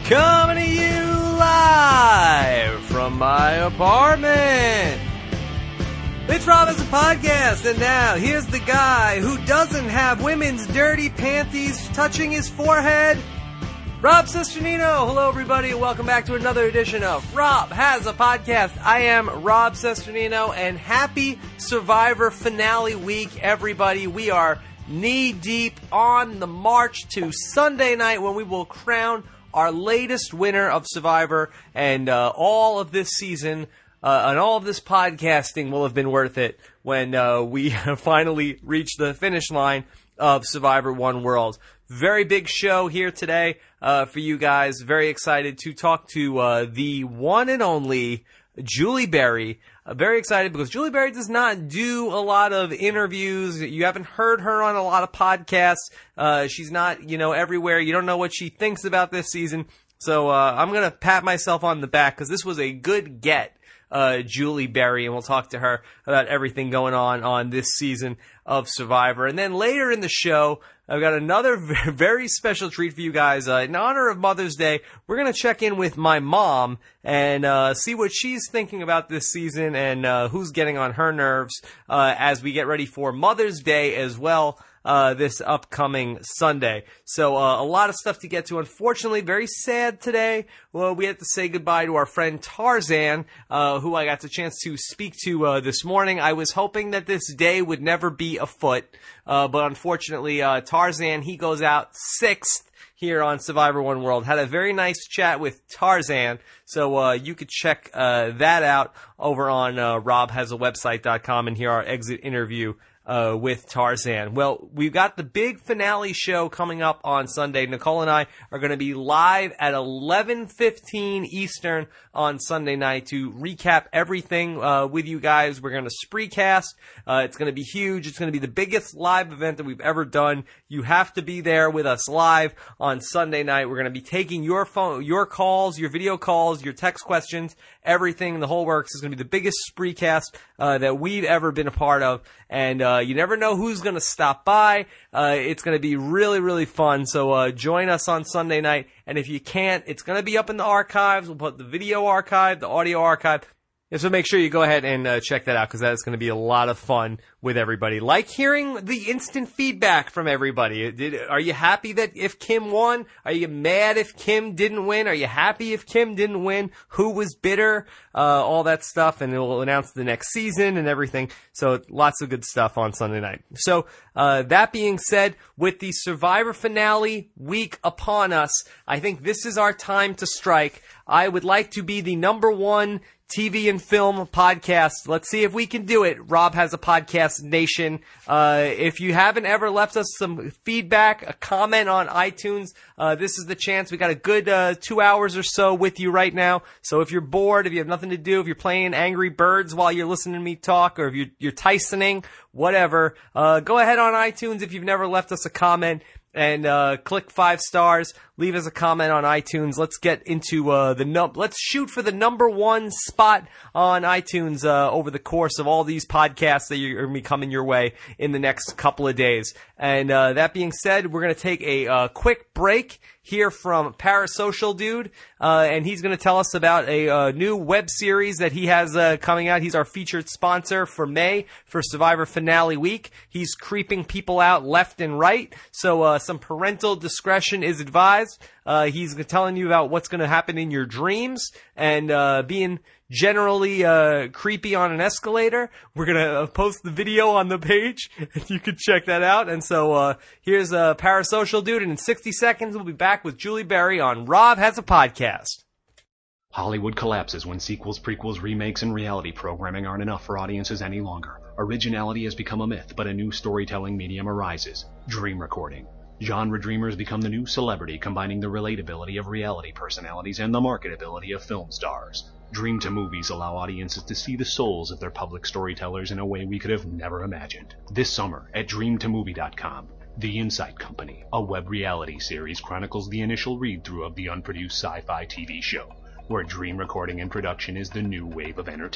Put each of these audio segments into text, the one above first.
Coming to you live from my apartment. It's Rob Has a Podcast, and now here's the guy who doesn't have women's dirty panties touching his forehead, Rob Cesternino. Hello, everybody, and welcome back to another edition of Rob Has a Podcast. I am Rob Cesternino, and happy Survivor finale week, everybody. We are knee-deep on the march to Sunday night when we will crown our latest winner of Survivor, and all of this season and all of this podcasting will have been worth it when we finally reach the finish line of Survivor One World. Very big show here today for you guys. Very excited to talk to the one and only Julie Berry. Very excited because Julie Berry does not do a lot of interviews. You haven't heard her on a lot of podcasts. She's not, everywhere. You don't know what she thinks about this season. So I'm going to pat myself on the back because this was a good get, Julie Berry, and we'll talk to her about everything going on this season of Survivor. And then later in the show, I've got another very special treat for you guys. In honor of Mother's Day, we're going to check in with my mom and see what she's thinking about this season and who's getting on her nerves as we get ready for Mother's Day as well. This upcoming Sunday. So, a lot of stuff to get to. Unfortunately, very sad today. Well, we had to say goodbye to our friend Tarzan, who I got the chance to speak to, this morning. I was hoping that this day would never be afoot. But unfortunately, Tarzan, he goes out 6th here on Survivor One World. Had a very nice chat with Tarzan. So, you could check, that out over on, robhasawebsite.com and hear our exit interview with Tarzan. Well, we've got the big finale show coming up on Sunday. Nicole and I are going to be live at 11:15 Eastern on Sunday night to recap everything with you guys. We're going to spreecast. It's going to be huge. It's going to be the biggest live event that we've ever done. You have to be there with us live on Sunday night. We're going to be taking your phone, your calls, your video calls, your text questions, everything, the whole works. Is going to be the biggest spreecast that we've ever been a part of. And you never know who's going to stop by. It's going to be really, really fun. So join us on Sunday night. And if you can't, it's going to be up in the archives. We'll put the video archive, the audio archive. So make sure you go ahead and check that out because that is going to be a lot of fun with everybody. Like hearing the instant feedback from everybody. Are you happy that if Kim won? Are you mad if Kim didn't win? Are you happy if Kim didn't win? Who was bitter? All that stuff, and it will announce the next season and everything. So lots of good stuff on Sunday night. So that being said, with the Survivor finale week upon us, I think this is our time to strike. I would like to be the #1 TV and film podcast. Let's see if we can do it. Rob Has a Podcast Nation. If you haven't ever left us some feedback, a comment on iTunes, this is the chance. We got a good 2 hours or so with you right now. So if you're bored, if you have nothing to do, if you're playing Angry Birds while you're listening to me talk, or if you're Tysoning, whatever, go ahead on iTunes if you've never left us a comment. And click 5 stars. Leave us a comment on iTunes. Let's get into let's shoot for the #1 spot on iTunes over the course of all these podcasts that are going to be coming your way in the next couple of days. And that being said, we're going to take a quick break here from Parasocial Dude, and he's going to tell us about a new web series that he has coming out. He's our featured sponsor for May for Survivor Finale Week. He's creeping people out left and right, so some parental discretion is advised. He's telling you about what's going to happen in your dreams and being generally creepy on an escalator. We're going to post the video on the page, and you can check that out. And so here's Parasocial Dude, and in 60 seconds we'll be back with Julie Berry on Rob Has a Podcast. Hollywood collapses when sequels, prequels, remakes, and reality programming aren't enough for audiences any longer. Originality has become a myth, but a new storytelling medium arises: dream recording. Genre dreamers become the new celebrity, combining the relatability of reality personalities and the marketability of film stars. Dream to movies allow audiences to see the souls of their public storytellers in a way we could have never imagined. This summer at dreamtomovie.com, The Insight Company, a web reality series, chronicles the initial read-through of the unproduced sci-fi TV show, where dream recording and production is the new wave of entertainment.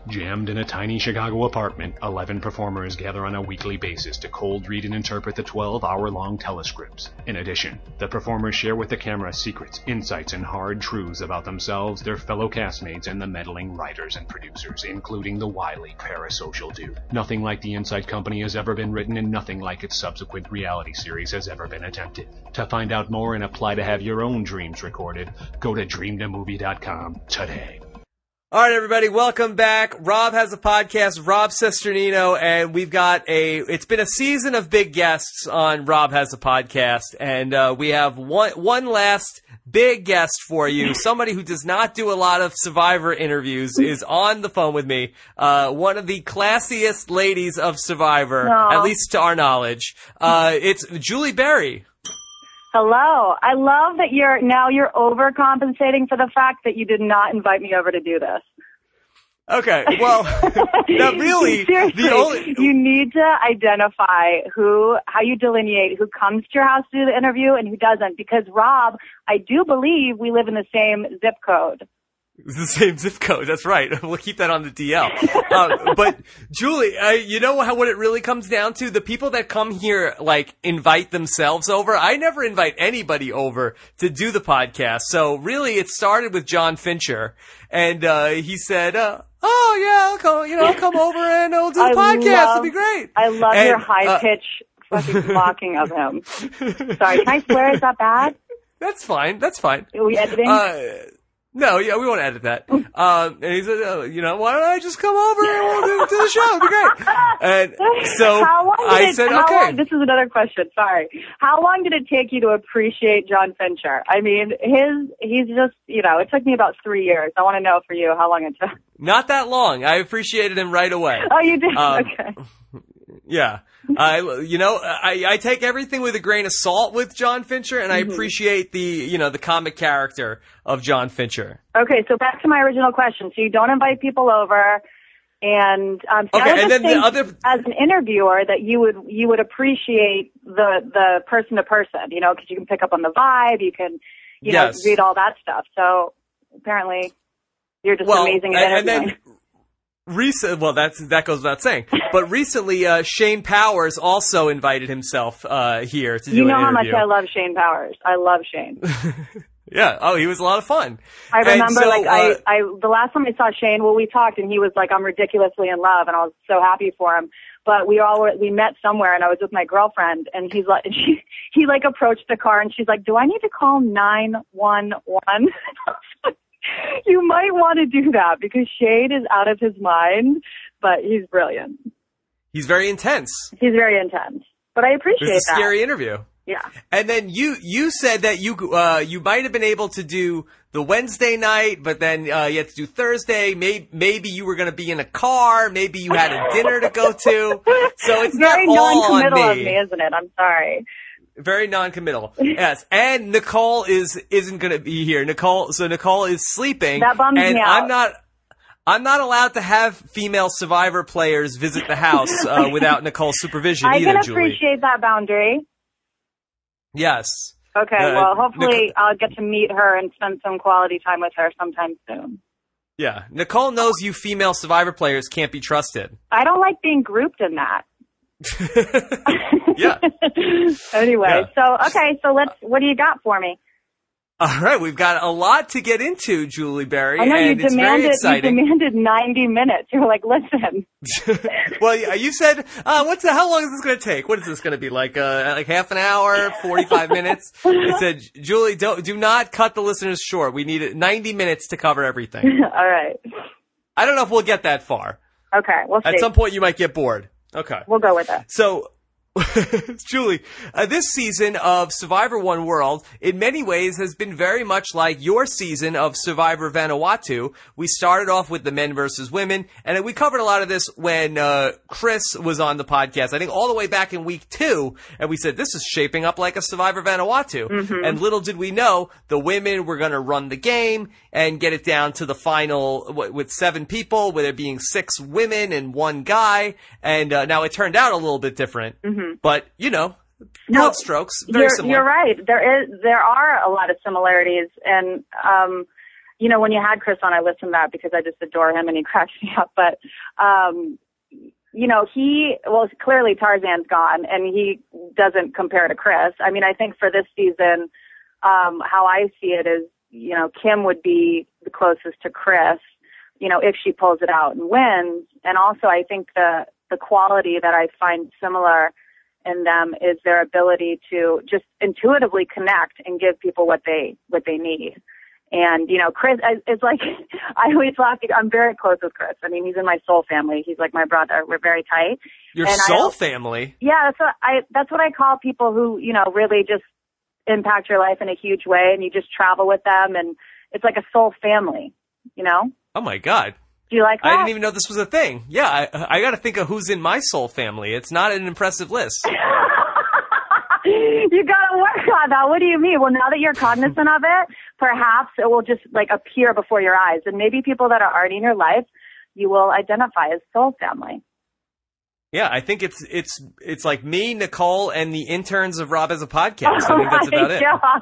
Jammed in a tiny Chicago apartment, 11 performers gather on a weekly basis to cold read and interpret the 12-hour-long telescripts. In addition, the performers share with the camera secrets, insights, and hard truths about themselves, their fellow castmates, and the meddling writers and producers, including the wily parasocial dude. Nothing like The Insight Company has ever been written, and nothing like its subsequent reality series has ever been attempted. To find out more and apply to have your own dreams recorded, go to dreamtomovie.com today. All right, everybody, welcome back. Rob has a podcast, Rob Cesternino, and we've got it's been a season of big guests on Rob has a podcast, and we have one last big guest for you. Somebody who does not do a lot of Survivor interviews is on the phone with me. One of the classiest ladies of Survivor, at least to our knowledge. It's Julie Berry. Hello. I love that you're overcompensating for the fact that you did not invite me over to do this. Okay, well, now really, seriously, you need to identify how you delineate who comes to your house to do the interview and who doesn't, because Rob, I do believe we live in the same zip code. It's the same zip code. That's right. We'll keep that on the DL. But Julie, you know what it really comes down to? The people that come here, invite themselves over. I never invite anybody over to do the podcast. So really, it started with John Fincher, and he said, "Oh yeah, I'll come over and we'll do the podcast. It'll be great." I love your high pitch fucking mocking of him. Sorry, can I swear? Is that bad? That's fine. That's fine. Are we editing? No, yeah, we won't edit that. And he said, why don't I just come over and we'll do the show? It'll be great. And so I said, okay. This is another question. Sorry. How long did it take you to appreciate John Fincher? I mean, he's just, it took me about 3 years. I want to know for you how long it took. Not that long. I appreciated him right away. Oh, you did? Okay. Yeah. I take everything with a grain of salt with John Fincher, and I appreciate the comic character of John Fincher. Okay, so back to my original question. So you don't invite people over, and okay, and then the other, as an interviewer, that you would appreciate the person to person, because you can pick up on the vibe, you can, read all that stuff. So apparently, you're just amazing at interviewing. That goes without saying. But recently, Shane Powers also invited himself here to do an interview. You know how much I love Shane Powers. I love Shane. Yeah. Oh, he was a lot of fun. I remember, the last time I saw Shane, we talked, and he was like, "I'm ridiculously in love," and I was so happy for him. But we met somewhere, and I was with my girlfriend, and he's like, he approached the car, and she's like, "Do I need to call 911?" You might want to do that because Shane is out of his mind, but he's brilliant. He's very intense. He's very intense, but I appreciate that. It's a scary interview. Yeah. And then you said that you might have been able to do the Wednesday night, but then you had to do Thursday. Maybe you were going to be in a car. Maybe you had a dinner to go to. So it's very not all on non-committal me. of me, isn't it? I'm sorry. Very non-committal. Yes. And Nicole isn't going to be here. Nicole is sleeping. That bums me out. I'm not allowed to have female Survivor players visit the house without Nicole's supervision either, Julie. I can appreciate that boundary. Yes. Okay, well, hopefully I'll get to meet her and spend some quality time with her sometime soon. Yeah. Nicole knows you female Survivor players can't be trusted. I don't like being grouped in that. Yeah. Anyway, so what do you got for me? All right, we've got a lot to get into, Julie Berry. I know and it's very exciting. You demanded 90 minutes. You were like, listen. Well, you said, how long is this going to take? What is this going to be, like half an hour, 45 minutes? I said, Julie, do not cut the listeners short. We need 90 minutes to cover everything. All right. I don't know if we'll get that far. Okay, we'll see. At some point, you might get bored. Okay. We'll go with it. So, Julie, this season of Survivor One World, in many ways, has been very much like your season of Survivor Vanuatu. We started off with the men versus women, and we covered a lot of this when Chris was on the podcast, I think all the way back in week 2, and we said, this is shaping up like a Survivor Vanuatu. Mm-hmm. And little did we know, the women were going to run the game and get it down to the final with 7 people, with there being 6 women and 1 guy, and now it turned out a little bit different. Mm-hmm. But, broad strokes, very similar. You're right. There are a lot of similarities. And, when you had Chris on, I listened to that because I just adore him and he cracks me up. But, clearly Tarzan's gone and he doesn't compare to Chris. I mean, I think for this season, how I see it is, Kim would be the closest to Chris, if she pulls it out and wins. And also I think the quality that I find similar in them is their ability to just intuitively connect and give people what they need. And, Chris is like, I always laugh. I'm very close with Chris. I mean, he's in my soul family. He's like my brother. We're very tight. Your soul family? Yeah, that's what I call people who, really just impact your life in a huge way, and you just travel with them, and it's like a soul family, Oh, my God. Do you like that? I didn't even know this was a thing. Yeah, I got to think of who's in my soul family. It's not an impressive list. You got to work on that. What do you mean? Well, now that you're cognizant of it, perhaps it will just appear before your eyes. And maybe people that are already in your life, you will identify as soul family. Yeah, I think it's like me, Nicole, and the interns of Rob as a podcast. I think that's about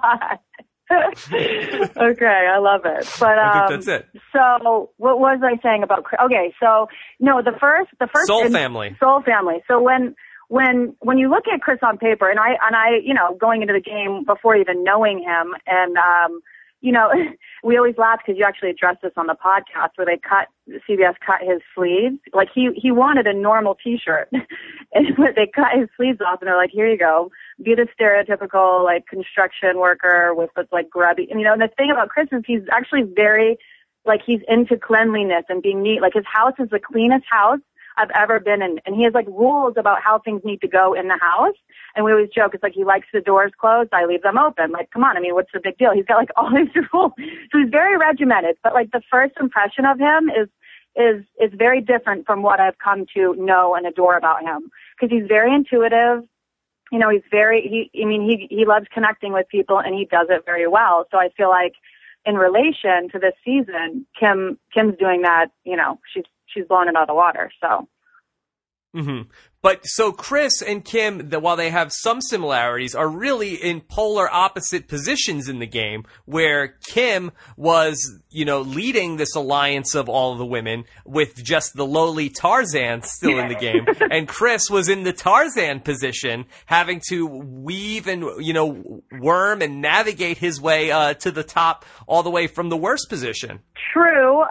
it. Okay, I love it. But I think that's it. So, what was I saying about? Okay, so no, the first soul family. Soul family. So when you look at Chris on paper, and I going into the game before even knowing him, and we always laugh because you actually addressed this on the podcast where CBS cut his sleeves. Like he wanted a normal T-shirt, and they cut his sleeves off, and they're like, here you go, be the stereotypical construction worker with this grubby. And the thing about Chris is he's actually very he's into cleanliness and being neat. His house is the cleanest house I've ever been in, and he has rules about how things need to go in the house. And we always joke, it's he likes the doors closed, I leave them open. Come on, I mean, what's the big deal? He's got all these rules. So he's very regimented, but the first impression of him is very different from what I've come to know and adore about him, because he's very intuitive. He's he loves connecting with people, and he does it very well. So I feel like in relation to this season, Kim's doing that, she's blowing it out of the water, so. Mm-hmm. But so Chris and Kim, while they have some similarities, are really in polar opposite positions in the game, where Kim was, leading this alliance of all of the women with just the lowly Tarzan still in the game. And Chris was in the Tarzan position, having to weave and, worm and navigate his way to the top all the way from the worst position. True.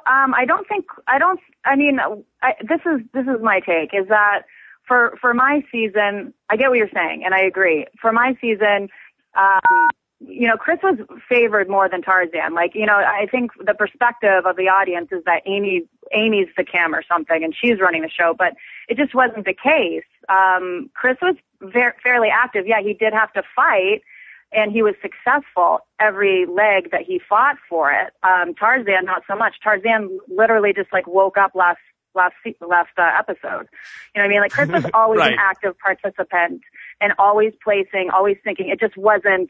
This is my take, is that for my season, I get what you're saying, and I agree. For my season, Chris was favored more than Tarzan. I think the perspective of the audience is that Amy's the Kim or something, and she's running the show, but it just wasn't the case. Chris was fairly active. Yeah, he did have to fight, and he was successful every leg that he fought for it. Tarzan, not so much. Tarzan literally just woke up last episode. You know what I mean? Chris was always right. An active participant and always placing, always thinking. It just wasn't,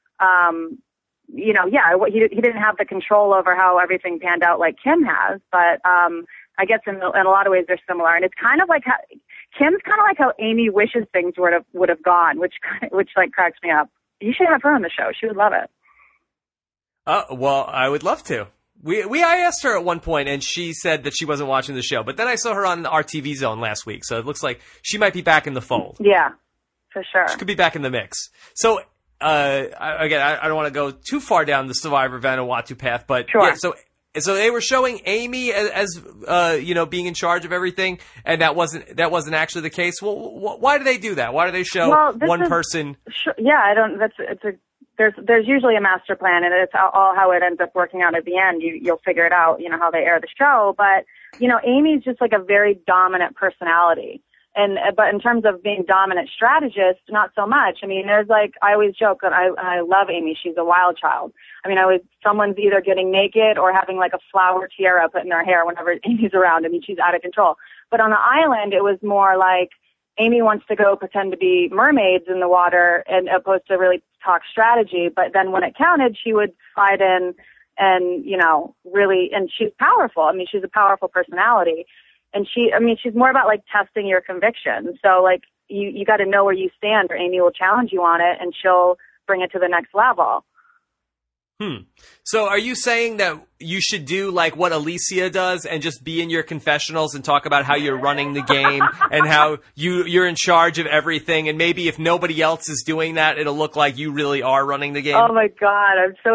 he didn't have the control over how everything panned out like Kim has. But I guess in a lot of ways they're similar. And it's kind of how Kim's kind of like how Amy wishes things would have gone, which cracks me up. You should have her on the show. She would love it. Well, I would love to. I asked her at one point, and she said that she wasn't watching the show. But then I saw her on our TV Zone last week, so it looks like she might be back in the fold. Yeah, for sure. She could be back in the mix. So, I don't want to go too far down the Survivor Vanuatu path, but sure. Yeah, so they were showing Amy as being in charge of everything, and that wasn't actually the case. Well, why do they do that? Why do they show one person? Yeah, I don't. There's usually a master plan, and it's all how it ends up working out at the end. You'll figure it out, how they air the show. But, Amy's just a very dominant personality. But in terms of being dominant strategist, not so much. I mean, there's I always joke that I love Amy. She's a wild child. I mean, someone's either getting naked or having a flower tiara put in their hair whenever Amy's around. I mean, she's out of control. But on the island, it was more Amy wants to go pretend to be mermaids in the water and opposed to really talk strategy. But then when it counted, she would slide in and, really, and she's powerful. I mean, she's a powerful personality. And she's more about testing your convictions. So you got to know where you stand, or Amy will challenge you on it and she'll bring it to the next level. So are you saying that you should do like what Alicia does and just be in your confessionals and talk about how you're running the game and how you're in charge of everything, and maybe if nobody else is doing that, it'll look like you really are running the game? Oh my God,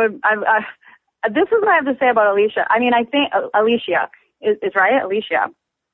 this is what I have to say about Alicia. I mean, I think Alicia is right. Alicia.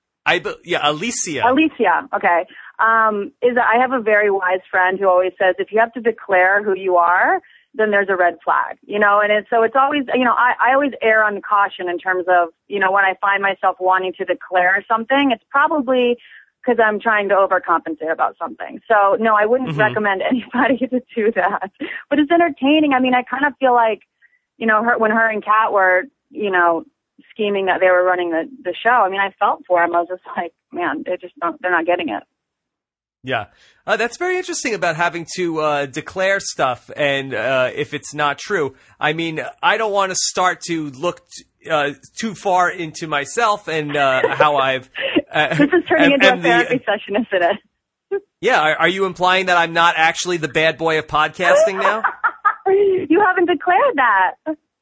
Alicia. Alicia. Okay. I have a very wise friend who always says if you have to declare who you are, then there's a red flag, and so it's always, I always err on caution in terms of, when I find myself wanting to declare something, it's probably because I'm trying to overcompensate about something. So no, I wouldn't recommend anybody to do that, but it's entertaining. I mean, I kind of feel like, when her and Kat were, scheming that they were running the show. I mean, I felt for them. I was just like, man, they're not getting it. Yeah. That's very interesting about having to declare stuff and if it's not true. I mean, I don't want to start to look too far into myself and how I've... this is turning into a therapy session, isn't it? Yeah. Are you implying that I'm not actually the bad boy of podcasting now? You haven't declared that.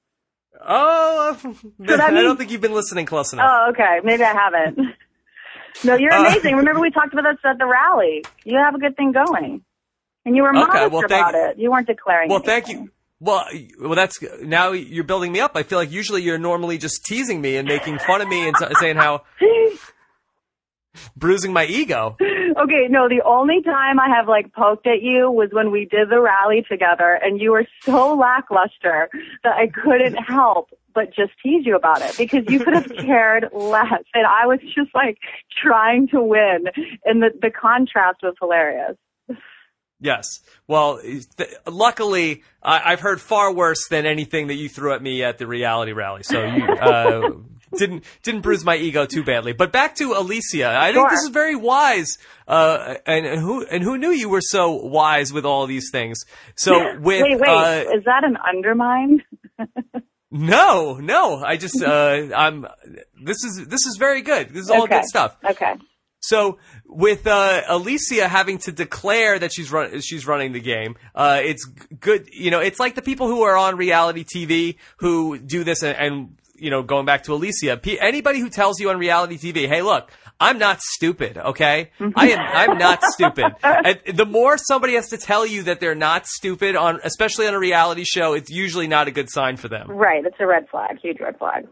Oh, I don't think you've been listening close enough. Oh, okay. Maybe I haven't. No, you're amazing. Remember we talked about this at the rally. You have a good thing going. And you were modest about it. You weren't declaring anything. Thank you. Well, that's, now you're building me up. I feel like usually you're normally just teasing me and making fun of me and saying how, bruising my ego. Okay, no, the only time I have poked at you was when we did the rally together and you were so lackluster that I couldn't help but just tease you about it because you could have cared less. And I was just trying to win. And the contrast was hilarious. Yes. Well, luckily, I've heard far worse than anything that you threw at me at the reality rally. So you didn't bruise my ego too badly. But back to Alicia. I think this is very wise. And who knew you were so wise with all these things? So with wait, is that an undermine? No. I just this is very good. This is all good stuff. Okay. So with Alicia having to declare that she's running the game, it's good. It's like the people who are on reality TV who do this and going back to Alicia, anybody who tells you on reality TV, hey, look, I'm not stupid, okay? I'm not stupid. And the more somebody has to tell you that they're not stupid, especially on a reality show, it's usually not a good sign for them. Right. It's a red flag, huge red flag.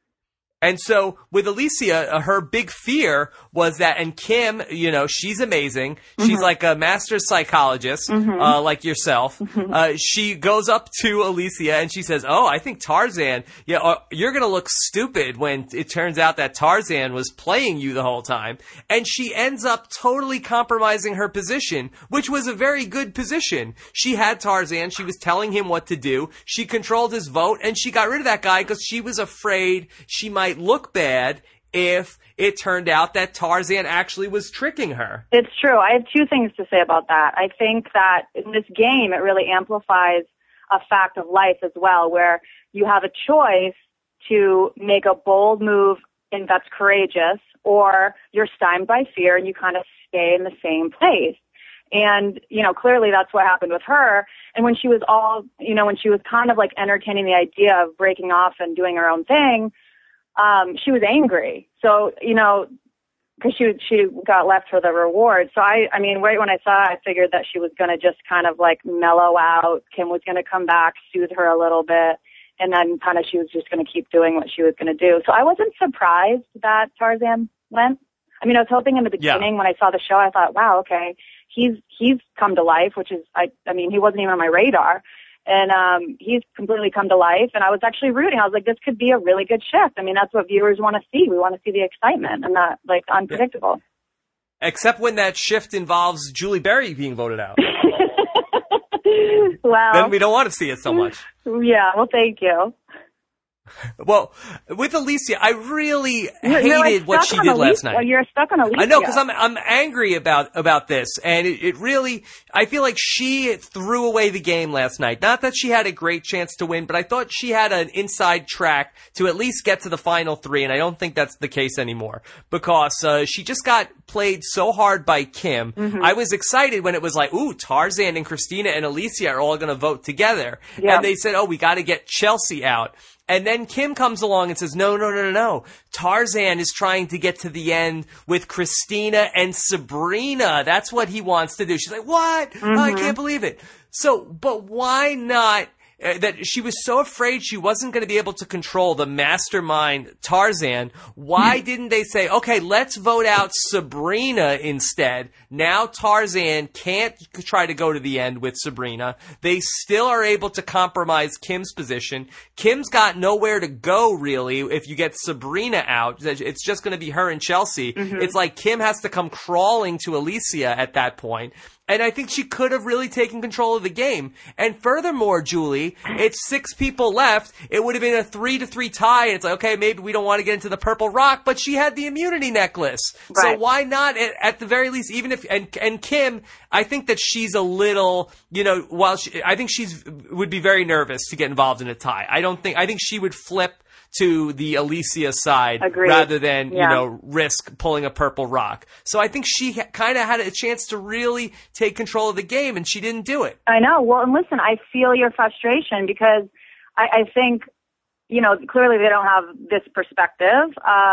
And so with Alicia, her big fear was that, and Kim, she's amazing. She's like a master psychologist, like yourself. She goes up to Alicia and she says, oh, I think Tarzan, you're going to look stupid when it turns out that Tarzan was playing you the whole time. And she ends up totally compromising her position, which was a very good position. She had Tarzan. She was telling him what to do. She controlled his vote and she got rid of that guy because she was afraid she might look bad if it turned out that Tarzan actually was tricking her. It's true. I have two things to say about that. I think that in this game, it really amplifies a fact of life as well, where you have a choice to make a bold move and that's courageous, or you're stymied by fear and you kind of stay in the same place. And, clearly that's what happened with her. And when she was when she was kind of entertaining the idea of breaking off and doing her own thing, she was angry. So, because she got left for the reward. So right when I saw it, I figured that she was going to just kind of mellow out. Kim was going to come back, soothe her a little bit. And then kind of she was just going to keep doing what she was going to do. So I wasn't surprised that Tarzan went. I was hoping in the beginning when I saw the show, I thought, wow, okay, he's come to life, which is, he wasn't even on my radar. And he's completely come to life. And I was actually rooting. I was like, this could be a really good shift. That's what viewers want to see. We want to see the excitement and not unpredictable. Except when that shift involves Julie Berry being voted out. Well, then we don't want to see it so much. Yeah. Well, thank you. Well, with Alicia, I really hated what she did last night. Well, you're stuck on Alicia. I know, because I'm angry about this, and it really, I feel like she threw away the game last night. Not that she had a great chance to win, but I thought she had an inside track to at least get to the final three, and I don't think that's the case anymore, because she just got played so hard by Kim. Mm-hmm. I was excited when it was like, ooh, Tarzan and Christina and Alicia are all going to vote together. Yep. And they said, oh, we got to get Chelsea out. And then Kim comes along and says, no. Tarzan is trying to get to the end with Christina and Sabrina. That's what he wants to do. She's like, what? Mm-hmm. Oh, I can't believe it. So, but why not? That she was so afraid she wasn't going to be able to control the mastermind Tarzan. Why didn't they say, okay, let's vote out Sabrina instead? Now Tarzan can't try to go to the end with Sabrina. They still are able to compromise Kim's position. Kim's got nowhere to go, really, if you get Sabrina out. It's just going to be her and Chelsea. Mm-hmm. It's like Kim has to come crawling to Alicia at that point. And I think she could have really taken control of the game. And furthermore, Julie, it's 6 people left. It would have been a 3-3 tie. And it's like, okay, maybe we don't want to get into the Purple Rock, but she had the immunity necklace. Right. So why not, at the very least, even if, and Kim, I think that she's a little, I think would be very nervous to get involved in a tie. I think she would flip to the Alicia side. Agreed. Rather than, risk pulling a Purple Rock. So I think she kind of had a chance to really take control of the game, and she didn't do it. I know. Well, and listen, I feel your frustration because I think, clearly they don't have this perspective,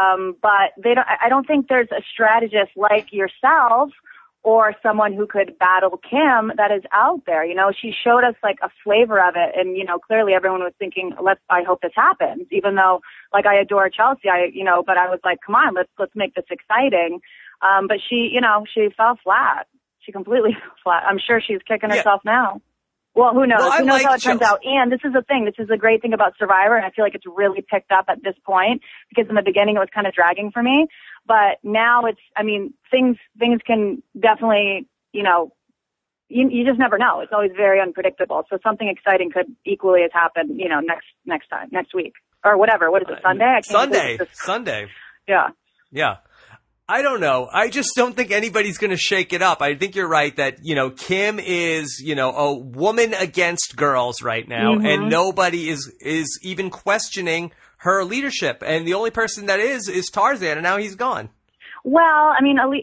but I don't think there's a strategist like yourself or someone who could battle Kim that is out there. She showed us like a flavor of it. And, clearly everyone was thinking, I hope this happens, even though like I adore Chelsea, but I was like, come on, let's make this exciting. But she fell flat. She completely fell flat. I'm sure she's kicking herself now. Well, who knows? Who knows how it turns out? And this is the thing. This is the great thing about Survivor. And I feel like it's really picked up at this point because in the beginning it was kind of dragging for me. But now things can definitely, you just never know. It's always very unpredictable. So something exciting could equally as happen, next week or whatever. What is it? Sunday? Sunday. Yeah. Yeah. I don't know. I just don't think anybody's going to shake it up. I think you're right that, Kim is, a woman against girls right now, mm-hmm. and nobody is even questioning her leadership. And the only person that is Tarzan, and now he's gone. Well,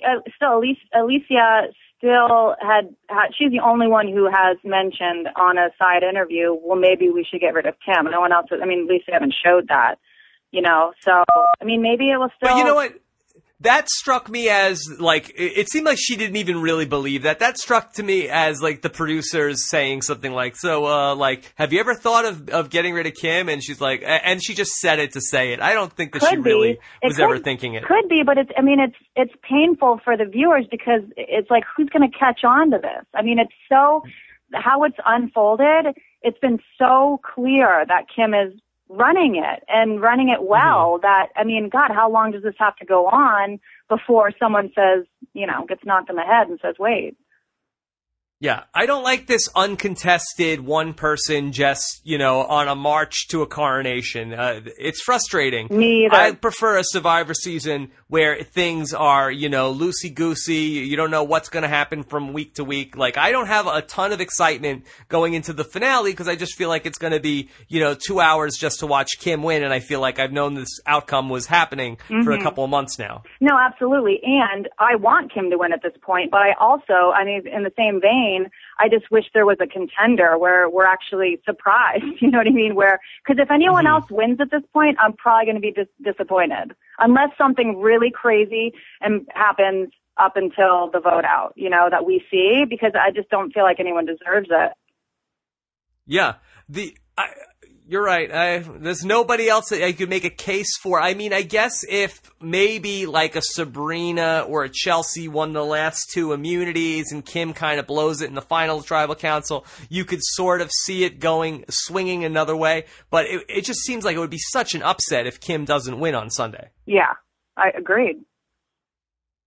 Alicia still had she's the only one who has mentioned on a side interview, well, maybe we should get rid of Kim. No one else, Alicia haven't showed that, so, maybe it will still. But you know what? That struck me as, it seemed like she didn't even really believe that. That struck to me as, the producers saying something like, have you ever thought of getting rid of Kim? And she's like, and she just said it to say it. I don't think that she really was ever thinking it. Could be, but it's painful for the viewers because it's like, who's going to catch on to this? It's so, how it's unfolded, it's been so clear that Kim is running it and running it well, mm-hmm. that, God, how long does this have to go on before someone says, gets knocked in the head and says, wait. Yeah, I don't like this uncontested one person just, on a march to a coronation. It's frustrating. Me either. I prefer a Survivor season where things are, loosey-goosey. You don't know what's going to happen from week to week. I don't have a ton of excitement going into the finale because I just feel like it's going to be, 2 hours just to watch Kim win. And I feel like I've known this outcome was happening mm-hmm. for a couple of months now. No, absolutely. And I want Kim to win at this point. But I also, in the same vein, I just wish there was a contender where we're actually surprised, you know what I mean? Because if anyone mm-hmm. else wins at this point, I'm probably going to be disappointed. Unless something really crazy happens up until the vote out, that we see, because I just don't feel like anyone deserves it. Yeah. You're right. There's nobody else that I could make a case for. I guess if maybe a Sabrina or a Chelsea won the last 2 immunities and Kim kind of blows it in the final tribal council, you could sort of see it swinging another way. But it just seems like it would be such an upset if Kim doesn't win on Sunday. Yeah, I agreed.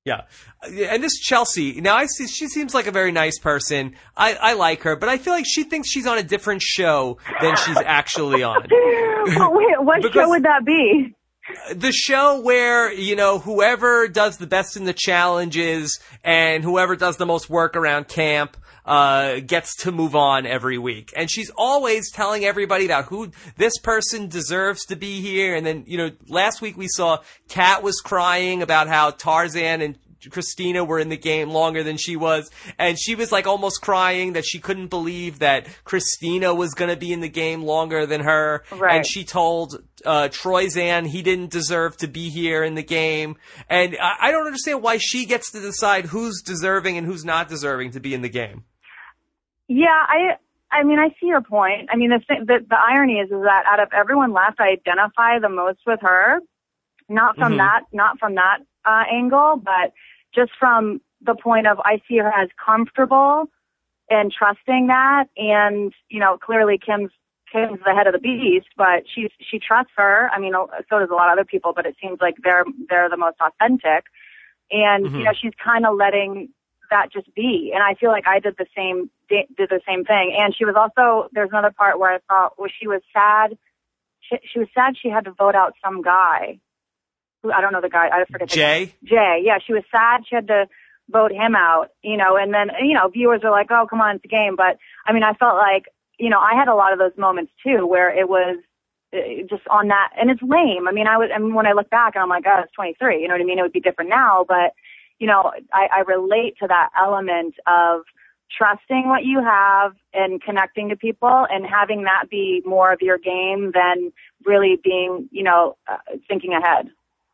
Yeah. And this Chelsea, now she seems like a very nice person. I like her, but I feel like she thinks she's on a different show than she's actually on. Wait, what show would that be? The show where, whoever does the best in the challenges and whoever does the most work around camp gets to move on every week. And she's always telling everybody about who this person deserves to be here. And then, last week we saw Kat was crying about how Tarzan and Christina were in the game longer than she was. And she was like almost crying that she couldn't believe that Christina was going to be in the game longer than her. Right. And she told Troyzan he didn't deserve to be here in the game. And I don't understand why she gets to decide who's deserving and who's not deserving to be in the game. Yeah, I mean, I see your point. I mean, the irony is that out of everyone left, I identify the most with her. Not from that angle, but just from the point of I see her as comfortable and trusting that. And, clearly Kim's the head of the beast, but she trusts her. I mean, so does a lot of other people, but it seems like they're the most authentic. And, she's kind of letting that just be. And I feel like I did the same thing. And she was also, there's another part where I thought, she was sad. She was sad she had to vote out some guy. I don't know the guy. I forget. Jay? Jay. Yeah, she was sad she had to vote him out, and then, viewers are like, oh, come on, it's a game. But, I mean, I felt like, I had a lot of those moments, too, where it was just on that. And it's lame. I mean, when I look back, and I'm like, oh, it's 23. You know what I mean? It would be different now. But, I relate to that element of trusting what you have and connecting to people and having that be more of your game than really being, thinking ahead.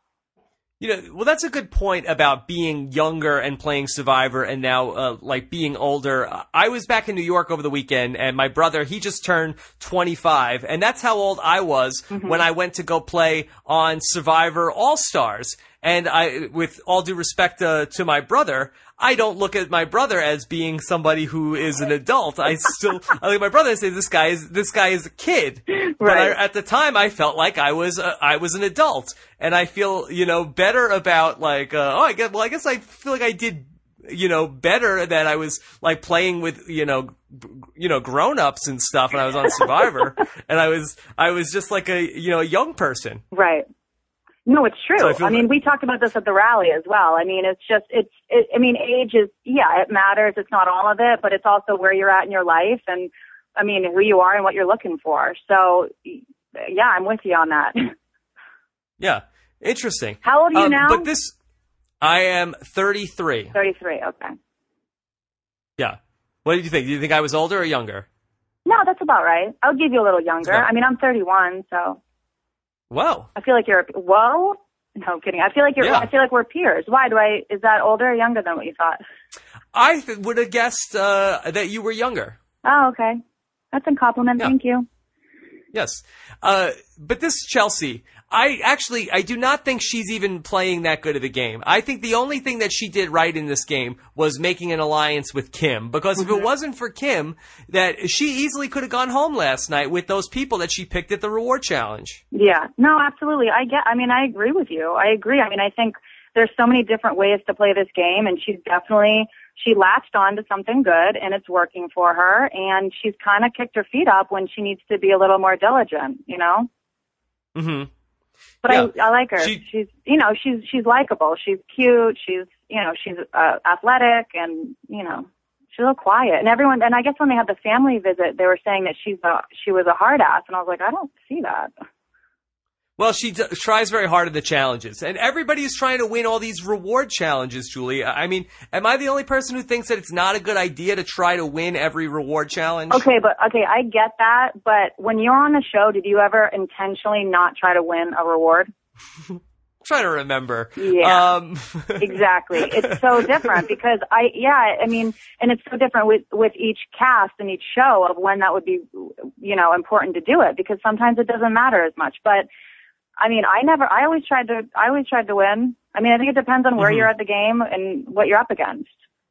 Well, that's a good point about being younger and playing Survivor and now, being older. I was back in New York over the weekend and my brother, he just turned 25 and that's how old I was when I went to go play on Survivor All-Stars. And with all due respect to my brother, I don't look at my brother as being somebody who is an adult. I look at my brother and say, this guy is a kid. Right. But at the time, I felt like I was an adult, and I feel better about I guess I feel like I did better that I was like playing with grown-ups and stuff, and I was on Survivor, and I was just like a young person. Right. No, it's true. So I mean, we talked about this at the rally as well. I mean, age is, it matters. It's not all of it, but it's also where you're at in your life and, I mean, who you are and what you're looking for. So, yeah, I'm with you on that. Yeah. Interesting. How old are you now? I am 33. 33, okay. Yeah. What did you think? Do you think I was older or younger? No, that's about right. I'll give you a little younger. I mean, I'm 31, so. Whoa. I feel like whoa? No, I'm kidding. I feel like I feel like we're peers. Why is that older or younger than what you thought? I would have guessed that you were younger. Oh, okay. That's a compliment. Yeah. Thank you. Yes. But this Chelsea, I do not think she's even playing that good of a game. I think the only thing that she did right in this game was making an alliance with Kim. Because if it wasn't for Kim, that she easily could have gone home last night with those people that she picked at the reward challenge. Yeah. No, absolutely. I agree with you. I agree. I mean, I think there's so many different ways to play this game, and she latched on to something good, and it's working for her, and she's kind of kicked her feet up when she needs to be a little more diligent, Mm-hmm. But yeah. I like her. She's likable. She's cute. She's athletic, and she's a little quiet. And I guess when they had the family visit, they were saying that she was a hard ass, and I was like, I don't see that. Well, she tries very hard at the challenges, and everybody is trying to win all these reward challenges, Julie. I mean, am I the only person who thinks that it's not a good idea to try to win every reward challenge? Okay, I get that, but when you're on the show, did you ever intentionally not try to win a reward? I'm trying to remember. Yeah, exactly. It's so different because and it's so different with each cast and each show of when that would be, important to do it, because sometimes it doesn't matter as much, but I mean, I always tried to win. I mean, I think it depends on where you're at the game and what you're up against.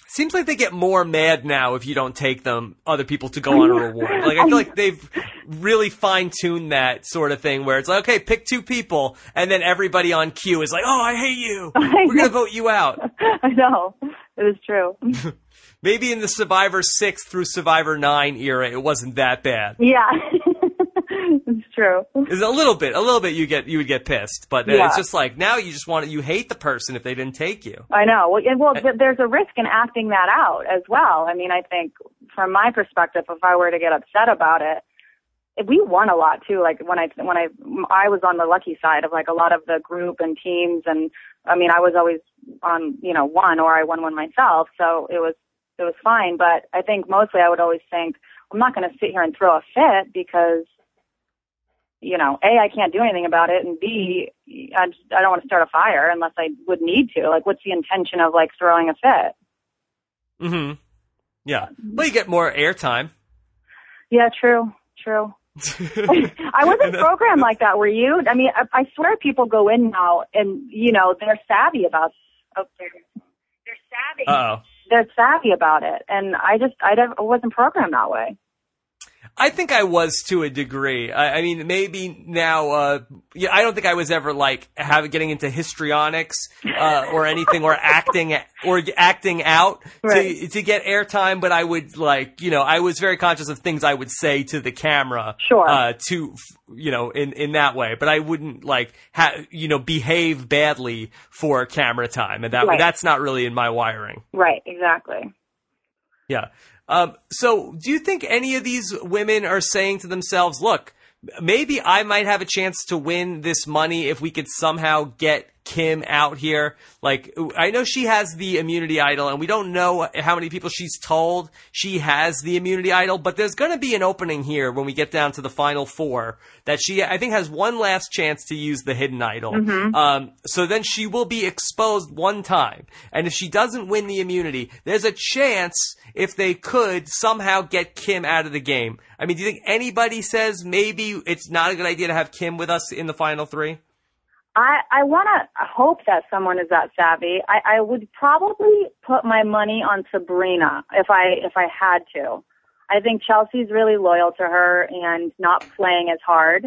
Seems like they get more mad now if you don't take them, other people to go on a reward. Like, I feel like they've really fine-tuned that sort of thing where it's like, okay, pick 2 people, and then everybody on cue is like, oh, I hate you. We're going to vote you out. I know. It is true. Maybe in the Survivor 6 through Survivor 9 era, it wasn't that bad. Yeah. It's true. It's a little bit you would get pissed, but it's just like now you hate the person if they didn't take you. I know. Well, there's a risk in acting that out as well. I mean, I think from my perspective, if I were to get upset about it, we won a lot too. Like when I was on the lucky side of like a lot of the group and teams, and I mean, I was always on, one, or I won one myself, so it was fine. But I think mostly I would always think, I'm not going to sit here and throw a fit because, A, I can't do anything about it, and B, I don't want to start a fire unless I would need to. Like, what's the intention of, like, throwing a fit? Mm-hmm. Yeah. Well, you get more airtime. Yeah, true. I wasn't programmed like that, were you? I mean, I swear people go in now and, they're savvy about they're savvy. Uh-oh. They're savvy about it, and I wasn't programmed that way. I think I was to a degree. I mean, maybe now, I don't think I was ever like getting into histrionics, or anything, or acting out right. to get airtime, but I would I was very conscious of things I would say to the camera, sure. In that way, but I wouldn't behave badly for camera time, and that's not really in my wiring. Right, exactly. Yeah. So do you think any of these women are saying to themselves, look, maybe I might have a chance to win this money if we could somehow get Kim out here? Like, I know she has the immunity idol, and we don't know how many people she's told she has the immunity idol, but there's going to be an opening here when we get down to the final 4 that she, I think, has one last chance to use the hidden idol. Mm-hmm. So then she will be exposed one time. And if she doesn't win the immunity, there's a chance if they could somehow get Kim out of the game. I mean, do you think anybody says maybe it's not a good idea to have Kim with us in the final 3? I want to hope that someone is that savvy. I would probably put my money on Sabrina if I had to. I think Chelsea's really loyal to her and not playing as hard.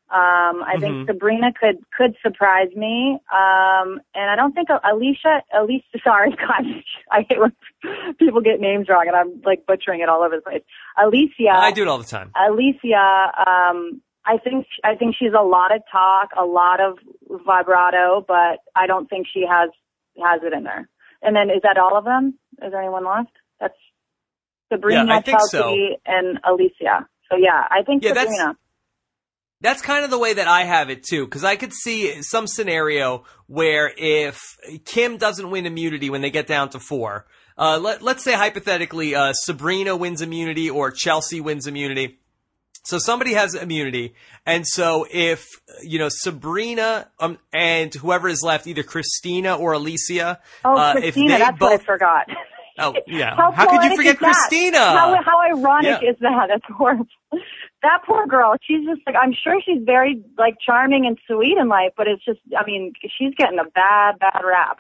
I think Sabrina could surprise me. And I don't think Alicia, sorry, gosh, I hate when people get names wrong and I'm like butchering it all over the place. Alicia. I do it all the time. Alicia, I think she's a lot of talk, a lot of vibrato, but I don't think she has it in there. And then is that all of them? Is there anyone left? That's Sabrina, Chelsea, and Alicia. So yeah, I think Sabrina. That's kind of the way that I have it too, because I could see some scenario where if Kim doesn't win immunity when they get down to 4, let's say hypothetically Sabrina wins immunity or Chelsea wins immunity. So somebody has immunity, and so if, Sabrina and whoever is left, either Christina or Alicia. Christina, that's what I forgot. Oh, yeah. How could you forget Christina? How ironic is that? That's horrible. That poor girl, she's just like, I'm sure she's very, like, charming and sweet in life, but it's just, I mean, she's getting a bad rap.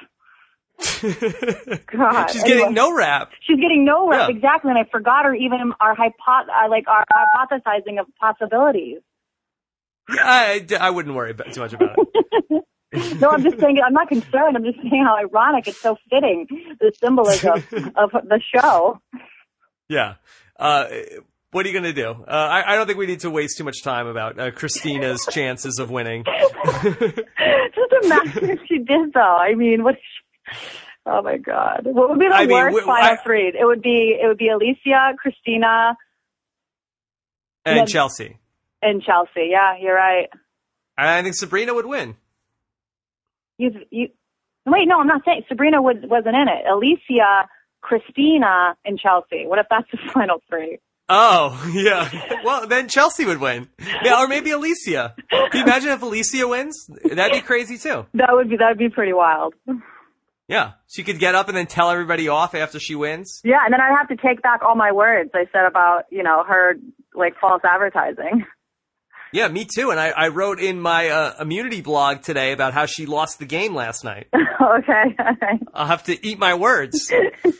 God. She's getting no rap. She's getting no rap, yeah. Exactly. And I forgot her even our hypothesizing of possibilities. Yeah, I wouldn't worry too much about it. No, I'm just saying, I'm not concerned. I'm just saying how ironic. It's so fitting, the symbolism of the show. Yeah. What are you going to do? I don't think we need to waste too much time about Christina's chances of winning. Just imagine if she did, though. I mean, oh my God! What would be the worst final 3? It would be Alicia, Christina, and Chelsea. And Chelsea, yeah, you're right. I think Sabrina would win. Wait, no, I'm not saying Sabrina wasn't in it. Alicia, Christina, and Chelsea. What if that's the final 3? Oh, yeah. Well, then Chelsea would win. Yeah, or maybe Alicia. Can you imagine if Alicia wins? That'd be crazy too. That'd be pretty wild. Yeah. She could get up and then tell everybody off after she wins. Yeah, and then I'd have to take back all my words I said about, her, like, false advertising. Yeah, me too. And I wrote in my immunity blog today about how she lost the game last night. Okay. I'll have to eat my words.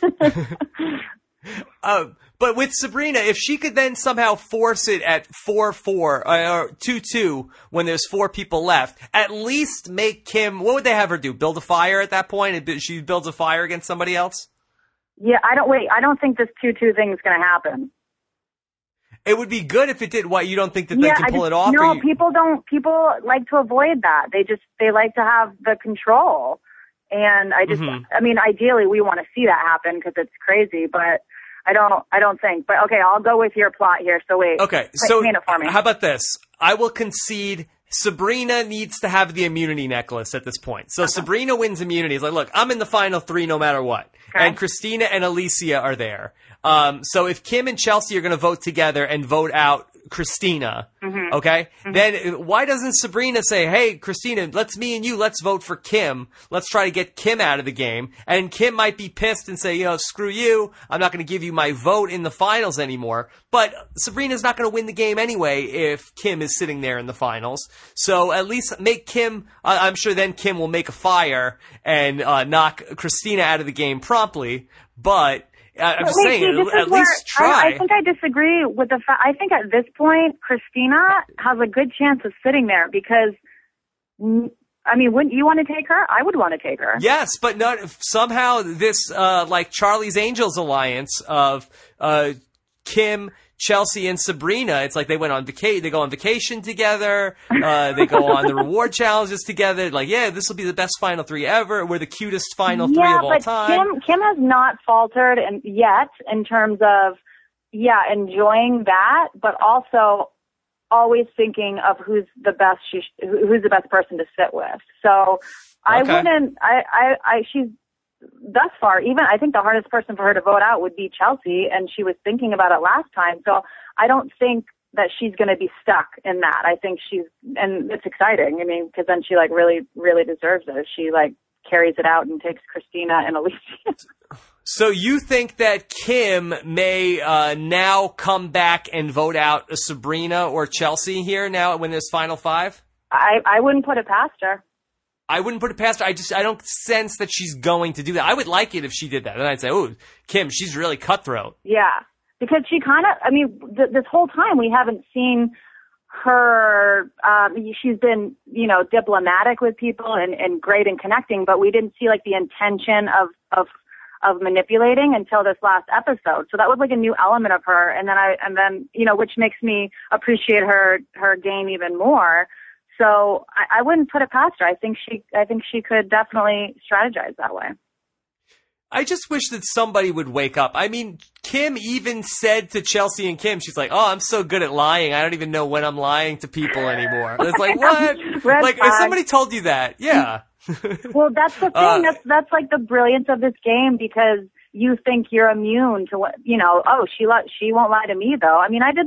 But with Sabrina, if she could then somehow force it at 4-4 or 2-2 when there's 4 people left, at least make Kim, what would they have her do? Build a fire at that point? She builds a fire against somebody else? Yeah, I don't think this 2-2 thing is going to happen. It would be good if it did. What, you don't think that they can pull it off? No, people like to avoid that. They like to have the control. And ideally we want to see that happen because it's crazy, but I don't think. But okay, I'll go with your plot here. So wait. Okay, so paint it for me. How about this? I will concede Sabrina needs to have the immunity necklace at this point. So Sabrina wins immunity. It's like, look, I'm in the final 3 no matter what. Okay. And Christina and Alicia are there. So if Kim and Chelsea are going to vote together and vote out Christina, okay, then why doesn't Sabrina say, hey, Christina, let's vote for Kim. Let's try to get Kim out of the game. And Kim might be pissed and say, screw you. I'm not going to give you my vote in the finals anymore. But Sabrina's not going to win the game anyway if Kim is sitting there in the finals. So at least make Kim, I'm sure then Kim will make a fire and knock Christina out of the game promptly. But I'm just saying, at least try. I think I disagree with the fact. I think at this point, Christina has a good chance of sitting there because, wouldn't you want to take her? I would want to take her. Yes, but somehow this, like Charlie's Angels alliance of Kim, Chelsea, and Sabrina, it's like they went on they go on vacation together, they go on the reward challenges together, like, yeah, this will be the best final 3 ever, we're the cutest final 3 of all time. Kim has not faltered yet in terms of, enjoying that, but also always thinking of who's the best person to sit with. So I wouldn't, she's, thus far, even I think the hardest person for her to vote out would be Chelsea, and she was thinking about it last time. So I don't think that she's going to be stuck in that. I think and it's exciting. Because then she really, really deserves it. She carries it out and takes Christina and Alicia. So you think that Kim may now come back and vote out Sabrina or Chelsea here now when there's final 5? I wouldn't put it past her. I wouldn't put it past her. I don't sense that she's going to do that. I would like it if she did that. Then I'd say, oh, Kim, she's really cutthroat. Yeah. Because she kind of, this whole time we haven't seen her, she's been, diplomatic with people and great in connecting, but we didn't see the intention of manipulating until this last episode. So that was a new element of her. And then, which makes me appreciate her game even more. So I wouldn't put it past her. I think she could definitely strategize that way. I just wish that somebody would wake up. Kim even said to Chelsea and Kim, she's like, oh, I'm so good at lying. I don't even know when I'm lying to people anymore. It's like, what? If somebody told you that, yeah. Well, that's the thing. That's the brilliance of this game, because you think you're immune to what, she won't lie to me though.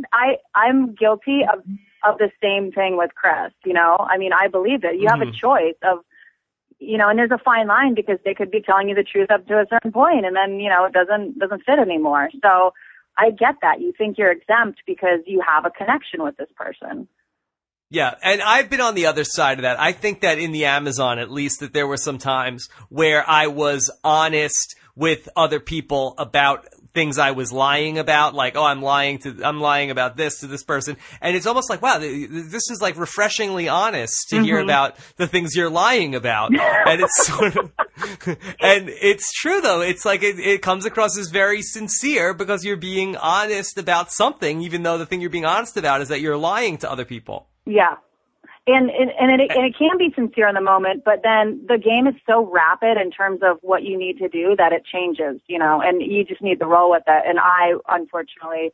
I'm guilty of the same thing with Chris, I believe it. You have a choice of, and there's a fine line because they could be telling you the truth up to a certain point and then, it doesn't fit anymore. So I get that. You think you're exempt because you have a connection with this person. Yeah, and I've been on the other side of that. I think that in the Amazon, at least, that there were some times where I was honest with other people about things I was lying about, like, oh, I'm lying about this to this person. And it's almost like, wow, this is refreshingly honest to hear about the things you're lying about. And it's sort of, and it's true though. It's it comes across as very sincere because you're being honest about something, even though the thing you're being honest about is that you're lying to other people. Yeah. And it can be sincere in the moment, but then the game is so rapid in terms of what you need to do that it changes, and you just need to roll with it. And I, unfortunately,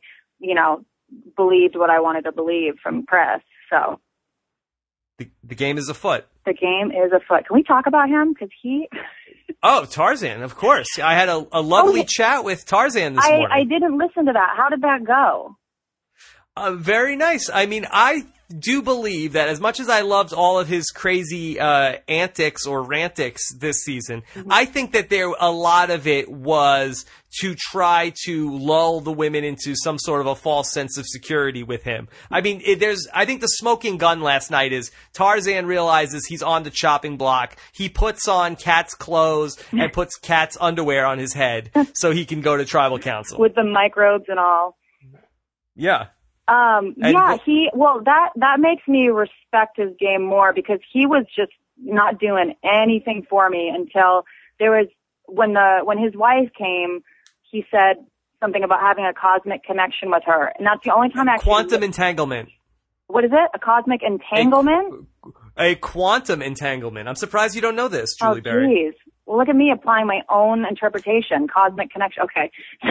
believed what I wanted to believe from Chris. So the game is afoot. The game is afoot. Can we talk about him? Because he... Oh, Tarzan, of course. I had a lovely chat with Tarzan this morning. I didn't listen to that. How did that go? Very nice. do believe that as much as I loved all of his crazy antics or rantics this season, I think that a lot of it was to try to lull the women into some sort of a false sense of security with him. I mean, I think the smoking gun last night is Tarzan realizes he's on the chopping block. He puts on Kat's clothes and puts Kat's underwear on his head so he can go to tribal council. With the microbes and all. Yeah. That makes me respect his game more because he was just not doing anything for me until there was, when his wife came, he said something about having a cosmic connection with her. And that's the only time Quantum entanglement. What is it? A cosmic entanglement? A quantum entanglement. I'm surprised you don't know this, Julie Berry. Geez. Well, look at me applying my own interpretation. Cosmic connection. Okay.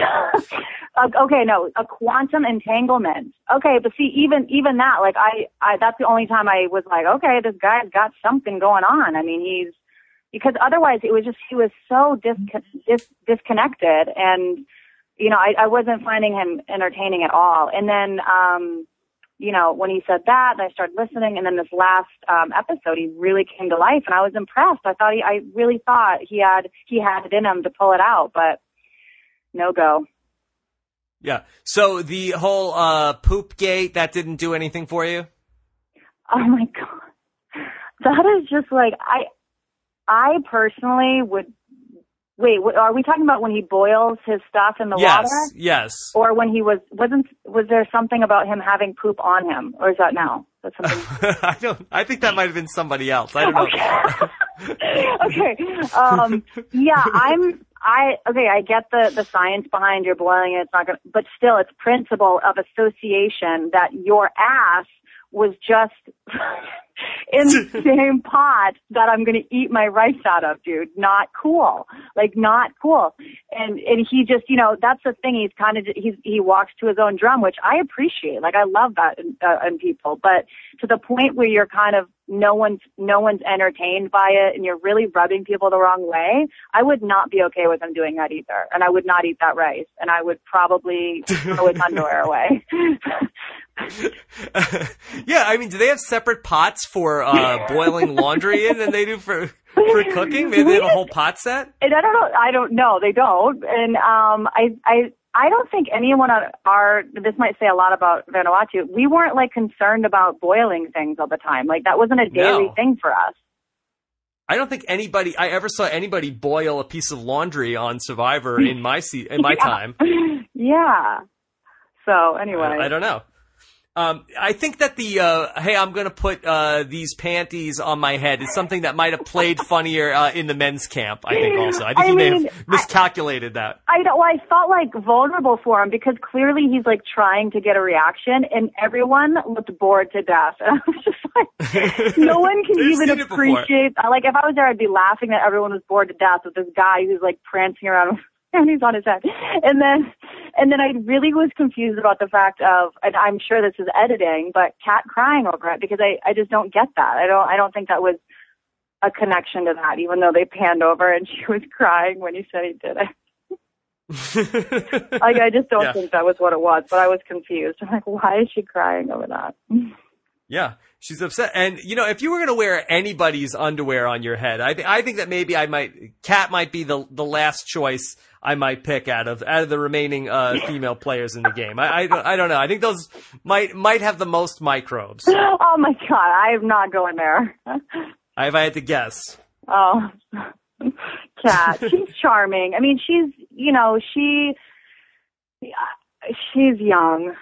A quantum entanglement. Okay, but see, even that, like, I that's the only time I was like, okay, this guy's got something going on. I mean, because otherwise it was just, he was so disconnected, and, you know, I wasn't finding him entertaining at all. And then, you know, when he said that, I started listening, and then this last episode, he really came to life, and I was impressed. I really thought he had it in him to pull it out, but no go. Yeah. So the whole poop gate, that didn't do anything for you? Oh my God, that is just like I personally would. Wait, are we talking about when he boils his stuff in the water? Yes. Or when he was there something about him having poop on him? Or is that now? That's something. I think that might have been somebody else. I don't know. Okay. I get the science behind your boiling it. It's not gonna, but still it's principle of association that your ass was just in the same pot that I'm going to eat my rice out of, dude. Not cool. Like, not cool. And he just, you know, that's the thing. He walks to his own drum, which I appreciate. Like, I love that in people. But to the point where you're kind of, no one's entertained by it, and you're really rubbing people the wrong way, I would not be okay with him doing that either. And I would not eat that rice. And I would probably throw his underwear away. Yeah, I mean, do they have separate pots for boiling laundry in than they do for cooking? Maybe they have a whole pot set? And I don't know. They don't. And I don't think anyone on this might say a lot about Vanuatu, we weren't like concerned about boiling things all the time. Like, that wasn't a daily thing for us. I don't think I ever saw anybody boil a piece of laundry on Survivor in my time. Yeah. So anyway. I don't know. I think that hey, I'm going to put these panties on my head is something that might have played funnier in the men's camp, I think also. I think he may have miscalculated that. I felt like vulnerable for him because clearly he's like trying to get a reaction, and everyone looked bored to death. And I was just like, no one can even appreciate. Like, if I was there, I'd be laughing that everyone was bored to death with this guy who's like prancing around and he's on his head. And then I really was confused about the fact of, and I'm sure this is editing, but Kat crying over it, because I just don't get that. I don't think that was a connection to that, even though they panned over and she was crying when he said he did it. Like, I just don't think that was what it was, but I was confused. I'm like, why is she crying over that? Yeah, she's upset. And, you know, if you were going to wear anybody's underwear on your head, I think that maybe Kat might be the last choice I might pick out of the remaining female players in the game. I don't know. I think those might have the most microbes. Oh my God, I am not going there. If I had to guess. Oh, Kat, she's charming. I mean, she's young.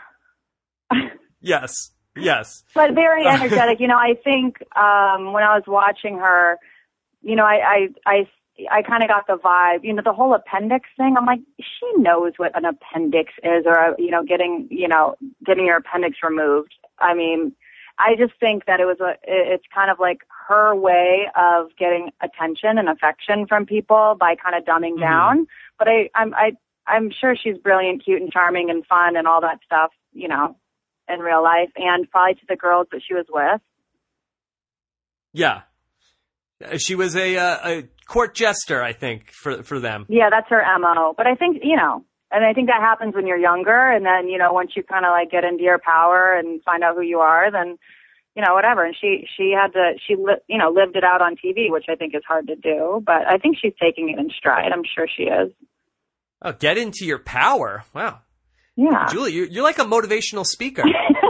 Yes. But very energetic. You know, I think when I was watching her, you know, I kind of got the vibe, you know, the whole appendix thing. I'm like, she knows what an appendix is, or, you know, getting your appendix removed. I mean, I just think that it's kind of like her way of getting attention and affection from people by kind of dumbing down. But I'm sure she's brilliant, cute, and charming, and fun, and all that stuff, you know, in real life, and probably to the girls that she was with. Yeah. She was a court jester, I think, for them. Yeah, that's her MO. But I think, you know, and I think that happens when you're younger, and then, you know, once you kind of like get into your power and find out who you are, then whatever. And lived it out on TV, which I think is hard to do, but I think she's taking it in stride. I'm sure she is. Oh, get into your power. Wow. Yeah. Julie, you're like a motivational speaker.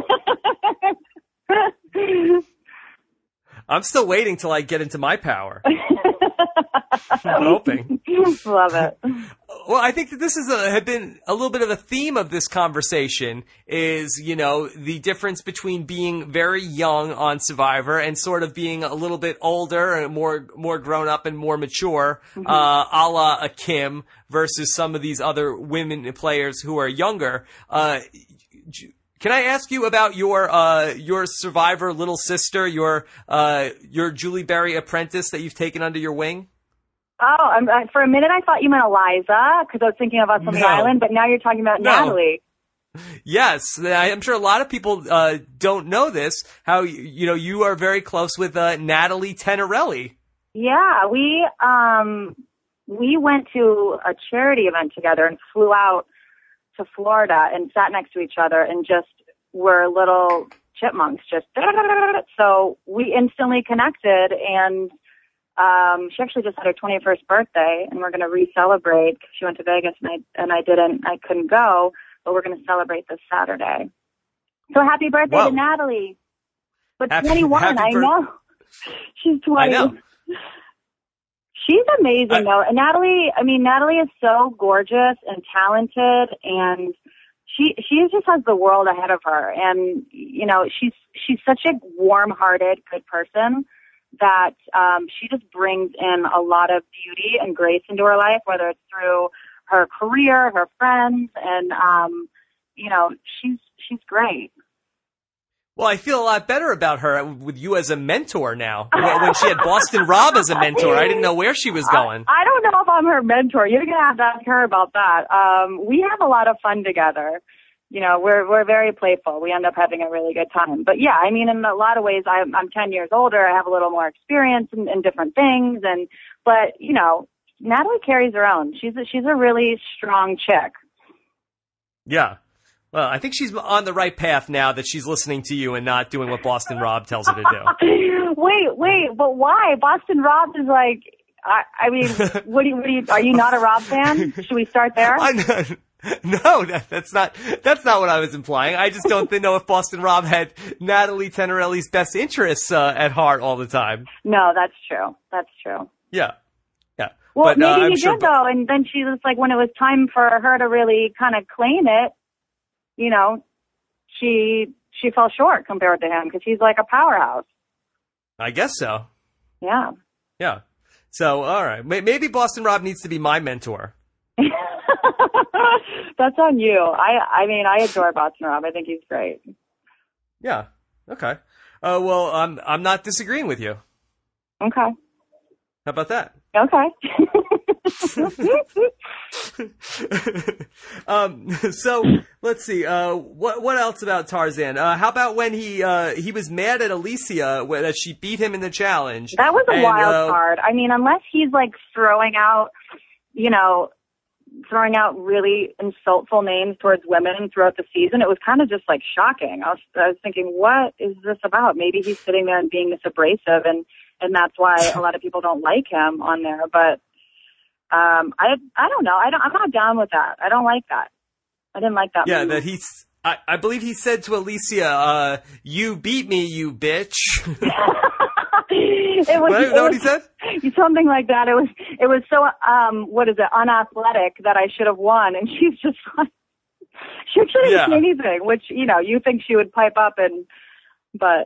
I'm still waiting till I get into my power. I'm hoping. Love it. Well, I think that this had been a little bit of a theme of this conversation is, the difference between being very young on Survivor and sort of being a little bit older and more grown up and more mature, a la a Kim versus some of these other women players who are younger. Can I ask you about your Survivor little sister, your Julie Berry apprentice that you've taken under your wing? Oh, for a minute I thought you meant Eliza, because I was thinking of us on the island, but now you're talking about Natalie. Yes, I'm sure a lot of people don't know this, how, you are very close with Natalie Tenorelli. Yeah, we went to a charity event together and flew out to Florida and sat next to each other and just were little chipmunks, so we instantly connected, and she actually just had her 21st birthday, and we're going to re-celebrate. She went to Vegas, and I couldn't go, but we're going to celebrate this Saturday. So happy birthday to Natalie. But 21, I know. She's 20. I know. She's amazing, though. And Natalie is so gorgeous and talented, and she just has the world ahead of her. And, she's such a warm-hearted, good person that she just brings in a lot of beauty and grace into her life, whether it's through her career, her friends, and, she's great. Well, I feel a lot better about her with you as a mentor now. When she had Boston Rob as a mentor, I didn't know where she was going. I don't know if I'm her mentor. You're going to have to ask her about that. We have a lot of fun together. We're very playful. We end up having a really good time. But yeah, in a lot of ways, I'm 10 years older. I have a little more experience in different things. But Natalie carries her own. She's a really strong chick. Yeah. Well, I think she's on the right path now that she's listening to you and not doing what Boston Rob tells her to do. Wait, but why? Boston Rob is like, what do you, are you not a Rob fan? Should we start there? No, that's not what I was implying. I just don't know if Boston Rob had Natalie Tenorelli's best interests at heart all the time. No, that's true. Yeah. Well, but, maybe he sure, did though, and then she was like, when it was time for her to really kind of claim it, she fell short compared to him because he's like a powerhouse. I guess so. Yeah. Yeah. So, all right, maybe Boston Rob needs to be my mentor. That's on you. I adore Boston Rob. I think he's great. Yeah. Okay. Well, I'm not disagreeing with you. Okay. How about that? Okay. So let's see. What else about Tarzan? How about when he was mad at Alicia that she beat him in the challenge? That was a wild card. Unless he's like throwing out really insultful names towards women throughout the season, it was kind of just like shocking. I was thinking, what is this about? Maybe he's sitting there and being this abrasive, and that's why a lot of people don't like him on there. But I don't know. I'm not down with that. I don't like that. I didn't like that. Yeah, movie. that I believe he said to Alicia, "You beat me, you bitch." What he said? Something like that. It was so unathletic that I should have won, and she's just like, she didn't say anything, which you think she would pipe up but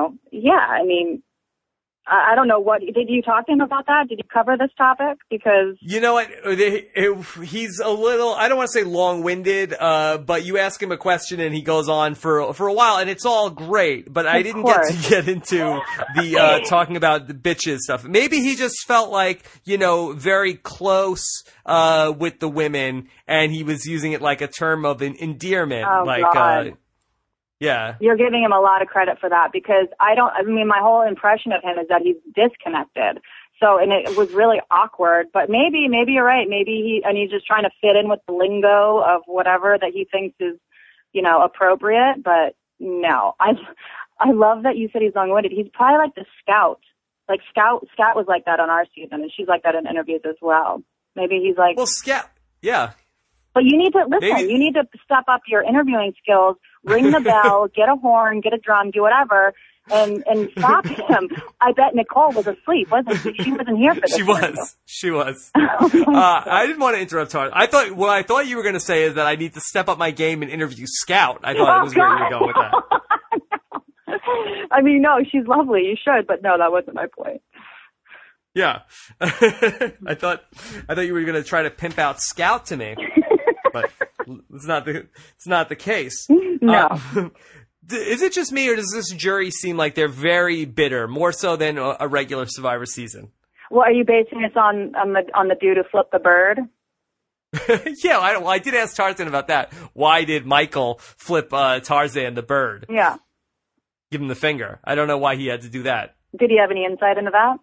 I don't know did you talk to him about that? Did you cover this topic? Because you know what, he's a little, I don't want to say long-winded, but you ask him a question and he goes on for a while, and it's all great. But I didn't get into the talking about the bitches stuff. Maybe he just felt like very close with the women, and he was using it like a term of endearment. Oh, God. Yeah. You're giving him a lot of credit for that, because my whole impression of him is that he's disconnected. So, and it was really awkward, but maybe you're right. Maybe he's just trying to fit in with the lingo of whatever that he thinks is, appropriate. But no, I love that you said he's long-winded. He's probably like the Scout. Like Scout was like that on our season, and she's like that in interviews as well. Maybe he's like... Well, Scout, yeah. But you need to, listen, Maybe. You need to step up your interviewing skills, ring the bell, get a horn, get a drum, do whatever, and stop him. I bet Nicole was asleep, wasn't she? She wasn't here for this. She was. I didn't want to interrupt her. What I thought you were going to say is that I need to step up my game and interview Scout. I thought that was where you were going with that. I mean, no, she's lovely. You should, but no, that wasn't my point. Yeah. I thought you were going to try to pimp out Scout to me. But it's not the case. No. Is it just me, or does this jury seem like they're very bitter, more so than a regular Survivor season? Well, are you basing this on the dude who flipped the bird? Yeah, I did ask Tarzan about that. Why did Michael flip Tarzan the bird? Yeah. Give him the finger. I don't know why he had to do that. Did he have any insight into that?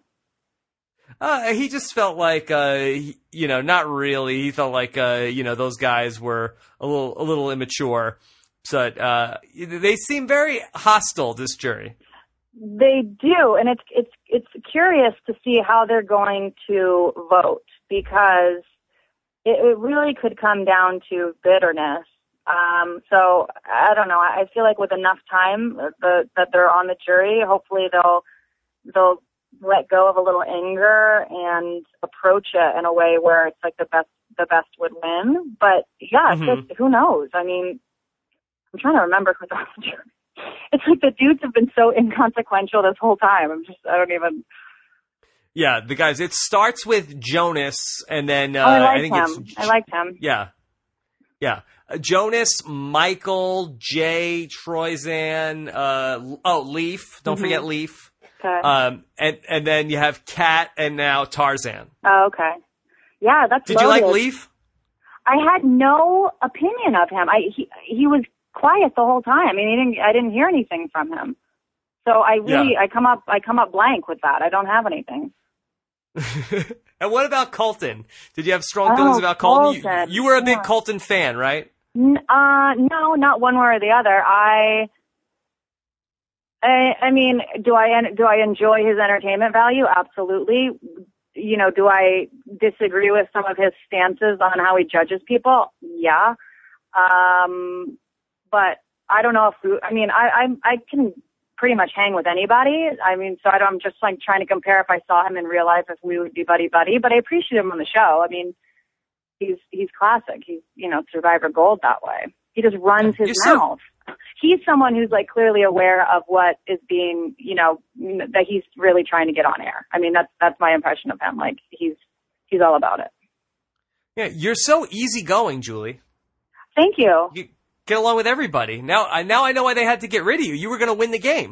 He just felt like, not really. He felt like, those guys were a little immature. But they seem very hostile, this jury. They do, and it's curious to see how they're going to vote, because it really could come down to bitterness. So I don't know. I feel like with enough time that they're on the jury, hopefully they'll let go of a little anger and approach it in a way where it's like the best would win. But yeah, who knows? I mean, I'm trying to remember who's on the jury. It's like the dudes have been so inconsequential this whole time. I don't even. Yeah, the guys. It starts with Jonas, and then I liked him. Yeah. Jonas, Michael, Jay, Troyzan, Leaf. Don't forget Leaf. Okay. And then you have Kat and now Tarzan. Oh, okay. Yeah, that's Did you like Leaf? I had no opinion of him. He was quiet the whole time. I mean, I didn't hear anything from him. So I come up blank with that. I don't have anything. And what about Colton? Did you have strong feelings about Colton? You were a big Colton fan, right? No, not one way or the other. I mean, do I enjoy his entertainment value? Absolutely. Do I disagree with some of his stances on how he judges people? Yeah. But I don't know if I can pretty much hang with anybody. I mean, so I'm just like trying to compare if I saw him in real life, if we would be buddy-buddy, but I appreciate him on the show. I mean, he's classic. He's, Survivor Gold that way. He just runs his mouth. He's someone who's like clearly aware of what is being, that he's really trying to get on air. I mean, that's my impression of him. Like he's all about it. Yeah. You're so easygoing, Julie. Thank you. You get along with everybody. Now I know why they had to get rid of you. You were going to win the game.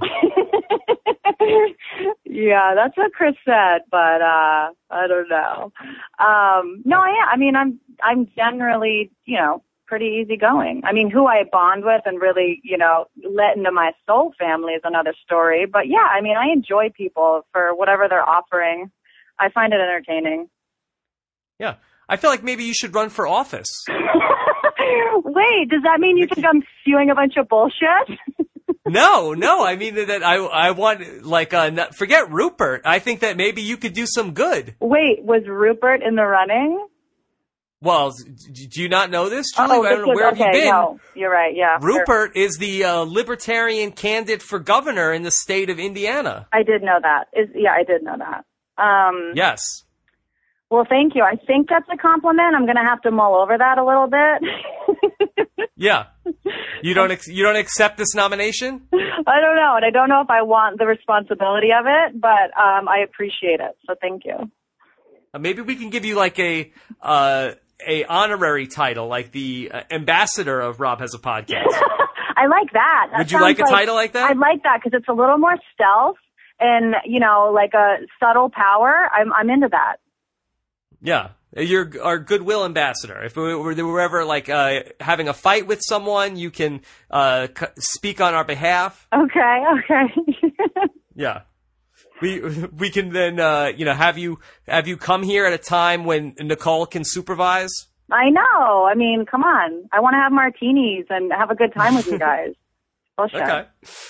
Yeah, that's what Chris said, but I don't know. No, I mean, I'm generally, pretty easygoing. I mean, who I bond with and really, let into my soul family is another story. But yeah, I mean, I enjoy people for whatever they're offering. I find it entertaining. Yeah. I feel like maybe you should run for office. Wait, does that mean you think I'm spewing a bunch of bullshit? No. I mean that I want, forget Rupert. I think that maybe you could do some good. Wait, was Rupert in the running? Well, do you not know this, Julie? I don't know. Where have you been? No, you're right, yeah. Rupert is the libertarian candidate for governor in the state of Indiana. I did know that. I did know that. Yes. Well, thank you. I think that's a compliment. I'm going to have to mull over that a little bit. Yeah. You don't accept this nomination? I don't know, and I don't know if I want the responsibility of it, but I appreciate it. So thank you. Maybe we can give you like a honorary title, like the ambassador of Rob Has a Podcast. I like that. Would you like a title like that? I'd like that because it's a little more stealth and, like a subtle power. I'm into that. Yeah. You're our goodwill ambassador. If we were ever like having a fight with someone, you can speak on our behalf. Okay. Yeah. We can then have you come here at a time when Nicole can supervise. I know. I mean, come on. I want to have martinis and have a good time with you guys. Bullshit. Okay.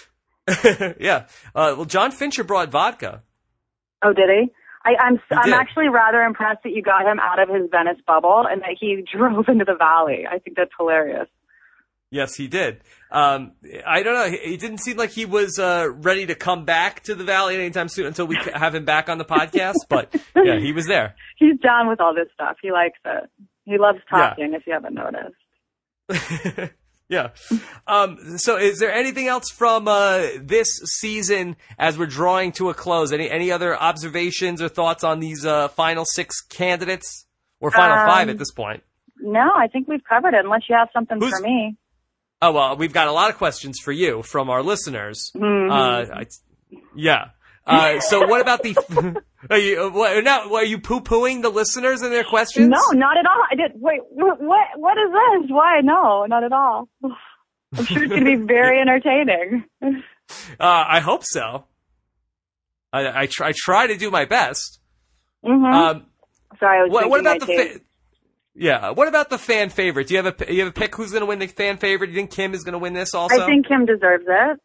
Yeah. Well, John Fincher brought vodka. Oh, did he? I'm did. actually rather impressed that you got him out of his Venice bubble and that he drove into the valley. I think that's hilarious. Yes, he did. I don't know. It didn't seem like he was ready to come back to the valley anytime soon until we have him back on the podcast. But yeah, he was there. He's down with all this stuff. He likes it. He loves talking, if you haven't noticed. Yeah. So is there anything else from this season as we're drawing to a close? Any other observations or thoughts on these final 6 candidates? Or final 5 at this point? No, I think we've covered it, unless you have something for me. Oh, well, we've got a lot of questions for you from our listeners. Mm-hmm. Yeah. So what about the... Are you poo-pooing the listeners and their questions? No, not at all. I did. Wait, what is this? Why? No, not at all. I'm sure it's going to be very entertaining. I hope so. I try to do my best. Mm-hmm. Sorry, I was what about the... Yeah. What about the fan favorite? Do you have a pick who's going to win the fan favorite? Do you think Kim is going to win this also? I think Kim deserves it.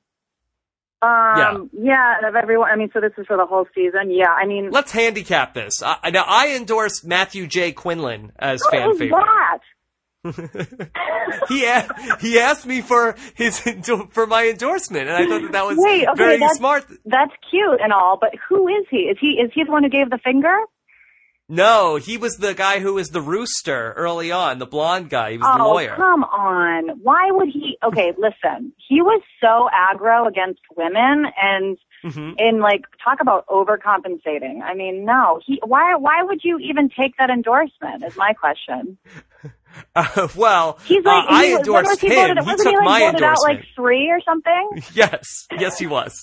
Yeah, of everyone. I mean, so this is for the whole season. Yeah, I mean, let's handicap this. Now, I endorsed Matthew J. Quinlan as fan favorite. What is that? He asked me for my endorsement, and I thought that was very smart. That's cute and all, but who is he? Is he the one who gave the finger? No, he was the guy who was the rooster early on, the blonde guy. He was the lawyer. Oh, come on. Why would he? Okay, listen. He was so aggro against women and talk about overcompensating. I mean, no. Why would you even take that endorsement is my question. He's like, I endorsed him. He took my endorsement. Out like 3 or something? Yes, he was.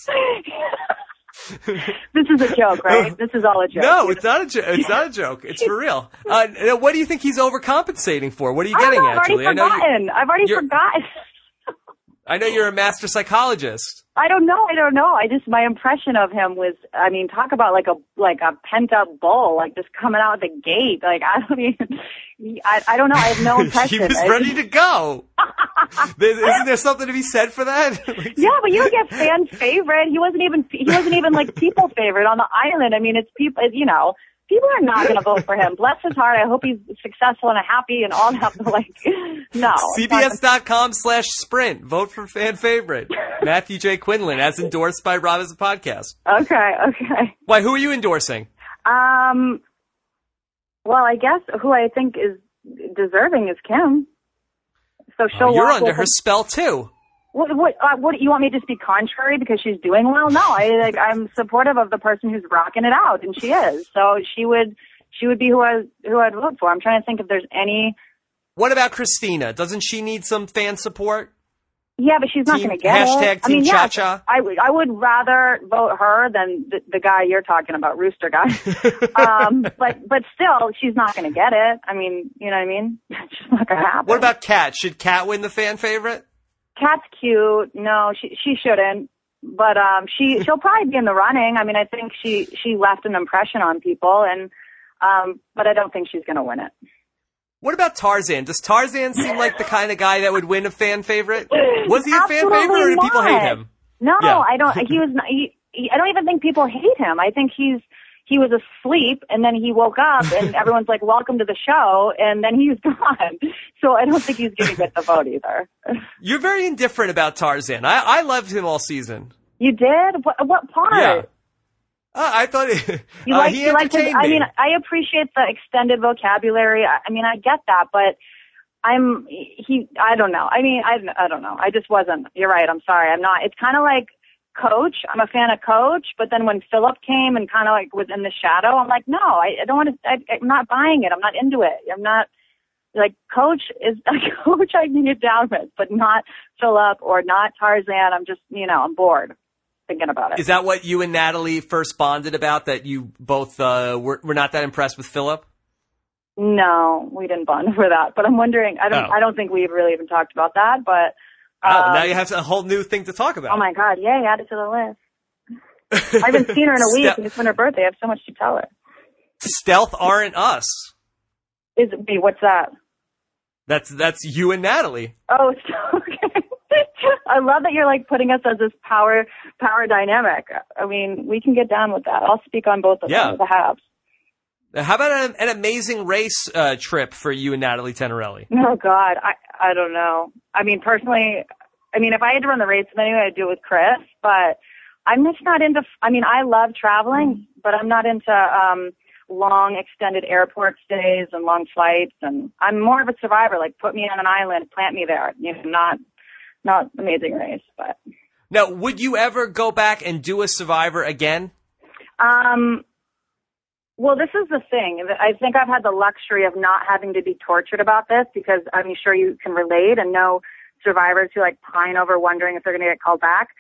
This is a joke, right? This is all a joke. No, it's not a joke. It's not a joke. It's for real. What do you think he's overcompensating for? What are you getting at, Julie? I've already forgotten. I know you're a master psychologist. I don't know. My impression of him was, I mean, talk about like a pent up bull, like just coming out the gate. Like, I don't know. I have no impression. He was ready to go. Isn't there something to be said for that? Yeah, but you don't get fan favorite. He wasn't even like people favorite on the island. I mean, it's people, people are not going to vote for him. Bless his heart. I hope he's successful and happy and all that. No. CBS.com/sprint. Vote for fan favorite. Matthew J. Quinlan, as endorsed by Rob as a podcast. Okay. Why, who are you endorsing? Well, I guess who I think is deserving is Kim. So you're under her spell too. What you want me to just be contrary because she's doing well? No, I'm supportive of the person who's rocking it out, and she is. So she would be who I'd vote for. I'm trying to think if there's any. What about Christina? Doesn't she need some fan support? Yeah, but she's not going to get it. Team Cha-Cha. I would rather vote her than the guy you're talking about, Rooster guy. But still, she's not going to get it. I mean, you know what I mean? It's just not going to happen. What about Kat? Should Kat win the fan favorite? Kat's cute. No, she shouldn't. But she'll probably be in the running. I mean, I think she left an impression on people, and but I don't think she's going to win it. What about Tarzan? Does Tarzan seem like the kind of guy that would win a fan favorite? Was he a fan favorite, or do people hate him? No, yeah. I don't. He was. I don't even think people hate him. I think he was asleep, and then he woke up, and everyone's like, "Welcome to the show," and then he's gone. So I don't think he's going to get the vote either. You're very indifferent about Tarzan. I loved him all season. You did? What part? Yeah. I thought he entertained me. I mean, I appreciate the extended vocabulary. I mean, I get that, but I don't know. I mean, I don't know. I just wasn't. You're right. I'm sorry. I'm not. It's kind of like Coach. I'm a fan of Coach, but then when Philip came and kind of like was in the shadow, I'm like, no, I don't want to. I'm not buying it. I'm not into it. I'm not. Like Coach is a Coach I can get down with, but not Philip or not Tarzan. I'm just, I'm bored thinking about it. Is that what you and Natalie first bonded about, that you both were not that impressed with Philip? No, we didn't bond over that. But I'm wondering, I don't think we've really even talked about that, but now you have a whole new thing to talk about. Oh my God, yay, add it to the list. I haven't seen her in a week, and it's been her birthday. I have so much to tell her. Stealth Aren't Us. What's that? That's you and Natalie. Oh, okay. I love that you're like putting us as this power dynamic. I mean, we can get down with that. I'll speak on both of them perhaps. How about an amazing race trip for you and Natalie Tenerelli? Oh God, I don't know. I mean, personally, if I had to run the race anyway, I'd do it with Chris, but I'm just not into, I love traveling, but I'm not into long extended airport stays and long flights, and I'm more of a survivor. Like, put me on an island, plant me there. Not Amazing Race, but. Now, would you ever go back and do a Survivor again? Well, this is the thing. I think I've had the luxury of not having to be tortured about this, because I'm sure you can relate and know survivors who like pine over wondering if they're going to get called back.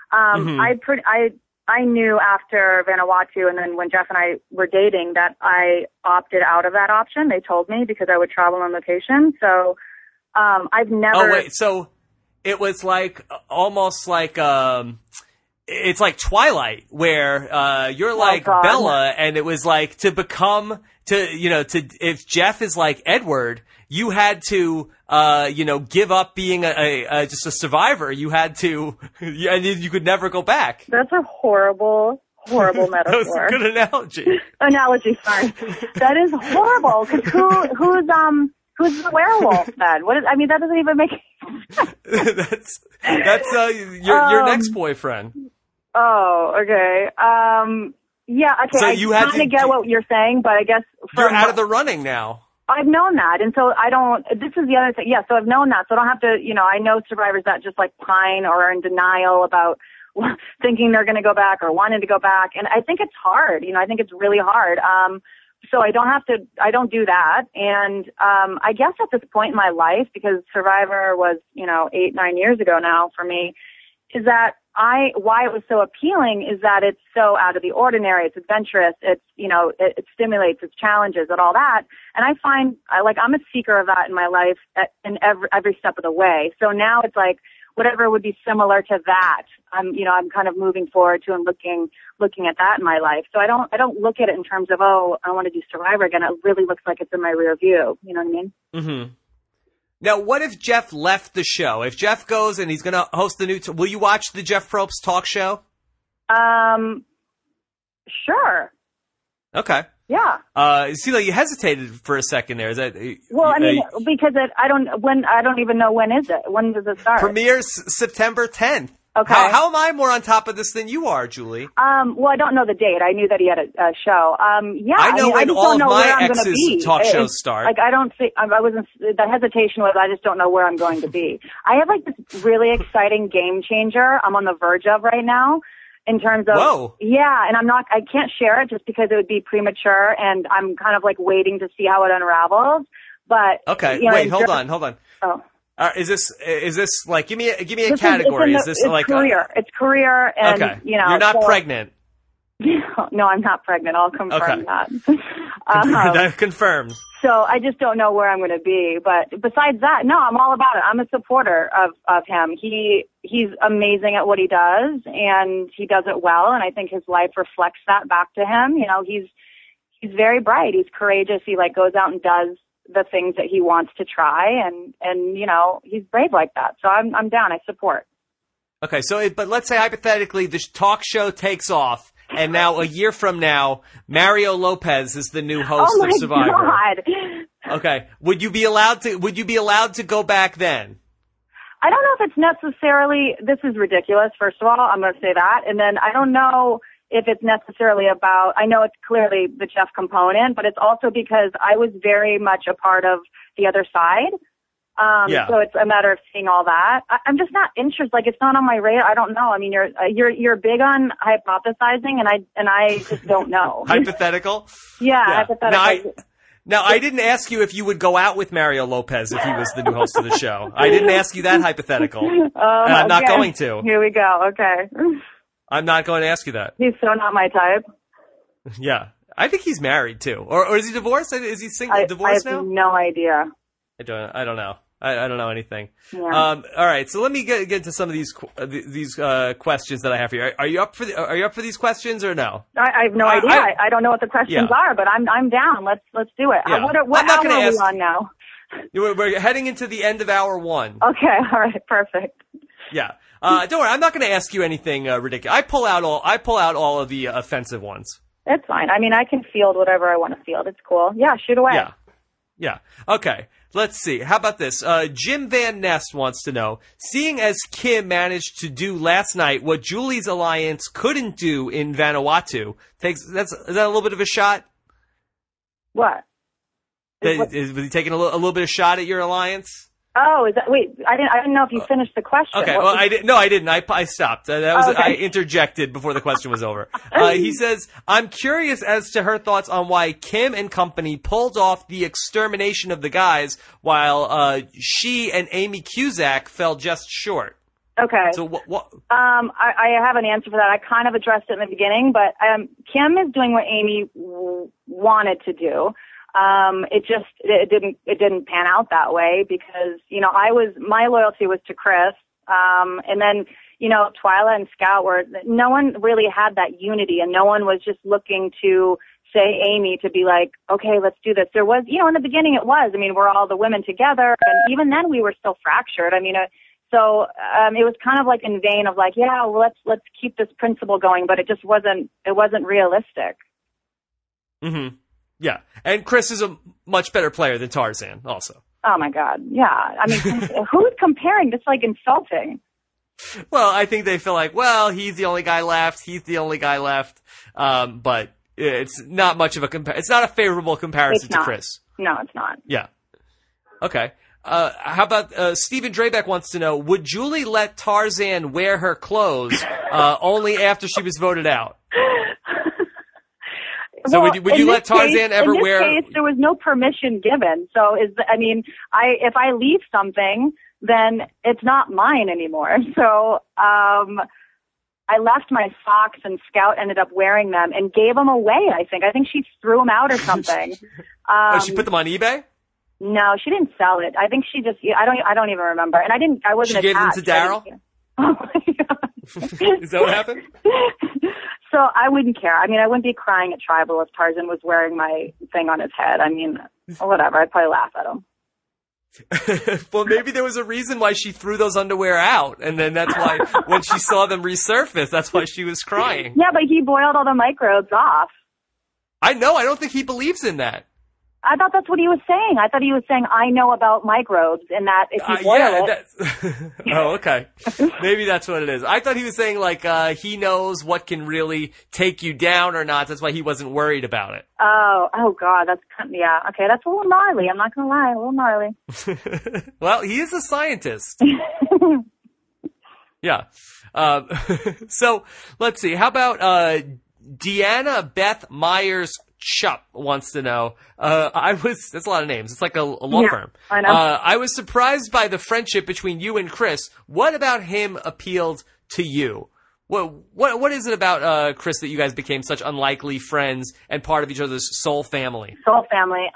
I knew after Vanuatu, and then when Jeff and I were dating, that I opted out of that option. They told me, because I would travel on location. So I've never. Oh wait, so it was like almost like it's like Twilight, where you're like Bella, and it was like if Jeff is like Edward, you had to give up being just a survivor. You had to, and you could never go back. That's a horrible metaphor. That was a good analogy. Sorry, that is horrible. Because who's the werewolf then? That doesn't even make sense. that's your next boyfriend. Oh, okay. Yeah, okay. So I kind of get what you're saying, but I guess you're out of the running now. I've known that, and so I don't. This is the other thing. Yeah, so I've known that, so I don't have to. I know survivors that just like pine or are in denial about thinking they're going to go back or wanting to go back, and I think it's hard. I think it's really hard. So I don't do that. And, I guess at this point in my life, because Survivor was, 8-9 years ago now for me, is that why it was so appealing is that it's so out of the ordinary. It's adventurous. It's, it stimulates, it's challenges and all that. And I find, I'm a seeker of that in my life in every step of the way. So now it's like, whatever would be similar to that, I'm kind of moving forward to and looking at that in my life. So I don't look at it in terms of, I want to do Survivor again. It really looks like it's in my rear view. You know what I mean? Mm-hmm. Now, what if Jeff left the show? If Jeff goes and he's going to host the new, will you watch the Jeff Probst talk show? Sure. Okay. Yeah. You hesitated for a second there. Is that? Well, because I don't even know when is it. When does it start? Premieres September 10th. Okay. How am I more on top of this than you are, Julie? Well, I don't know the date. I knew that he had a show. Yeah. I know when all of my ex's talk shows start. Like, I don't think, I wasn't, the hesitation was I just don't know where I'm going to be. I have like this really exciting game changer I'm on the verge of right now. In terms of, whoa. Yeah, and I can't share it just because it would be premature, and I'm kind of like waiting to see how it unravels. But okay, wait, hold on. Oh, is this like give me a category? Is this like career? It's career, and okay. You're not pregnant. No, I'm not pregnant. I'll confirm that. That confirmed. So I just don't know where I'm going to be. But besides that, no, I'm all about it. I'm a supporter of him. He's amazing at what he does, and he does it well. And I think his life reflects that back to him. He's very bright. He's courageous. He like goes out and does the things that he wants to try, and he's brave like that. So I'm down. I support. Okay, but let's say hypothetically the talk show takes off. And now, a year from now, Mario Lopez is the new host of Survivor. Oh my God! Okay, would you be allowed to go back then? I don't know if it's necessarily. This is ridiculous. First of all, I'm going to say that, and then I don't know if it's necessarily about. I know it's clearly the Jeff component, but it's also because I was very much a part of the other side. So it's a matter of seeing all that. I'm just not interested. Like, it's not on my radar. I don't know. I mean, you're big on hypothesizing, and I just don't know. Hypothetical? Yeah. Hypothetical. Now, I didn't ask you if you would go out with Mario Lopez if he was the new host of the show. I didn't ask you that hypothetical. And I'm not going to. Here we go. Okay. I'm not going to ask you that. He's so not my type. Yeah. I think he's married, too. Or is he divorced? Is he single? Divorced now? I have no idea. I don't know. I don't know anything. Yeah. All right, so let me get into some of these questions that I have for you. Are you up for these questions or no? I have no idea. I don't know what the questions are, but I'm down. Let's do it. Yeah. What hour are we on now? We're heading into the end of hour 1. Okay, all right, perfect. Yeah. Don't worry. I'm not going to ask you anything ridiculous. I pull out all of the offensive ones. That's fine. I mean, I can field whatever I want to field. It's cool. Yeah, shoot away. Yeah. Okay. Let's see. How about this? Jim Van Ness wants to know, seeing as Kim managed to do last night what Julie's alliance couldn't do in Vanuatu, is that a little bit of a shot? What? Was he taking a little bit of shot at your alliance? Oh, wait, I didn't know if you finished the question. Okay, well, I didn't. No, I didn't. I stopped. Okay. I interjected before the question was over. He says, I'm curious as to her thoughts on why Kim and company pulled off the extermination of the guys while she and Amy Cusack fell just short. Okay. So what? I have an answer for that. I kind of addressed it in the beginning, but Kim is doing what Amy wanted to do. It didn't pan out that way because, my loyalty was to Chris. And then, Twyla and Scout no one really had that unity and no one was just looking to say Amy to be like, okay, let's do this. There was, in the beginning it was, we're all the women together and even then we were still fractured. So it was kind of like in vain of like, yeah, well, let's keep this principle going, but it wasn't realistic. Mm-hmm. Yeah, and Chris is a much better player than Tarzan, also. Oh, my God. Yeah. Who's comparing? That's, insulting. Well, I think they feel like, well, he's the only guy left. But it's not much of it's not a favorable comparison to Chris. No, it's not. Yeah. Okay. How about Stephen Drabeck wants to know, would Julie let Tarzan wear her clothes only after she was voted out? So would you let Tarzan ever wear? In this case, there was no permission given. So if I leave something, then it's not mine anymore. So I left my socks, and Scout ended up wearing them and gave them away. I think she threw them out or something. She put them on eBay? No, she didn't sell it. I think she just. I don't even remember. And I wasn't. She gave them to Daryl. Oh my God! Is that what happened? So I wouldn't care. I wouldn't be crying at Tribal if Tarzan was wearing my thing on his head. Whatever. I'd probably laugh at him. Well, maybe there was a reason why she threw those underwear out, and then that's why when she saw them resurface, that's why she was crying. Yeah, but he boiled all the microbes off. I know. I don't think he believes in that. I thought that's what he was saying. I thought he was saying, I know about microbes, and that if you boil it... Oh, okay. Maybe that's what it is. I thought he was saying, he knows what can really take you down or not. That's why he wasn't worried about it. Oh, God. Yeah. Okay, that's a little gnarly. I'm not going to lie. A little gnarly. Well, he is a scientist. Yeah. So, let's see. How about Deanna Beth Myers Chup wants to know, that's a lot of names. It's like a law firm. I know. I was surprised by the friendship between you and Chris. What about him appealed to you? What is it about, Chris, that you guys became such unlikely friends and part of each other's soul family? Soul family.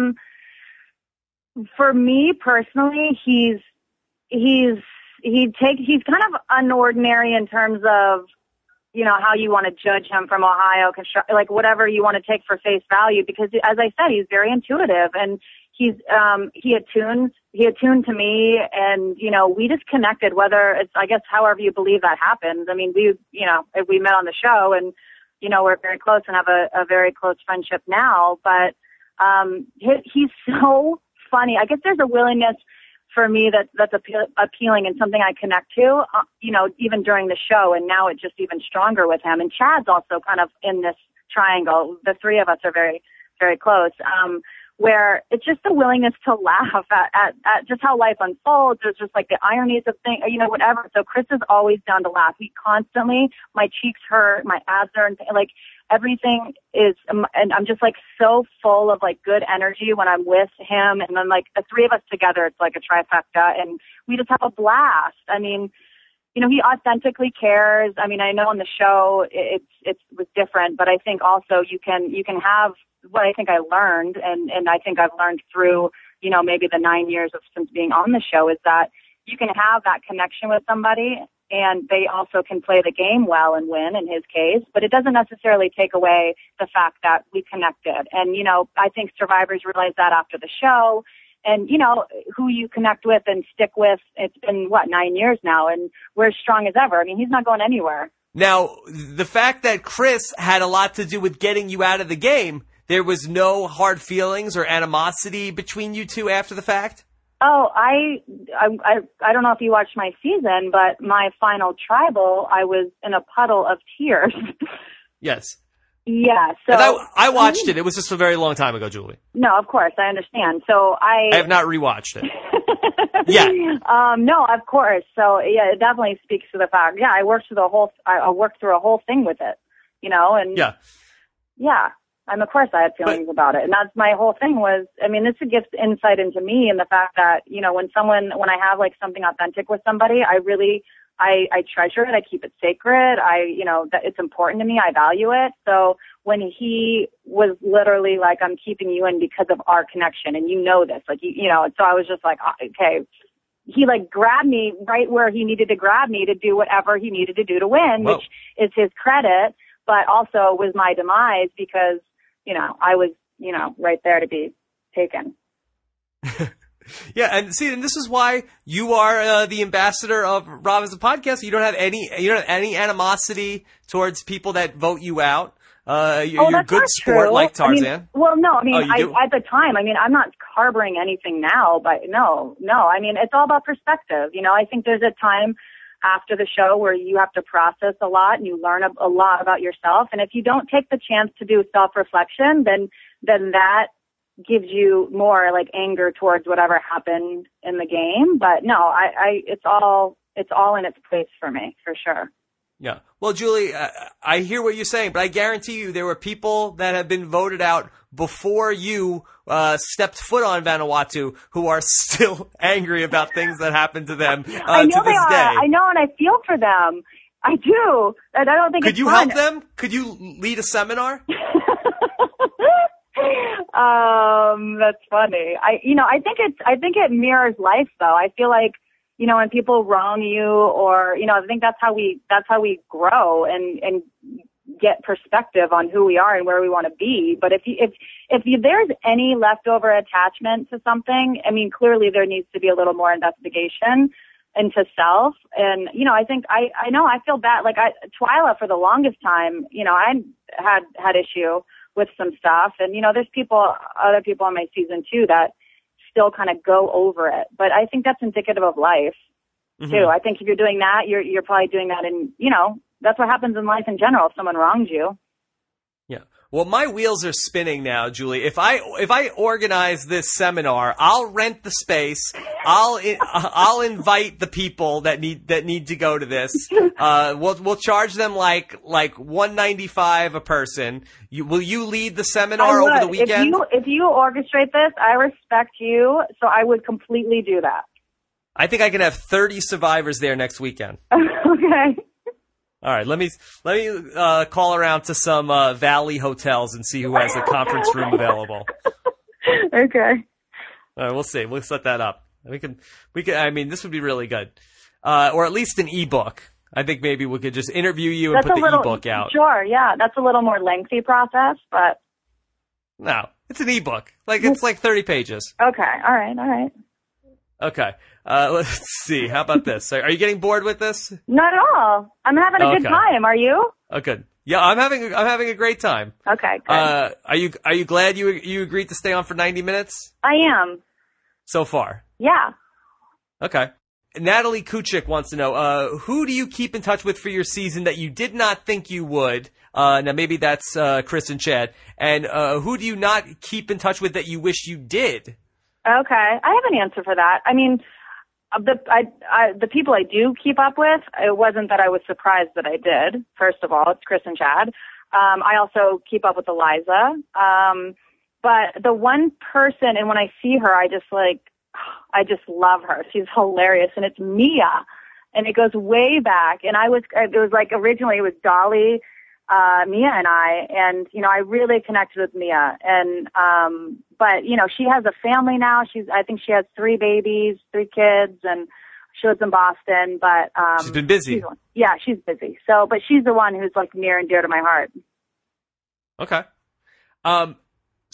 For me personally, he's kind of unordinary in terms of, how you want to judge him from Ohio, whatever you want to take for face value, because as I said, he's very intuitive and he attuned to me and, we just connected, whether it's, I guess, however you believe that happens. We met on the show and, we're very close and have a very close friendship now, but, he's so funny. I guess there's a willingness for me that's appealing and something I connect to, even during the show. And now it's just even stronger with him. And Chad's also kind of in this triangle. The three of us are very, very close, where it's just the willingness to laugh at just how life unfolds. There's just the ironies of things, whatever. So Chris is always down to laugh. He constantly, my cheeks hurt, my abs are, everything is, and I'm just so full of good energy when I'm with him. And then the three of us together, it's like a trifecta and we just have a blast. He authentically cares. I know on the show it was different, but I think also you can have what I think I learned and I think I've learned through, maybe the 9 years since being on the show is that you can have that connection with somebody and they also can play the game well and win in his case, but it doesn't necessarily take away the fact that we connected. And, I think survivors realized that after the show and who you connect with and stick with. It's been 9 years now, and we're as strong as ever. I mean, he's not going anywhere. Now, the fact that Chris had a lot to do with getting you out of the game, there was no hard feelings or animosity between you two after the fact? Oh, I don't know if you watched my season, but my final tribal, I was in a puddle of tears. Yes. Yeah. So I watched it. It was just a very long time ago, Julie. No, of course, I understand. So I have not rewatched it. Yeah. No, of course. So yeah, it definitely speaks to the fact. Yeah, I worked through a whole thing with it, and yeah. Of course I had feelings about it. And that's my whole thing was, I mean, this gives insight into me and the fact that, when I have like something authentic with somebody, I treasure it. I keep it sacred. That it's important to me. I value it. So when he was literally like, I'm keeping you in because of our connection and this, like, so I was just like, okay, he like grabbed me right where he needed to grab me to do whatever he needed to do to win, Whoa. which is his credit, but also was my demise because, I was, right there to be taken. Yeah, and this is why you are the ambassador of Robin's the Podcast. You don't have any animosity towards people that vote you out. You're a good sport like Tarzan. At the time, I'm not harboring anything now, but no. I mean, it's all about perspective. I think there's a time after the show where you have to process a lot and you learn a lot about yourself. And if you don't take the chance to do self-reflection, then that gives you more like anger towards whatever happened in the game. But no, it's all in its place for me, for sure. Yeah. Well, Julie, I hear what you're saying, but I guarantee you there were people that have been voted out before you stepped foot on Vanuatu who are still angry about things that happened to them I know to this they day. are. I know, and I feel for them. I do. And I don't think Could you fun. help them? Could you lead a seminar? That's funny. I think it mirrors life though. I feel like, when people wrong you or, I think that's how we grow and get perspective on who we are and where we want to be. But if there's any leftover attachment to something, clearly there needs to be a little more investigation into self. And, I think I feel bad. Like Twyla for the longest time, I had issue with some stuff. And, there's other people on my season too that still kind of go over it. But I think that's indicative of life too. I think if you're doing that, you're probably doing that in, that's what happens in life in general if someone wrongs you. Yeah. Well, my wheels are spinning now, Julie. If I organize this seminar, I'll rent the space. I'll invite the people that need to go to this. We'll charge them like $195 a person. Will you lead the seminar over the weekend? If you orchestrate this, I respect you, so I would completely do that. I think I can have 30 survivors there next weekend. Okay. All right, let me call around to some Valley hotels and see who has a conference room available. Okay. All right, we'll see. We'll set that up. We can. I mean, this would be really good, or at least an ebook. I think maybe we could just interview you and put the ebook out. Sure, yeah, that's a little more lengthy process, but no, it's an ebook. It's like 30 pages. Okay, all right. Okay. Let's see. How about this? Are you getting bored with this? Not at all. I'm having a good time. Are you? Oh, good. Yeah, I'm having a great time. Okay, good. Are you glad you agreed to stay on for 90 minutes? I am. So far. Yeah. Okay. Natalie Kuchik wants to know, who do you keep in touch with for your season that you did not think you would? Now maybe that's Chris and Chad. And who do you not keep in touch with that you wish you did? Okay, I have an answer for that. I mean, the people I do keep up with, it wasn't that I was surprised that I did. First of all, it's Chris and Chad. I also keep up with Eliza. But the one person, and when I see her, I just love her. She's hilarious, and it's Mia, and it goes way back. And originally it was Dolly, Mia and I, and, I really connected with Mia. And, but, she has a family now. I think she has 3 babies, 3 kids, and she lives in Boston, but, she's been busy. She's busy. So, but she's the one who's near and dear to my heart. Okay.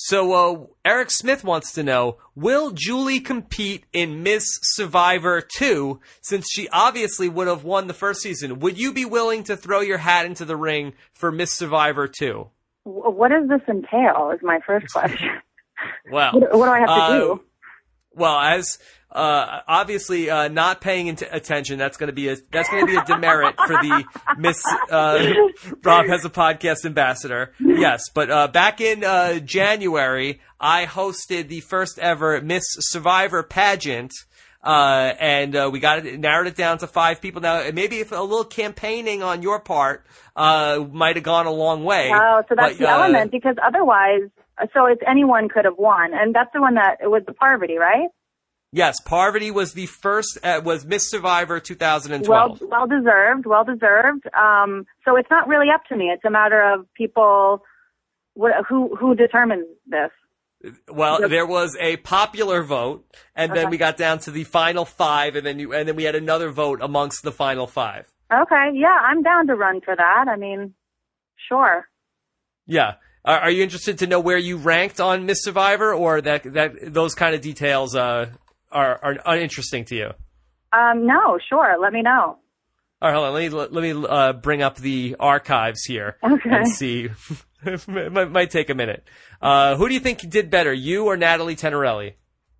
So Eric Smith wants to know, will Julie compete in Miss Survivor 2 since she obviously would have won the first season? Would you be willing to throw your hat into the ring for Miss Survivor 2? What does this entail is my first question. Well, what do I have to do? Well, as obviously not paying attention, that's going to be a demerit for the Miss Rob has a podcast ambassador. Yes, but back in January, I hosted the first ever Miss Survivor pageant. And we narrowed it down to 5 people. Now, maybe if a little campaigning on your part might have gone a long way. Oh, so that's the element, because otherwise, so it's anyone could have won, and that's the one that it was the Parvati, right? Yes, Parvati was the first, was Miss Survivor 2012. Well deserved. So it's not really up to me. It's a matter of people, who determines this. Well, there was a popular vote, and then we got down to the final 5, and then we had another vote amongst the final 5. Okay, yeah, I'm down to run for that. I mean, sure. Yeah. Are you interested to know where you ranked on Miss Survivor, or that those kind of details are uninteresting to you? No, sure. Let me know. All right, hold on. Let me bring up the archives here and see. It might take a minute. Who do you think did better, you or Natalie Tenorelli?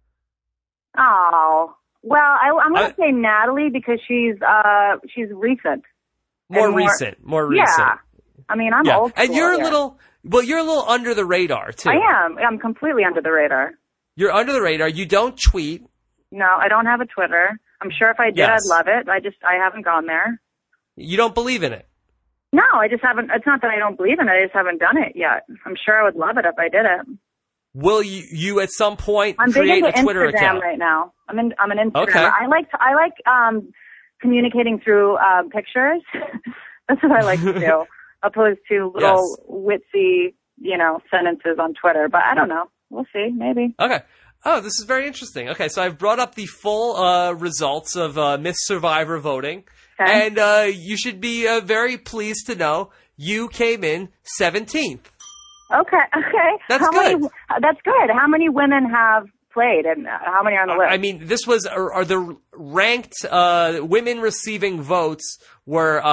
Oh, well, I'm going to say Natalie because she's recent. More recent. Yeah. I mean, I'm old school. And you're a little under the radar too. I am. I'm completely under the radar. You're under the radar. You don't tweet. No, I don't have a Twitter. I'm sure if I did, I'd love it. I haven't gone there. You don't believe in it? No, I just haven't. It's not that I don't believe in it. I just haven't done it yet. I'm sure I would love it if I did it. Will you at some point create a Twitter Instagram account? right now. I'm an Instagram. Okay. I like communicating through pictures. That's what I like to do, opposed to little witsy, sentences on Twitter. But I don't know. We'll see. Maybe. Okay. Oh, this is very interesting. Okay, so I've brought up the full results of Miss Survivor voting. Okay. And you should be very pleased to know you came in 17th. Okay. That's good. That's good. How many women have played, and how many are on the list? I mean, this was the ranked women receiving votes were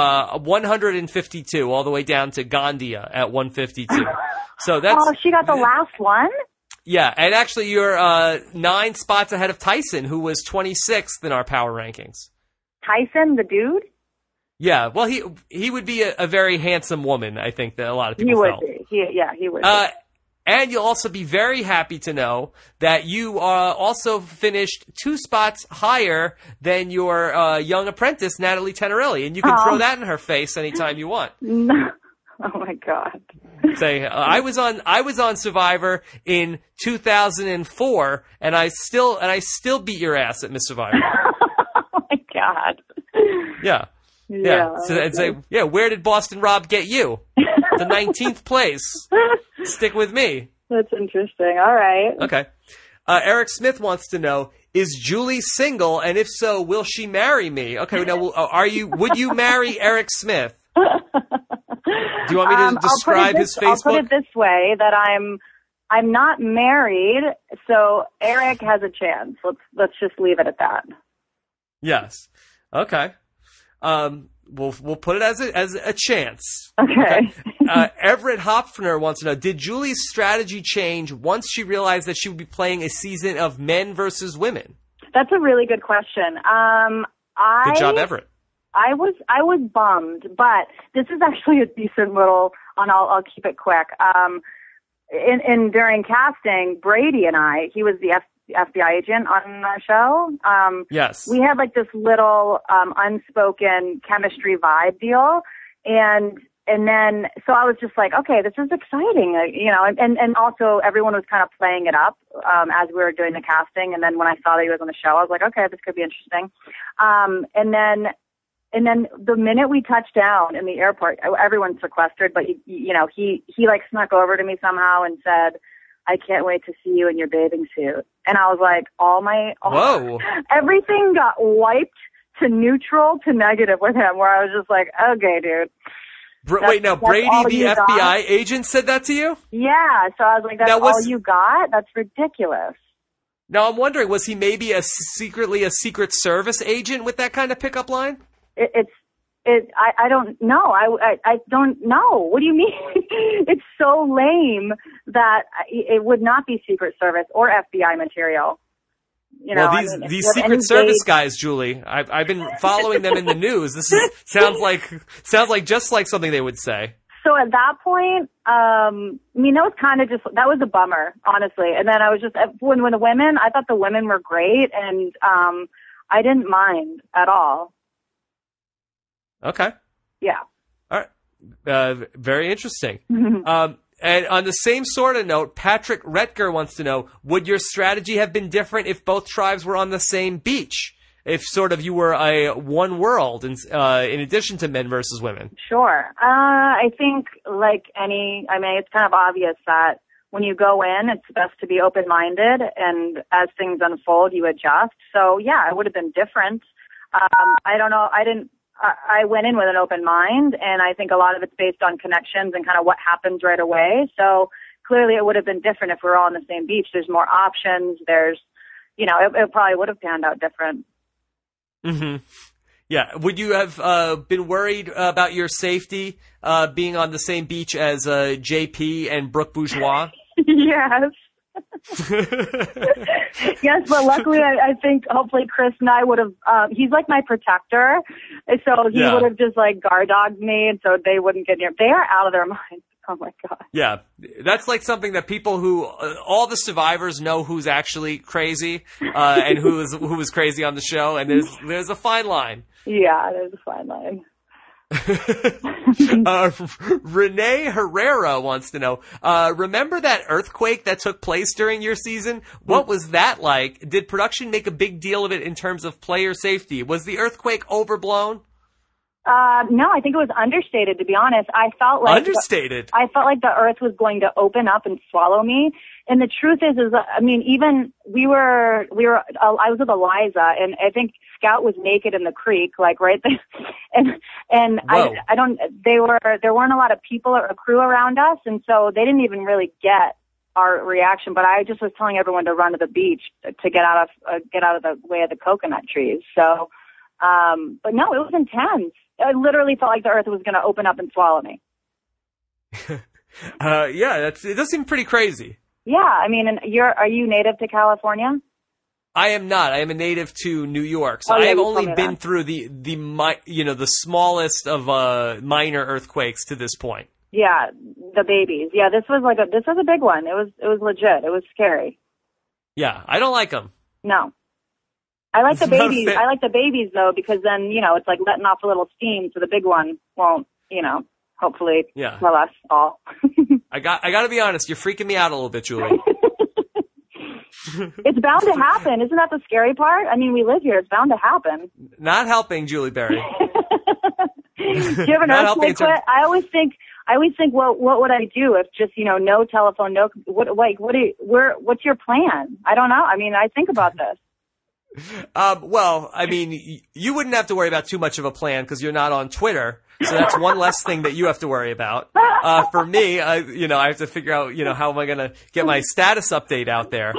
152, all the way down to Gandia at 152. So that's. Oh, she got the last one? Yeah, and actually you're 9 spots ahead of Tyson, who was 26th in our power rankings. Tyson, the dude? Yeah, well, he would be a very handsome woman, I think, that a lot of people felt. He would be. And you'll also be very happy to know that you also finished 2 spots higher than your young apprentice, Natalie Tenorelli, and you can throw that in her face anytime you want. No. Oh my God. Say, I was on Survivor in 2004, and I still beat your ass at Miss Survivor. Oh my God. Yeah. So, and say, where did Boston Rob get you? The 19th place. Stick with me. That's interesting. All right. Okay. Eric Smith wants to know, is Julie single? And if so, will she marry me? Okay. Now, would you marry Eric Smith? Do you want me to describe his Facebook? I'll put it this way, that I'm not married, so Eric has a chance. Let's just leave it at that. Yes. Okay. We'll put it as a chance. Okay. Everett Hopfner wants to know, did Julie's strategy change once she realized that she would be playing a season of men versus women? That's a really good question. Good job, Everett. I was bummed, but this is actually a decent little, and I'll keep it quick. During casting, Brady and I, he was the FBI agent on our show. Yes. We had like this little unspoken chemistry vibe deal, and then so I was just like, okay, this is exciting, and also everyone was kind of playing it up as we were doing the casting, and then when I saw that he was on the show, I was like, okay, this could be interesting, And then the minute we touched down in the airport, everyone's sequestered, but he like snuck over to me somehow and said, I can't wait to see you in your bathing suit. And I was like, everything got wiped to neutral to negative with him, where I was just like, okay, dude. Wait, now Brady, the FBI agent, said that to you? Yeah, so I was like, that's all you got? That's ridiculous. Now I'm wondering, was he maybe secretly a Secret Service agent with that kind of pickup line? I don't know. I don't know. What do you mean? It's so lame that it would not be Secret Service or FBI material. You know, well, these Secret Service guys, Julie, I've been following them in the news. This sounds like just like something they would say. So at that point, I mean, that was kind of that was a bummer, honestly. And then I was just, when the women, I thought the women were great, and I didn't mind at all. Okay. Yeah. All right. Very interesting. And on the same sort of note, Patrick Retker wants to know, would your strategy have been different if both tribes were on the same beach? If sort of you were a one world in addition to men versus women? Sure. I think it's kind of obvious that when you go in, it's best to be open-minded, and as things unfold, you adjust. So yeah, it would have been different. I don't know. I went in with an open mind, and I think a lot of it's based on connections and kind of what happens right away. So clearly it would have been different if we were all on the same beach. There's more options. There's, it probably would have panned out different. Mm-hmm. Yeah. Would you have been worried about your safety being on the same beach as JP and Brooke Bourgeois? Yes. Yes, but luckily I think hopefully Chris and I would have, he's like my protector, so he would have just like guard dogged me, and so they wouldn't get near. They are out of their minds. Oh my God. Yeah, that's like something that people who, all the survivors know who's actually crazy, and who was crazy on the show, and there's a fine line. Yeah, there's a fine line. Renee Herrera wants to know, remember that earthquake that took place during your season? What was that like? Did production make a big deal of it in terms of player safety? Was the earthquake overblown? No, I think it was understated, to be honest. I felt like I felt like the earth was going to open up and swallow me. And the truth is, I mean, even I was with Eliza, and I think Scout was naked in the creek, like right there. And there weren't a lot of people or a crew around us, and so they didn't even really get our reaction. But I just was telling everyone to run to the beach to get out of the way of the coconut trees. So, but no, it was intense. I literally felt like the earth was going to open up and swallow me. Yeah, it does seem pretty crazy. Yeah, I mean, are you native to California? I am not. I am a native to New York, so I have only been through the smallest of minor earthquakes to this point. Yeah, the babies. Yeah, this was a big one. It was legit. It was scary. Yeah, I don't like them. No. I like the babies. I like the babies though, because then, it's like letting off a little steam, so the big one won't, hopefully kill us all. I got to be honest, you're freaking me out a little bit, Julie. It's bound to happen. Isn't that the scary part? I mean, we live here. It's bound to happen. Not helping, Julie Berry. Do you have an earthquake? I always think, what would I do if just, no telephone, what's your plan? I don't know. I mean, I think about this. Well, I mean, you wouldn't have to worry about too much of a plan because you're not on Twitter. So that's one less thing that you have to worry about. For me, I have to figure out, how am I going to get my status update out there?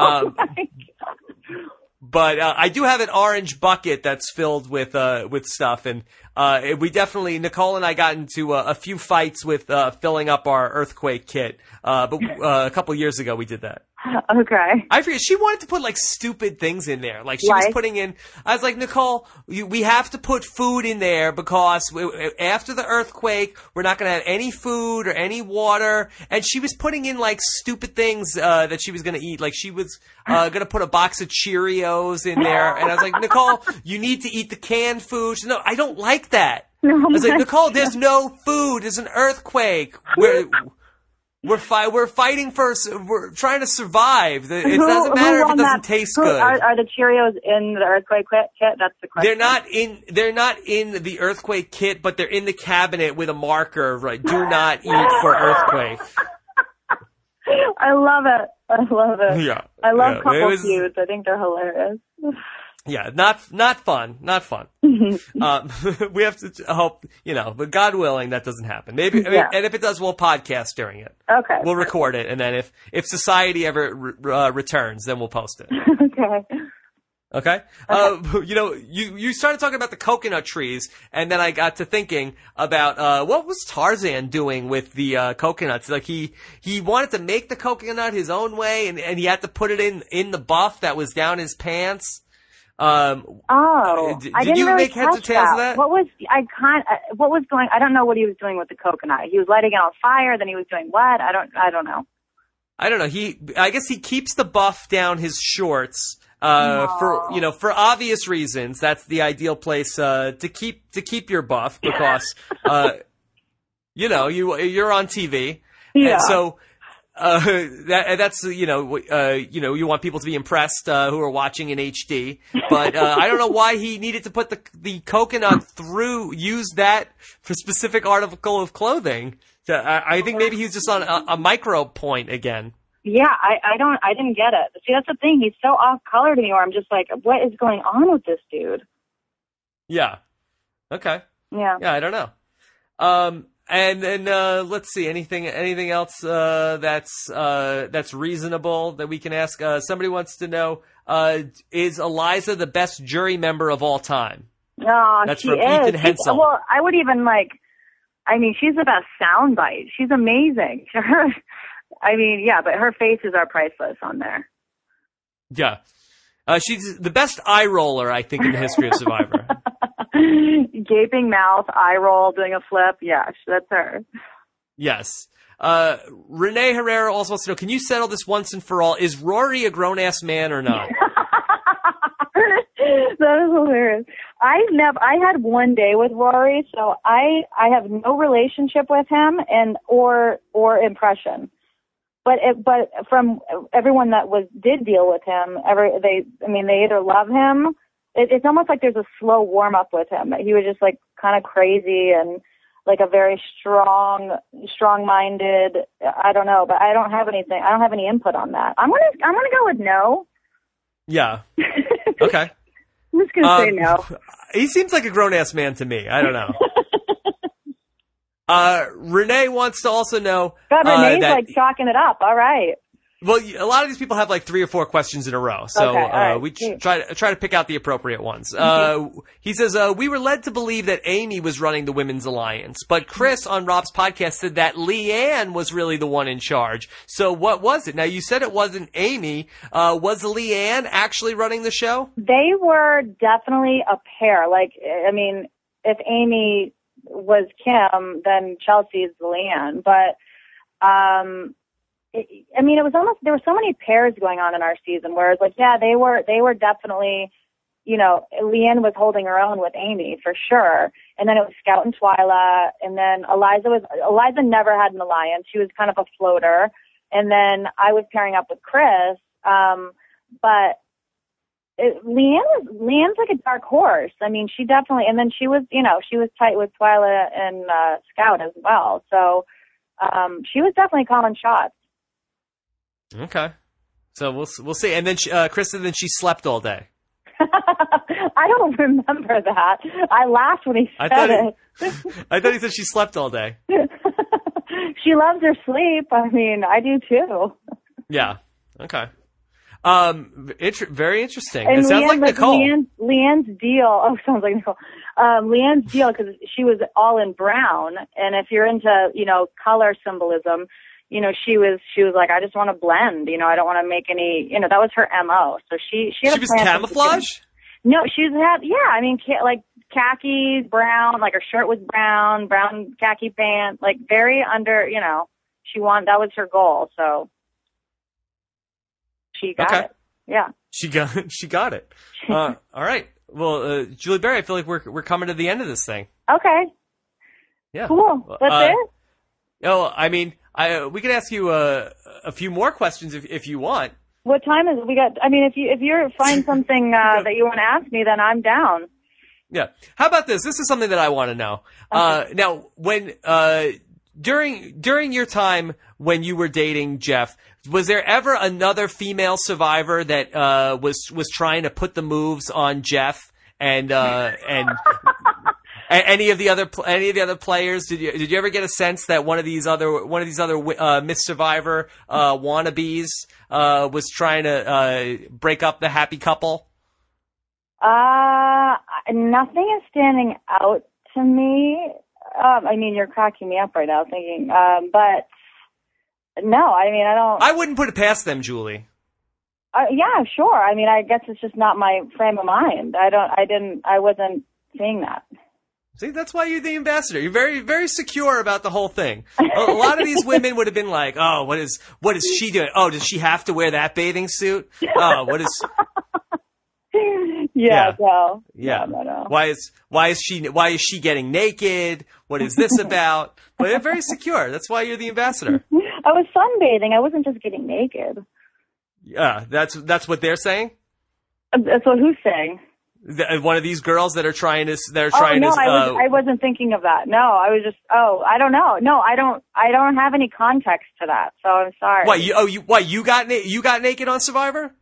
But I do have an orange bucket that's filled with stuff, and Nicole and I got into a few fights with filling up our earthquake kit. But a couple years ago we did that. Okay. I forget. She wanted to put like stupid things in there. Like she was putting in, I was like, Nicole, we have to put food in there because after the earthquake, we're not going to have any food or any water. And she was putting in like stupid things, that she was going to eat. Like she was, going to put a box of Cheerios in there. And I was like, Nicole, you need to eat the canned food. She said, no, I don't like that. I was like, Nicole, there's no food. There's an earthquake. We're fighting we're trying to survive. It doesn't matter if it doesn't taste good. Are the Cheerios in the earthquake kit? That's the question. They're not in the earthquake kit, but they're in the cabinet with a marker, right? Do not eat for earthquake. I love it. Yeah. I love couple feuds. I think they're hilarious. Yeah, not fun. We have to hope, but God willing, that doesn't happen. Maybe, and if it does, we'll podcast during it. Okay. We'll record it, and then if society ever returns, then we'll post it. Okay. Okay. You started talking about the coconut trees, and then I got to thinking about what was Tarzan doing with the coconuts? Like he wanted to make the coconut his own way, and he had to put it in the buff that was down his pants. I didn't you really make heads or catch tails of that? What was going? I don't know what he was doing with the coconut. He was lighting it on fire. Then he was doing what? I don't know. I don't know. I guess he keeps the buff down his shorts. For obvious reasons. That's the ideal place to keep your buff because you're on TV. Yeah. And so that's you want people to be impressed who are watching in HD. But I don't know why he needed to put the coconut use that for specific article of clothing. I think maybe he's just on a micro point again. Yeah, I didn't get it. See, that's the thing. He's so off color to me where I'm just like, what is going on with this dude? Yeah. Okay. Yeah. Yeah, I don't know. And then let's see, anything else that's reasonable that we can ask? Somebody wants to know, is Eliza the best jury member of all time? No, that's she from is. Ethan Hensel. Well, I would even she's the best soundbite. She's amazing. But her faces are priceless on there. Yeah. She's the best eye roller, I think, in the history of Survivor. Gaping mouth, eye roll, doing a flip. Yeah, that's her. Yes. Renee Herrera also wants to know, can you settle this once and for all? Is Rory a grown-ass man or no? That is hilarious. I had one day with Rory, so I have no relationship with him or impression. But from everyone that did deal with him, they either love him. It's almost like there's a slow warm up with him. He was just like kind of crazy and like a very strong-minded. I don't know, but I don't have anything. I don't have any input on that. I'm gonna go with no. Yeah. Okay. I'm just gonna say no. He seems like a grown-ass man to me. I don't know. Renee wants to also know. God, Renee's chalking it up. All right. Well, a lot of these people have 3 or 4 questions in a row, so okay, right. We try to pick out the appropriate ones. He says, we were led to believe that Amy was running the Women's Alliance, but Chris on Rob's podcast said that Leanne was really the one in charge. So what was it? Now, you said it wasn't Amy. Was Leanne actually running the show? They were definitely a pair. If Amy was Kim, then Chelsea's Leanne. But, it was almost, there were so many pairs going on in our season where it's they were definitely, Leanne was holding her own with Amy for sure. And then it was Scout and Twyla. And then Eliza never had an alliance. She was kind of a floater. And then I was pairing up with Chris. But Leanne's like a dark horse. She definitely, and then she was tight with Twyla and Scout as well. So she was definitely calling shots. Okay, so we'll see. And then Chris said then she slept all day. I don't remember that. I laughed when he said it. I thought he said she slept all day. She loves her sleep. I do too. Yeah. Okay. Very interesting. And it sounds like Nicole. Leanne's deal. Oh, sounds like Nicole. Leanne's deal, because she was all in brown, and if you're into, color symbolism, she was like, I just want to blend. I don't want to make any. That was her MO. So she had. She was camouflage. No, she's had. Yeah, khaki, brown. Like her shirt was brown khaki pants. Very under. That was her goal. So. She got it. Yeah. She got it. All right. Well, Julie Berry, I feel like we're coming to the end of this thing. Okay. Yeah. Cool. That's it? No, we can ask you a few more questions if you want. What time is it? We got. If you find something that you want to ask me, then I'm down. Yeah. How about this? This is something that I want to know. Okay. Now, when during your time when you were dating Jeff, was there ever another female survivor that was trying to put the moves on Jeff and any of the other players? Did you ever get a sense that one of these other Miss Survivor wannabes was trying to break up the happy couple? Nothing is standing out to me. I mean, you're cracking me up right now thinking, but no, I mean, I don't. I wouldn't put it past them, Julie. Yeah, sure. I mean, I guess it's just not my frame of mind. I wasn't seeing that. See, that's why you're the ambassador. You're very, very secure about the whole thing. A lot of these women would have been like, "Oh, what is she doing? Oh, does she have to wear that bathing suit? Oh, what is?" Yeah. No. Yeah. No. Why is she getting naked? What is this about? But they're very secure. That's why you're the ambassador. I was sunbathing. I wasn't just getting naked. Yeah, that's what they're saying. That's what who's saying? One of these girls that are trying to. I wasn't thinking of that. No, I was just. Oh, I don't know. No, I don't have any context to that. So I'm sorry. You got naked on Survivor?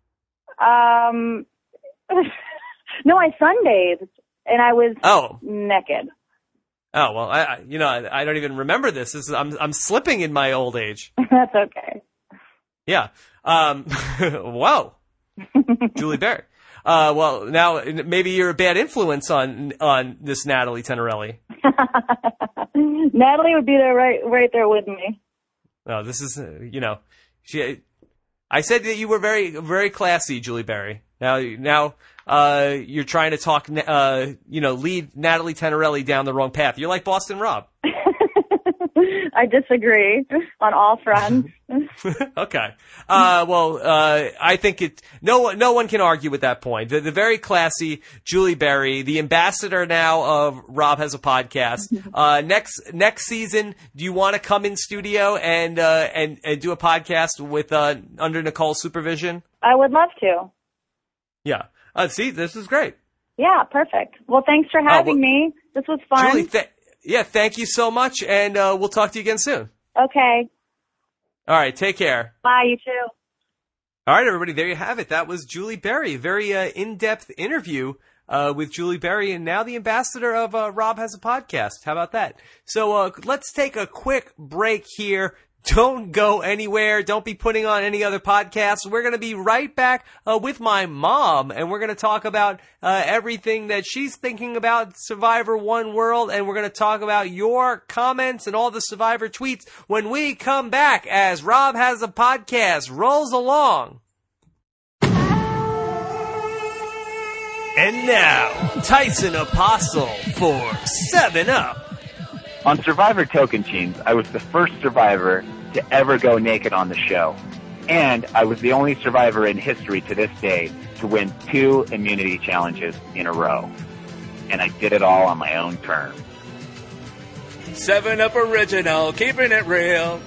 No, I sunbathed and I was naked. Oh well, I don't even remember this. I'm slipping in my old age. That's okay. Yeah. Whoa, Julie Berry. Well, now maybe you're a bad influence on this Natalie Tenerelli. Natalie would be there right there with me. No, this is I said that you were very, very classy, Julie Berry. Now you're trying to talk, lead Natalie Tenerelli down the wrong path. You're like Boston Rob. I disagree on all fronts. Okay. I think no one can argue with that point. The very classy Julie Berry, the ambassador now of Rob Has a Podcast. Next season, do you want to come in studio and do a podcast with under Nicole's supervision? I would love to. Yeah. See, this is great. Yeah, perfect. Well, thanks for having me. This was fun. Julie, thank you so much, and we'll talk to you again soon. Okay. All right, take care. Bye, you too. All right, everybody, there you have it. That was Julie Berry. Very in-depth interview with Julie Berry, and now the ambassador of Rob Has a Podcast. How about that? So let's take a quick break here. Don't go anywhere. Don't be putting on any other podcasts. We're going to be right back with my mom, and we're going to talk about everything that she's thinking about Survivor One World, and we're going to talk about your comments and all the Survivor tweets when we come back as Rob Has a Podcast rolls along. And now, Tyson Apostle for 7-Up. On Survivor Tocantins, I was the first survivor to ever go naked on the show. And I was the only survivor in history to this day to win 2 immunity challenges in a row. And I did it all on my own terms. 7-Up original, keeping it real.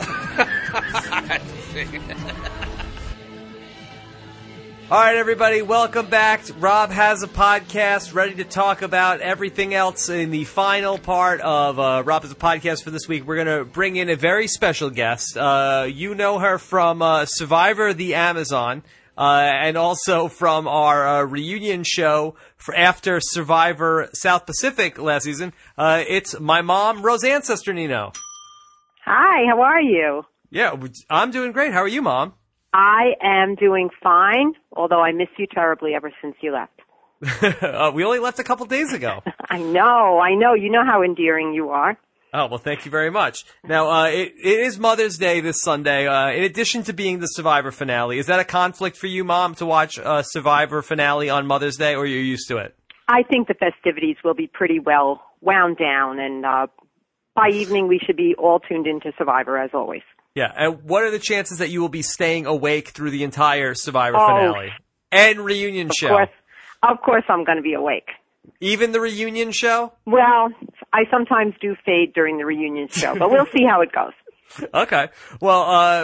All right, everybody, welcome back. Rob Has a Podcast, ready to talk about everything else in the final part of Rob Has a Podcast for this week. We're going to bring in a very special guest. You know her from Survivor the Amazon, and also from our reunion show for after Survivor South Pacific last season. It's my mom, Roseanne Cesternino. Hi, how are you? Yeah, I'm doing great. How are you, Mom? I am doing fine, although I miss you terribly ever since you left. We only left a couple days ago. I know. You know how endearing you are. Oh, well, thank you very much. Now, it is Mother's Day this Sunday. In addition to being the Survivor finale, is that a conflict for you, Mom, to watch a Survivor finale on Mother's Day, or you're used to it? I think the festivities will be pretty well wound down, and by evening we should be all tuned into Survivor as always. Yeah, and what are the chances that you will be staying awake through the entire Survivor finale and reunion show? Of course I'm going to be awake. Even the reunion show? Well, I sometimes do fade during the reunion show, but we'll see how it goes. Okay. Well,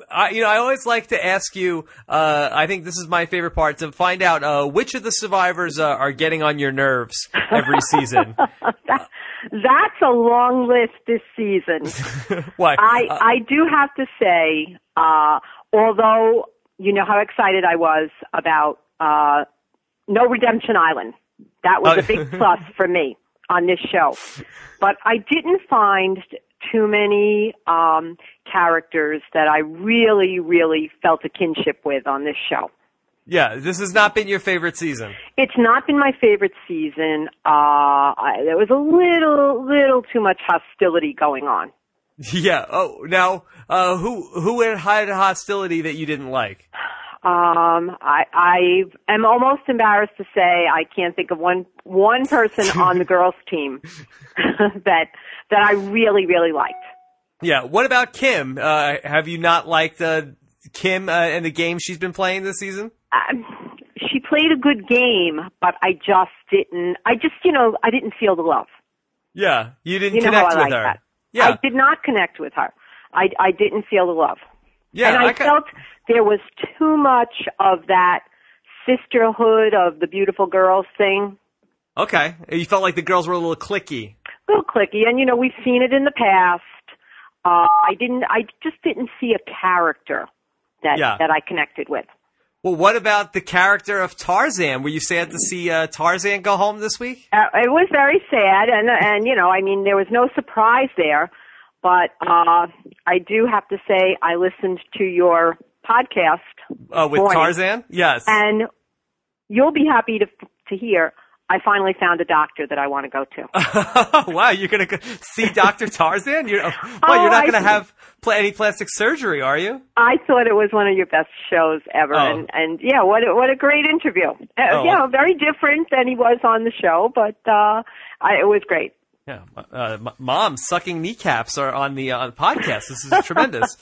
I always like to ask you, I think this is my favorite part, to find out which of the survivors are getting on your nerves every season. That's a long list this season. What? I do have to say, although you know how excited I was about No Redemption Island. That was a big plus for me on this show. But I didn't find too many characters that I really, really felt a kinship with on this show. Yeah, this has not been your favorite season. It's not been my favorite season. There was a little too much hostility going on. Yeah. Oh, now, who had hostility that you didn't like? I am almost embarrassed to say I can't think of one person on the girls' team that I really, really liked. Yeah. What about Kim? Have you not liked Kim and the game she's been playing this season? She played a good game, but I didn't feel the love. Yeah, you didn't connect with her. That. Yeah, I did not connect with her. I didn't feel the love. Yeah, and I felt there was too much of that sisterhood of the beautiful girls thing. Okay, you felt like the girls were a little cliquey. A little cliquey, and we've seen it in the past. I just didn't see a character that I connected with. Well, what about the character of Tarzan? Were you sad to see Tarzan go home this week? It was very sad, and there was no surprise there. But I do have to say, I listened to your podcast with morning, Tarzan. Yes, and you'll be happy to hear I finally found a doctor that I want to go to. Wow, you're going to see Dr. Tarzan? You're not going to have any plastic surgery, are you? I thought it was one of your best shows ever. Oh. And yeah, what a great interview. Very different than he was on the show, but it was great. Yeah, Mom sucking kneecaps are on the podcast. This is tremendous.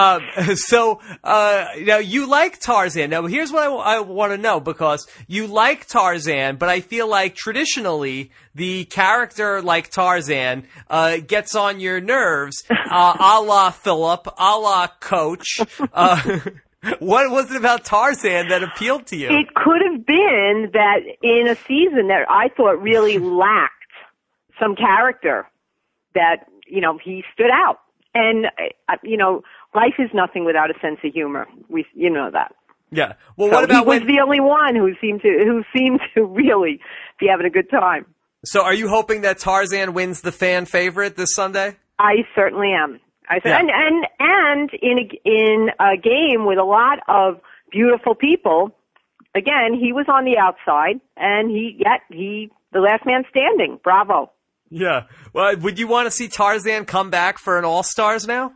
Now you like Tarzan. Now here's what I want to know, because you like Tarzan, but I feel like traditionally the character like Tarzan gets on your nerves, a la Philip, a la Coach. What was it about Tarzan that appealed to you? It could have been that in a season that I thought really lacked some character, that, he stood out. And, life is nothing without a sense of humor. You know that. Yeah. Well, what about he was the only one who seemed to really be having a good time. So are you hoping that Tarzan wins the fan favorite this Sunday? I certainly am. And in a game with a lot of beautiful people, again, he was on the outside, and the last man standing. Bravo. Yeah. Well, would you want to see Tarzan come back for an All-Stars now?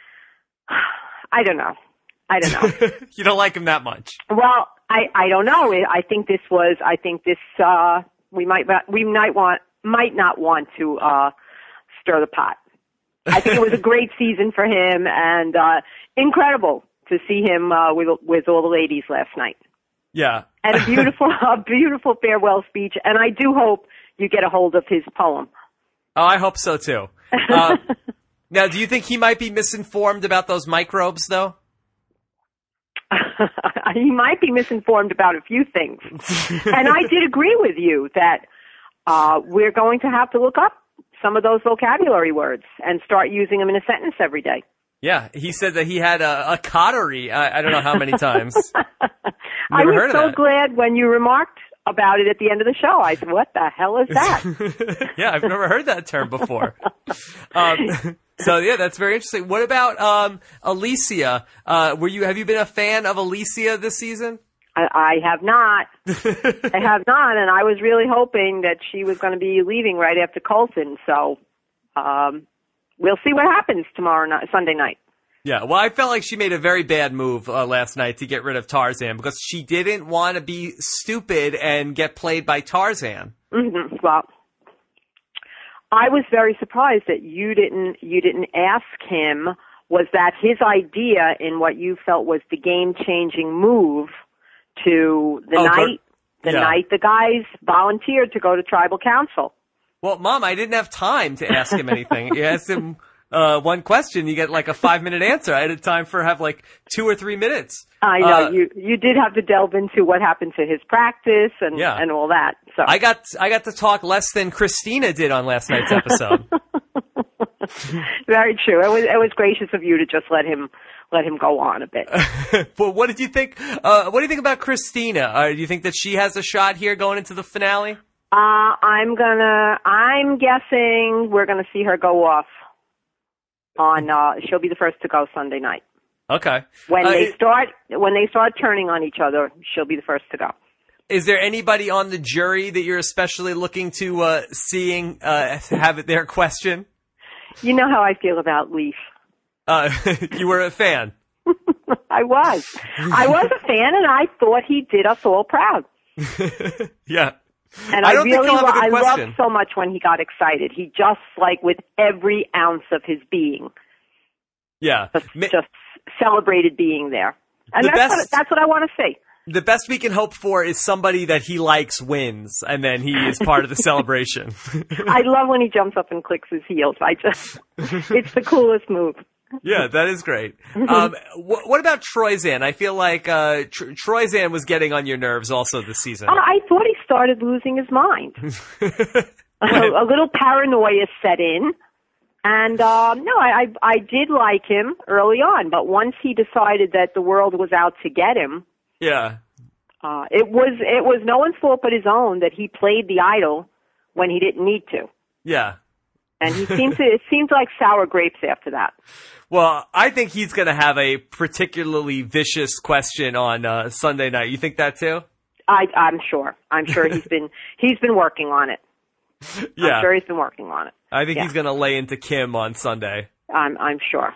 I don't know. You don't like him that much? Well, I don't know. I think this we might not want to stir the pot. I think it was a great season for him, and incredible to see him with all the ladies last night. Yeah. And a beautiful farewell speech, and I do hope you get a hold of his poem. Oh, I hope so too. Now, do you think he might be misinformed about those microbes, though? He might be misinformed about a few things. And I did agree with you that we're going to have to look up some of those vocabulary words and start using them in a sentence every day. Yeah, he said that he had a cottery. I don't know how many times. I was so glad when you remarked about it at the end of the show. I said, what the hell is that? Yeah, I've never heard that term before. So yeah, that's very interesting. What about Alicia? Have you been a fan of Alicia this season? I have not. I have not, and I was really hoping that she was going to be leaving right after Colton. So we'll see what happens Sunday night. Yeah, well, I felt like she made a very bad move last night to get rid of Tarzan, because she didn't want to be stupid and get played by Tarzan. Mm-hmm. Well, I was very surprised that you didn't ask him, was that his idea in what you felt was the game-changing move to the night the guys volunteered to go to tribal council. Well, Mom, I didn't have time to ask him anything. I asked him one question, you get like a 5-minute answer. I had time for have like 2 or 3 minutes. I know you did have to delve into what happened to his practice and all that. So I got to talk less than Christina did on last night's episode. Very true. It was gracious of you to just let him go on a bit. Well, what did you think? What do you think about Christina? Do you think that she has a shot here going into the finale? I'm guessing we're gonna see her go off on. She'll be the first to go Sunday night. Okay. When they start turning on each other, she'll be the first to go. Is there anybody on the jury that you're especially looking to seeing have their question? You know how I feel about Leaf. You were a fan. I was a fan, and I thought he did us all proud. Yeah. And I loved so much when he got excited. He just, like, with every ounce of his being. Yeah. Just celebrated being there. And that's what I want to see. The best we can hope for is somebody that he likes wins, and then he is part of the celebration. I love when he jumps up and clicks his heels. It's the coolest move. Yeah, that is great. What about Troyzan? I feel like Troyzan was getting on your nerves also this season. I thought he started losing his mind. A little paranoia set in. And I did like him early on, but once he decided that the world was out to get him, yeah, it was no one's fault but his own that he played the idol when he didn't need to. Yeah, and it seemed like sour grapes after that. Well, I think he's going to have a particularly vicious question on Sunday night. You think that too? I'm sure. He's been working on it. Yeah. I'm sure he's been working on it. I think he's going to lay into Kim on Sunday. I'm sure.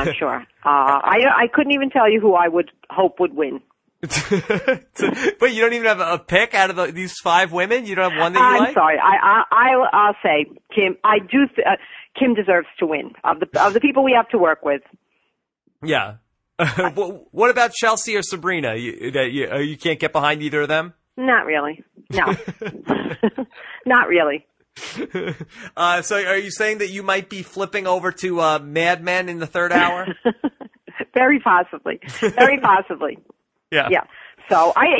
I couldn't even tell you who I would hope would win. But you don't even have a pick out of these 5 women? You don't have one that you like? I'm sorry. I'll say Kim. I do. Kim deserves to win of the people we have to work with. Yeah. What about Chelsea or Sabrina? You can't get behind either of them? Not really. No. Not really. So are you saying that you might be flipping over to Mad Men in the 3rd hour? Very possibly. Very possibly. Yeah. Yeah. So I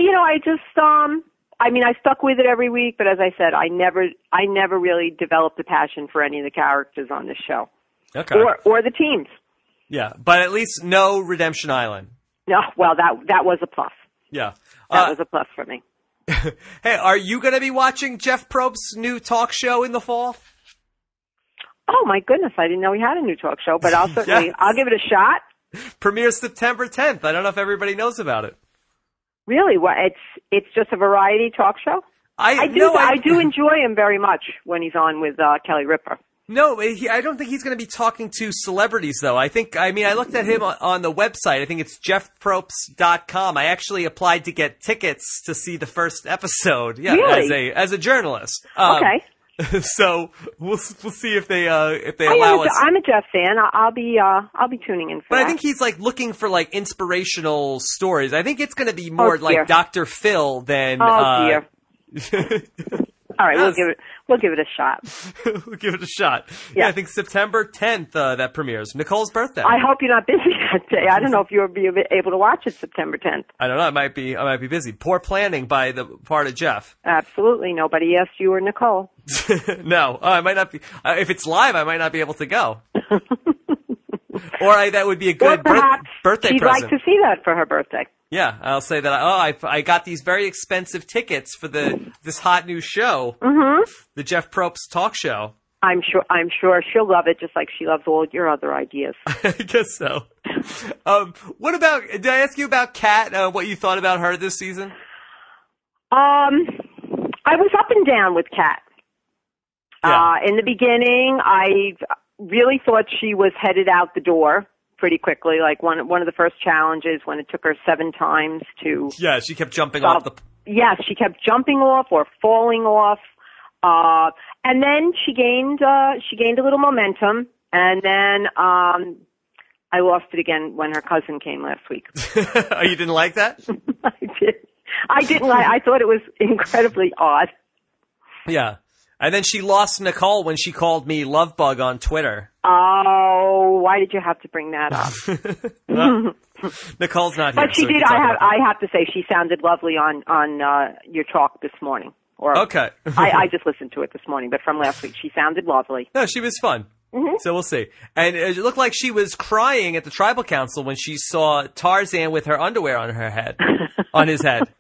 stuck with it every week, but as I said, I never really developed a passion for any of the characters on this show. Okay. Or the teams. Yeah, but at least no Redemption Island. No, well, that was a plus. Yeah. That was a plus for me. Hey, are you going to be watching Jeff Probst's new talk show in the fall? Oh my goodness, I didn't know he had a new talk show, but I'll certainly, I'll give it a shot. Premieres September 10th. I don't know if everybody knows about it. Really? What? It's just a variety talk show? I do enjoy him very much when he's on with Kelly Ripa. No, I don't think he's going to be talking to celebrities, though. I looked at him on the website. I think it's jeffprobst.com. I actually applied to get tickets to see the first episode. Yeah, really? as a journalist. Okay. So we'll see if they allow us. I'm a Jeff fan. I'll be tuning in for that. But I think he's like looking for like inspirational stories. I think it's going to be more like Dr. Phil than. Oh dear. All right, we'll give it a shot. We'll give it a shot. Yeah, I think September 10th that premieres. Nicole's birthday. I hope you're not busy that day. I don't know if you'll be able to watch it September 10th. I don't know. I might be busy. Poor planning by the part of Jeff. Absolutely. Nobody asked you or Nicole. No. I might not be. If it's live, I might not be able to go. Or that would be a good birthday present. She'd like to see that for her birthday. Yeah, I'll say that. I got these very expensive tickets for this hot new show, the Jeff Probst talk show. I'm sure she'll love it, just like she loves all your other ideas. I guess so. What about? Did I ask you about Kat? What you thought about her this season? I was up and down with Kat. Yeah. In the beginning, I really thought she was headed out the door pretty quickly, like one of the first challenges when it took her 7 times to... Yeah, she kept jumping off the... Yes, she kept jumping off or falling off. And then she gained a little momentum, and then I lost it again when her cousin came last week. Oh, you didn't like that? I did. I didn't like. I thought it was incredibly odd. Yeah. And then she lost Nicole when she called me Love Bug on Twitter. Oh, why did you have to bring that up? Well, Nicole's not here. But she did. I have to say, she sounded lovely on your talk this morning. Okay. I just listened to it this morning, but from last week, she sounded lovely. No, she was fun. Mm-hmm. So we'll see. And it looked like she was crying at the tribal council when she saw Tarzan with her underwear on her head, on his head.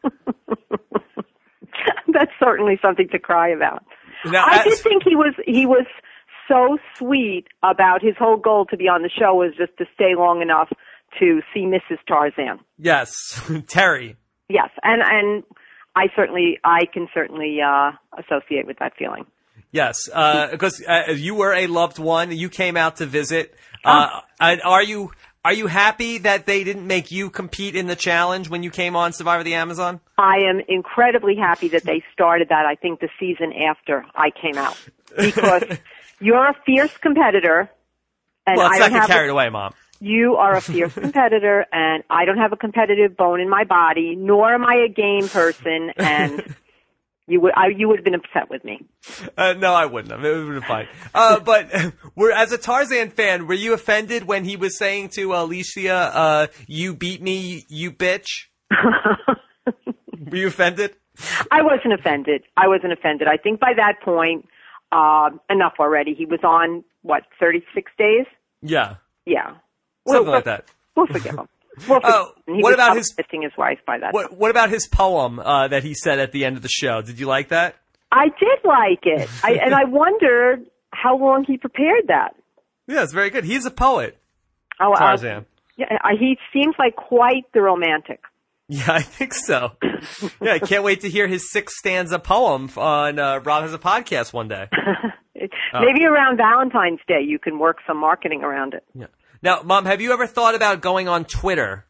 That's certainly something to cry about. Now, I did think he was so sweet about his whole goal to be on the show was just to stay long enough to see Mrs. Tarzan. Yes, Terry. Yes, and I can certainly associate with that feeling. Yes, because you were a loved one. You came out to visit. And are you happy that they didn't make you compete in the challenge when you came on Survivor the Amazon? I am incredibly happy that they started that, I think, the season after I came out. Because you're a fierce competitor. And well, let's not get carried away, Mom. You are a fierce competitor, and I don't have a competitive bone in my body, nor am I a game person, and you would have been upset with me. No, I wouldn't have. It would have been fine. But as a Tarzan fan, were you offended when he was saying to Alicia, you beat me, you bitch? Were you offended? I wasn't offended. I think by that point, enough already. He was on, 36 days? Yeah. Yeah. Something like that. We'll forgive him. What about his wife by that? What about his poem that he said at the end of the show? Did you like that? I did like it, and I wondered how long he prepared that. Yeah, it's very good. He's a poet. Tarzan. Yeah, he seems like quite the romantic. Yeah, I think so. Yeah, I can't wait to hear his 6-stanza poem on Rob Has a Podcast one day. Maybe around Valentine's Day you can work some marketing around it. Yeah. Now, Mom, have you ever thought about going on Twitter?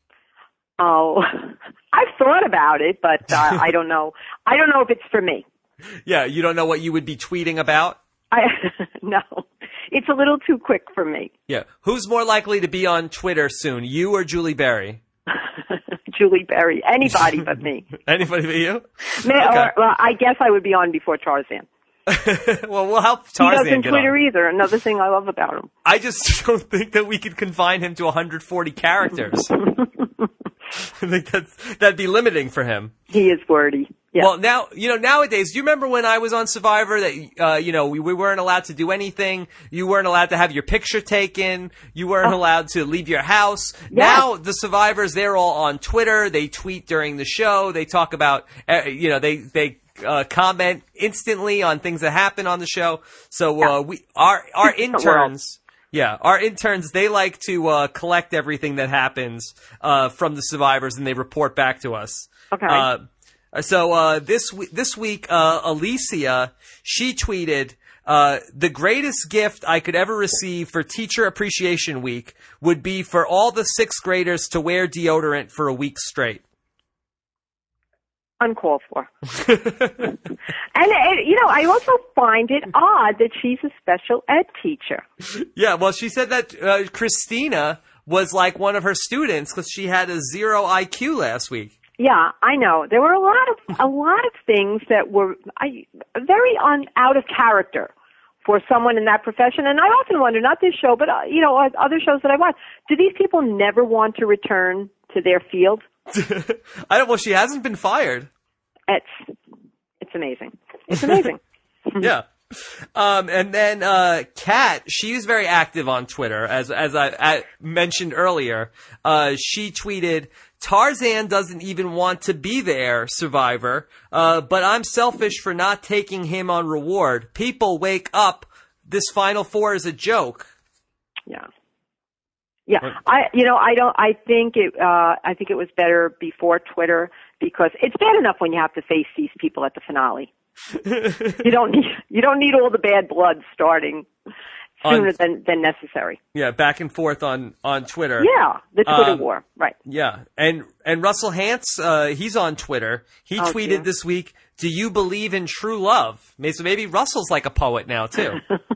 Oh, I've thought about it, but I don't know. I don't know if it's for me. Yeah, you don't know what you would be tweeting about? No, it's a little too quick for me. Yeah. Who's more likely to be on Twitter soon, you or Julie Berry? Julie Berry. Anybody but me. Anybody but you? Okay. Well, I guess I would be on before Tarzan. Well, we'll help Tarzan. He doesn't Twitter either. Another thing I love about him. I just don't think that we could confine him to 140 characters. I think that'd be limiting for him. He is wordy. Yeah. Well, now, nowadays, do you remember when I was on Survivor that, we weren't allowed to do anything? You weren't allowed to have your picture taken. You weren't allowed to leave your house. Yes. Now, the Survivors, they're all on Twitter. They tweet during the show. They talk about, they comment instantly on things that happen on the show. So, our interns... Yeah, our interns, they like to collect everything that happens from the Survivors, and they report back to us. Okay. So this week, Alicia, she tweeted, the greatest gift I could ever receive for Teacher Appreciation Week would be for all the 6th graders to wear deodorant for a week straight. Uncalled for. And, I also find it odd that she's a special ed teacher. Yeah, well, she said that Christina was like one of her students because she had a 0 IQ last week. Yeah, I know. There were a lot of things that were very out of character for someone in that profession. And I often wonder, not this show, but other shows that I watch, do these people never want to return to their field? Well, she hasn't been fired. It's amazing. It's amazing. Yeah. And then Kat, she's very active on Twitter, as I mentioned earlier. She tweeted, Tarzan doesn't even want to be there, Survivor, but I'm selfish for not taking him on reward. People wake up. This Final Four is a joke. Yeah. Yeah, I think it was better before Twitter, because it's bad enough when you have to face these people at the finale. You don't need all the bad blood starting sooner than necessary. Yeah, back and forth on Twitter. Yeah, the Twitter war, right? Yeah, and Russell Hantz, he's on Twitter. He tweeted this week, "Do you believe in true love?" So maybe Russell's like a poet now too.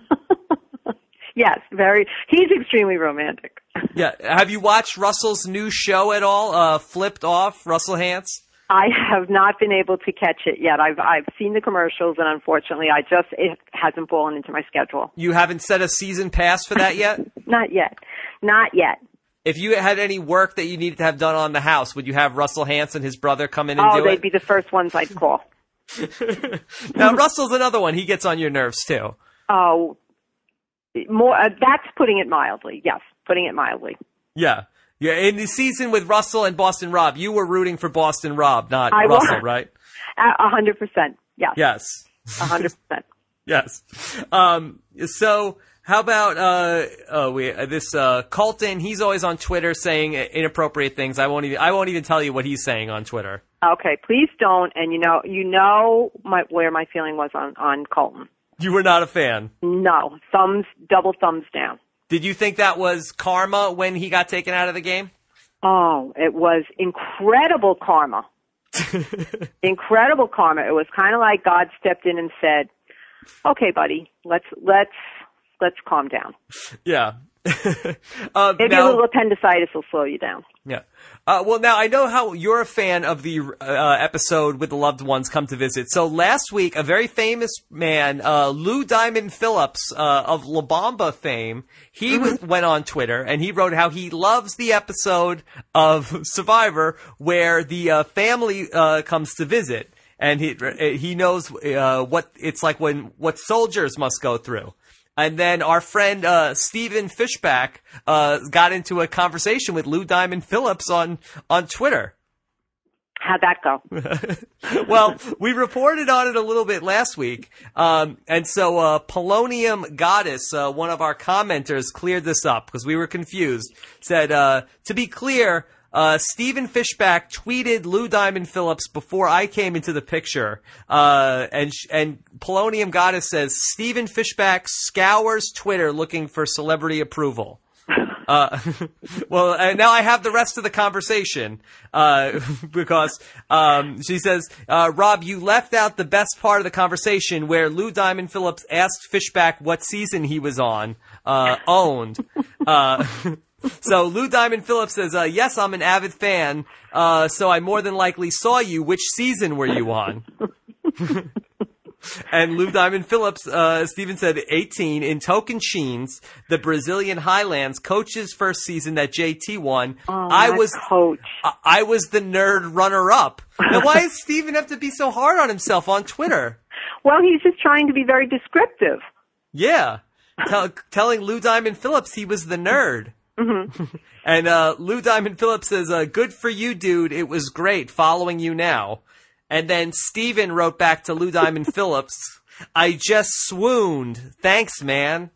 Yes, he's extremely romantic. Yeah. Have you watched Russell's new show at all? Flipped Off, Russell Hantz? I have not been able to catch it yet. I've seen the commercials, and unfortunately, it hasn't fallen into my schedule. You haven't set a season pass for that yet? Not yet. If you had any work that you needed to have done on the house, would you have Russell Hanson, his brother, come in and do it? Oh, they'd be the first ones I'd call. Now, Russell's another one. He gets on your nerves, too. Oh, more. That's putting it mildly. Yes, putting it mildly. Yeah. Yeah, in the season with Russell and Boston Rob, you were rooting for Boston Rob, not Russell, right? 100%. Yes. Yes. 100%. Yes. So how about this Colton? He's always on Twitter saying inappropriate things. I won't even tell you what he's saying on Twitter. Okay, please don't. And where my feeling was on Colton. You were not a fan. No, double thumbs down. Did you think that was karma when he got taken out of the game? Oh, it was incredible karma. Incredible karma. It was kind of like God stepped in and said, "Okay, buddy, let's calm down." Yeah. Maybe a little appendicitis will slow you down. Yeah. Well, now I know how you're a fan of the episode with the loved ones come to visit. So last week, a very famous man, Lou Diamond Phillips of La Bamba fame, he went on Twitter and he wrote how he loves the episode of Survivor where the family comes to visit, and he knows what it's like what soldiers must go through. And then our friend Stephen Fishback got into a conversation with Lou Diamond Phillips on Twitter. How'd that go? Well, we reported on it a little bit last week. And so Polonium Goddess, one of our commenters, cleared this up because we were confused. Said, to be clear, Stephen Fishback tweeted Lou Diamond Phillips before I came into the picture. And Polonium Goddess says, Stephen Fishback scours Twitter looking for celebrity approval. Well, now I have the rest of the conversation, because, she says, Rob, you left out the best part of the conversation where Lou Diamond Phillips asked Fishback what season he was on, owned. So Lou Diamond Phillips says, yes, I'm an avid fan, so I more than likely saw you. Which season were you on? And Lou Diamond Phillips, Steven said, 18, in Tocantins, the Brazilian Highlands, coach's first season that JT won. Oh, I was the nerd runner-up. Now, why does Steven have to be so hard on himself on Twitter? Well, he's just trying to be very descriptive. Yeah. Telling Lou Diamond Phillips he was the nerd. Mm-hmm. And Lou Diamond Phillips says, good for you, dude. It was great following you now. And then Steven wrote back to Lou Diamond Phillips, I just swooned. Thanks, man.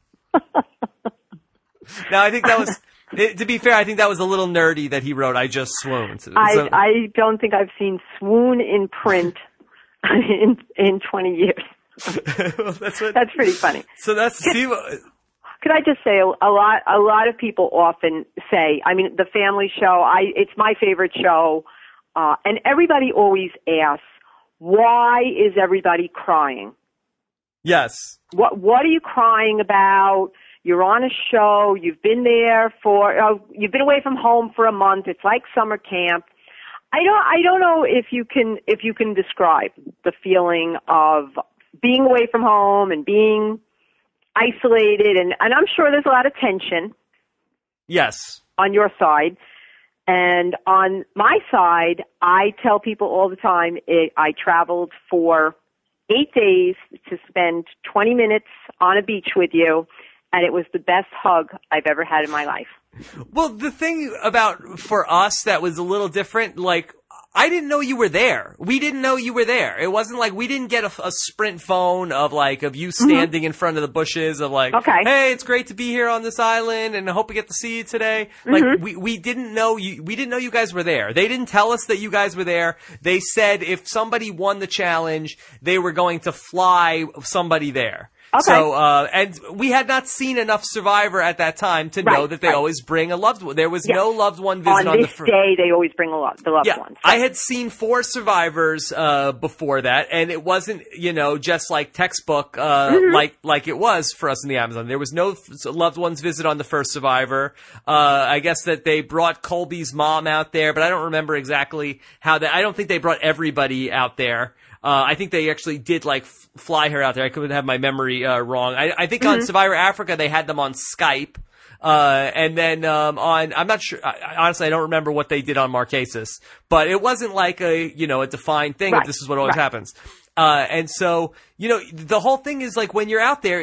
Now, I think that was, to be fair, I think that was a little nerdy that he wrote, I just swooned. I don't think I've seen swoon in print in 20 years. Well, that's pretty funny. So that's Steve. Could I just say a lot of people often say, I mean, the Family Show, it's my favorite show, and everybody always asks, why is everybody crying? Yes. What are you crying about? You're on a show, you've been there you've been away from home for a month, it's like summer camp. I don't know if you can describe the feeling of being away from home and being isolated, and I'm sure there's a lot of tension. Yes. On your side. And on my side, I tell people all the time, I traveled for 8 days to spend 20 minutes on a beach with you, and it was the best hug I've ever had in my life. Well, the thing for us that was a little different, like, I didn't know you were there. We didn't know you were there. It wasn't like we didn't get a Sprint phone of you standing in front of the bushes of okay, hey, it's great to be here on this island and I hope we get to see you today. Mm-hmm. Like we didn't know you. We didn't know you guys were there. They didn't tell us that you guys were there. They said if somebody won the challenge, they were going to fly somebody there. Okay. So, and we had not seen enough Survivor at that time to know that they always bring a loved one. There was no loved one visit on this day. They always bring the loved one. So. I had seen 4 Survivors before that, and it wasn't, just like textbook like it was for us in the Amazon. There was no loved ones visit on the first Survivor. I guess that they brought Colby's mom out there, but I don't remember exactly how that. I don't think they brought everybody out there. I think they actually did fly her out there. I could have my memory wrong. I think on Survivor Africa they had them on Skype. And then I'm not sure. Honestly, I don't remember what they did on Marquesas, but it wasn't like a defined thing. Right. This is what always happens. And so the whole thing is like when you're out there,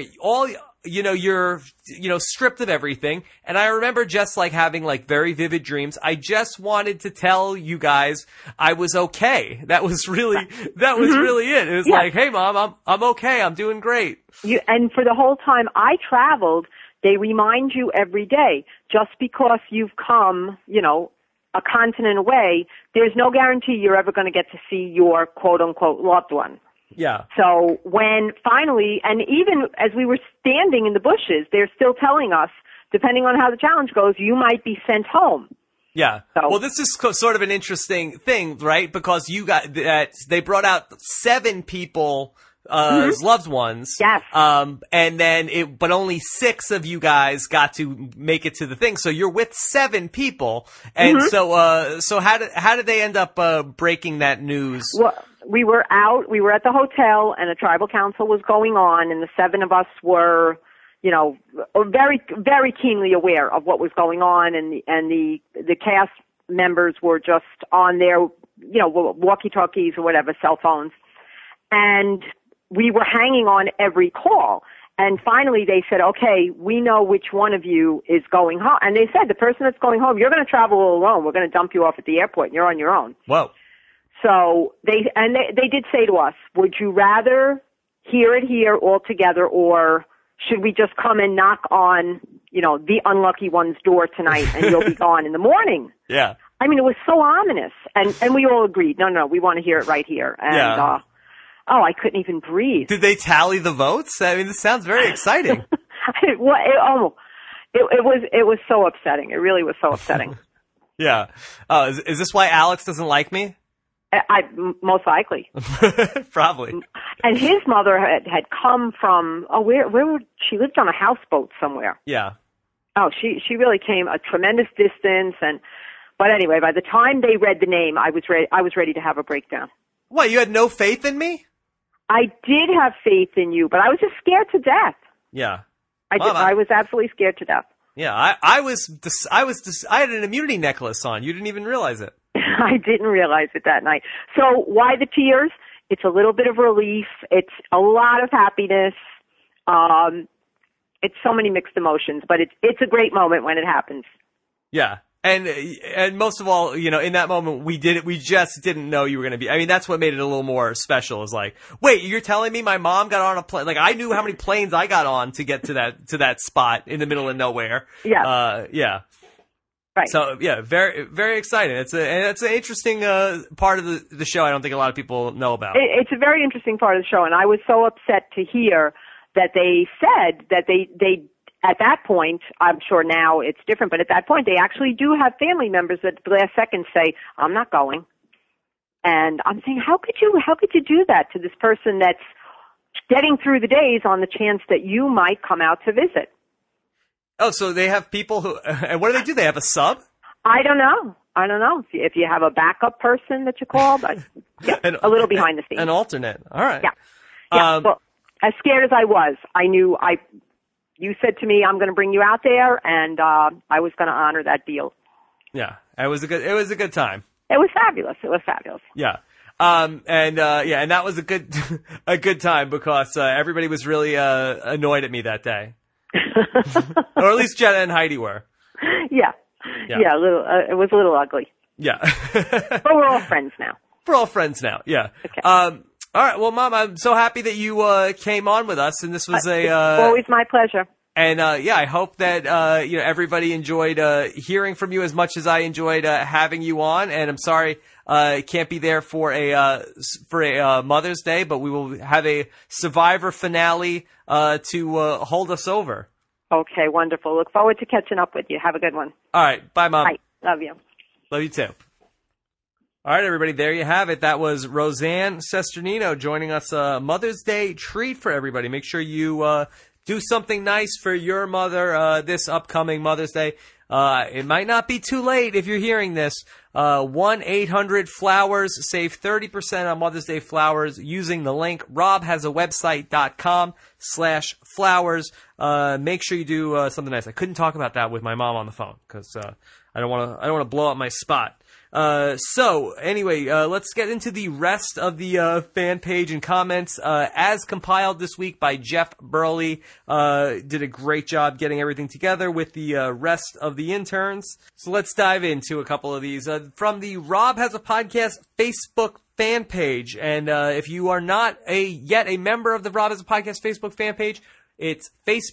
you're stripped of everything. And I remember just having very vivid dreams. I just wanted to tell you guys I was okay. That was really it. It was like, hey mom, I'm okay. I'm doing great. And for the whole time I traveled, they remind you every day, just because you've come, a continent away, there's no guarantee you're ever going to get to see your quote unquote loved one. Yeah. So when finally, and even as we were standing in the bushes, they're still telling us, depending on how the challenge goes, you might be sent home. Yeah. So, well, this is sort of an interesting thing, right? Because they brought out 7 people as loved ones. Yes. And then but only 6 of you guys got to make it to the thing. So you're with 7 people. And so how did they end up breaking that news? Well, we were at the hotel and a tribal council was going on, and the 7 of us were, very, very keenly aware of what was going on, and the cast members were just on their, walkie-talkies or whatever, cell phones. And we were hanging on every call. And finally they said, okay, we know which one of you is going home. And they said, the person that's going home, you're going to travel alone. We're going to dump you off at the airport and you're on your own. Whoa. So they did say to us, would you rather hear it here all together, or should we just come and knock on, the unlucky one's door tonight and you'll be gone in the morning? Yeah. I mean, it was so ominous. And we all agreed, no, we want to hear it right here. And, I couldn't even breathe. Did they tally the votes? I mean, this sounds very exciting. It was so upsetting. It really was so upsetting. Yeah. Is this why Alex doesn't like me? Most likely. Probably. And his mother had come from, she lived on a houseboat somewhere. Yeah. Oh, she really came a tremendous distance. But anyway, by the time they read the name, I was ready to have a breakdown. What, you had no faith in me? I did have faith in you, but I was just scared to death. Yeah. I was absolutely scared to death. Yeah, I had an immunity necklace on. You didn't even realize it. I didn't realize it that night. So why the tears? It's a little bit of relief. It's a lot of happiness. It's so many mixed emotions, but it's a great moment when it happens. Yeah. And most of all, in that moment, we just didn't know you were going to be. I mean, that's what made it a little more special. Is like, wait, you're telling me my mom got on a plane? Like, I knew how many planes I got on to get to that spot in the middle of nowhere. Yeah. Yeah. Right. So yeah, very, very exciting. It's an interesting part of the show. I don't think a lot of people know about. It's a very interesting part of the show, and I was so upset to hear that they said that they at that point, I'm sure now it's different, but at that point they actually do have family members that at the last second say, I'm not going. And I'm saying, how could you do that to this person that's getting through the days on the chance that you might come out to visit? Oh, so they have people who, and what do? They have a sub? I don't know. If you have a backup person that you call, but yeah, a little behind the scenes. An alternate. All right. Yeah. Well, as scared as I was, I knew you said to me, I'm going to bring you out there, and I was going to honor that deal. Yeah. It was a good time. It was fabulous. Yeah. And that was a good time because everybody was really annoyed at me that day. Or at least Jenna and Heidi were. Yeah. A little. It was a little ugly. Yeah. But we're all friends now. Yeah. Okay. All right. Well, Mom, I'm so happy that you came on with us, and this was always my pleasure. And, I hope that, everybody enjoyed, hearing from you as much as I enjoyed, having you on. And I'm sorry, can't be there for a Mother's Day, but we will have a Survivor finale, to hold us over. Okay, wonderful. Look forward to catching up with you. Have a good one. All right. Bye, Mom. Bye. Love you. Love you too. All right, everybody, there you have it. That was Roseanne Sesternino joining us, Mother's Day treat for everybody. Make sure you, do something nice for your mother, this upcoming Mother's Day. It might not be too late if you're hearing this. 1-800-FLOWERS. Save 30% on Mother's Day flowers using the link robhasawebsite.com/flowers. Make sure you do, something nice. I couldn't talk about that with my mom on the phone because, I don't want to blow up my spot. So anyway, let's get into the rest of the fan page and comments as compiled this week by Jeff Burley. Did a great job getting everything together with the rest of the interns. So let's dive into a couple of these from the Rob Has a Podcast Facebook fan page. And if you are not yet a member of the Rob Has a Podcast Facebook fan page, it's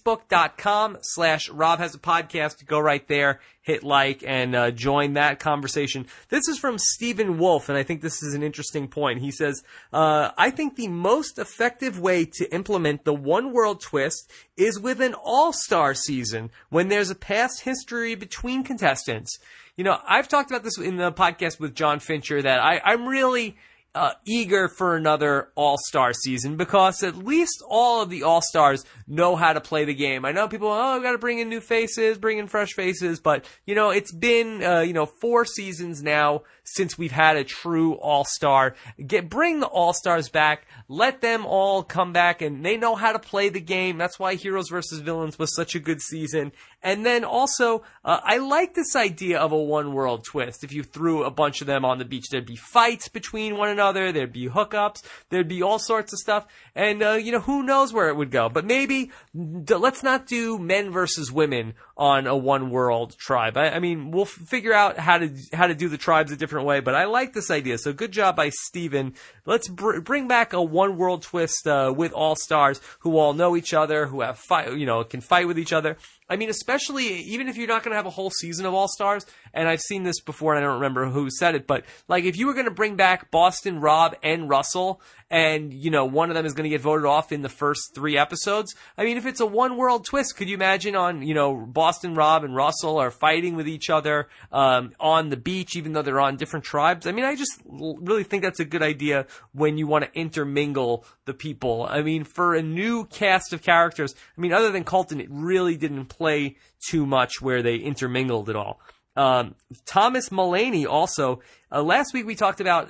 facebook.com/Rob Has a Podcast. Go right there, hit like, and join that conversation. This is from Stephen Wolf, and I think this is an interesting point. He says, I think the most effective way to implement the one world twist is with an all-star season when there's a past history between contestants. I've talked about this in the podcast with John Fincher that I'm really eager for another All-Star season because at least all of the All-Stars know how to play the game. I know people, got to bring in new faces, bring in fresh faces, but, it's been, 4 seasons now since we've had a true All-Star. Bring the All-Stars back, let them all come back, and they know how to play the game. That's why Heroes vs. Villains was such a good season. And then also, I like this idea of a one-world twist. If you threw a bunch of them on the beach, there'd be fights between one another, there'd be hookups, there'd be all sorts of stuff, and, who knows where it would go. But maybe, let's not do men versus women on a one-world tribe. I mean, we'll figure out how to do the tribes a different way, but I like this idea. So good job by Steven. Let's bring back a one-world twist with all-stars who all know each other, who have can fight with each other. I mean, especially even if you're not going to have a whole season of All-Stars, and I've seen this before and I don't remember who said it, but like if you were going to bring back Boston, Rob, and Russell, and, one of them is going to get voted off in the first 3 episodes, I mean, if it's a one-world twist, could you imagine on, Boston, Rob, and Russell are fighting with each other on the beach, even though they're on different tribes? I mean, I just really think that's a good idea when you want to intermingle the people. I mean, for a new cast of characters, I mean, other than Colton, it really didn't play too much where they intermingled at all. Thomas Mulaney also, last week we talked about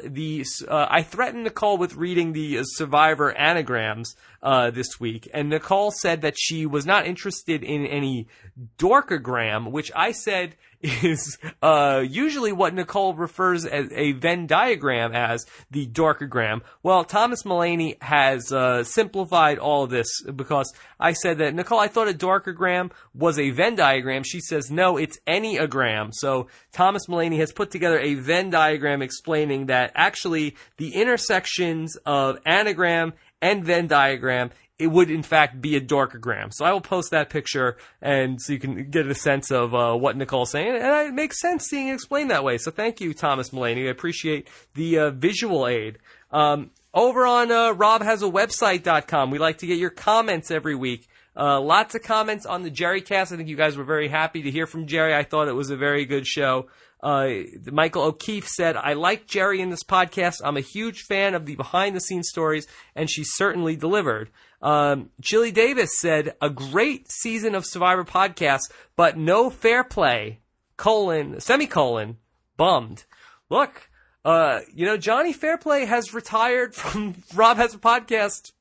I threatened Nicole with reading the Survivor anagrams, this week, and Nicole said that she was not interested in any dorkagram, which I said is, usually what Nicole refers as a Venn diagram as the dorkagram. Well, Thomas Mulaney has, simplified all of this because I said that, Nicole, I thought a dorkagram was a Venn diagram. She says, no, it's Enneagram. So Thomas Mulaney has put together a Venn diagram explaining that actually the intersections of anagram and Venn diagram, it would in fact be a dorkagram. So I will post that picture and so you can get a sense of what Nicole's saying. And it makes sense seeing it explained that way. So thank you, Thomas Mulaney. I appreciate the visual aid. Over on robhasawebsite.com, we like to get your comments every week. Lots of comments on the Jerry cast. I think you guys were very happy to hear from Jerry. I thought it was a very good show. Michael O'Keefe said, I like Jerry in this podcast. I'm a huge fan of the behind-the-scenes stories, and she certainly delivered. Chili Davis said, a great season of Survivor podcasts, but no fair play, semicolon, bummed. Look, Johnny Fairplay has retired from Rob Has a podcasts.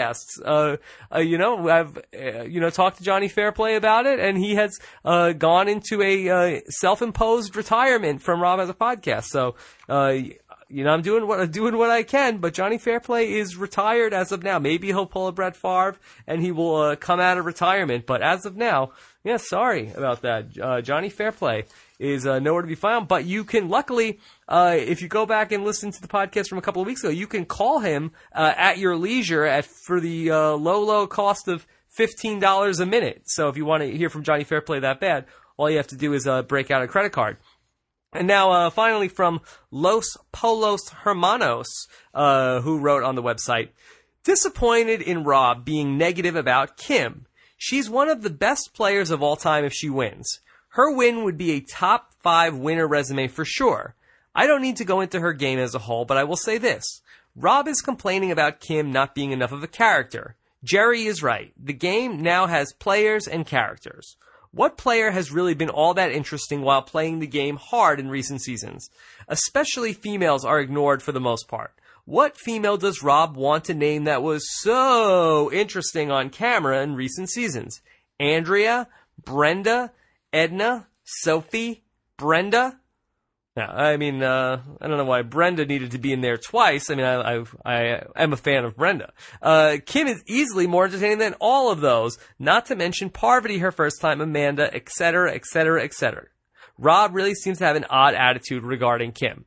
I've, talked to Johnny Fairplay about it, and he has, gone into a, self-imposed retirement from Rob Has a podcast. So, I'm doing what I can, but Johnny Fairplay is retired as of now. Maybe he'll pull a Brett Favre and he will, come out of retirement, but as of now, yeah, sorry about that. Johnny Fairplay is nowhere to be found, but you can luckily, if you go back and listen to the podcast from a couple of weeks ago, you can call him at your leisure for the low cost of $15 a minute. So if you want to hear from Johnny Fairplay that bad, all you have to do is break out a credit card. And now, finally, from Los Polos Hermanos, who wrote on the website, disappointed in Rob being negative about Kim. She's one of the best players of all time if she wins. Her win would be a top 5 winner resume for sure. I don't need to go into her game as a whole, but I will say this. Rob is complaining about Kim not being enough of a character. Jerry is right. The game now has players and characters. What player has really been all that interesting while playing the game hard in recent seasons? Especially females are ignored for the most part. What female does Rob want to name that was so interesting on camera in recent seasons? Andrea? Brenda? Edna? Sophie? Brenda? Now, I mean, I don't know why Brenda needed to be in there twice. I mean, I am a fan of Brenda. Kim is easily more entertaining than all of those, not to mention Parvati, her first time, Amanda, etc., etc., etc. Rob really seems to have an odd attitude regarding Kim.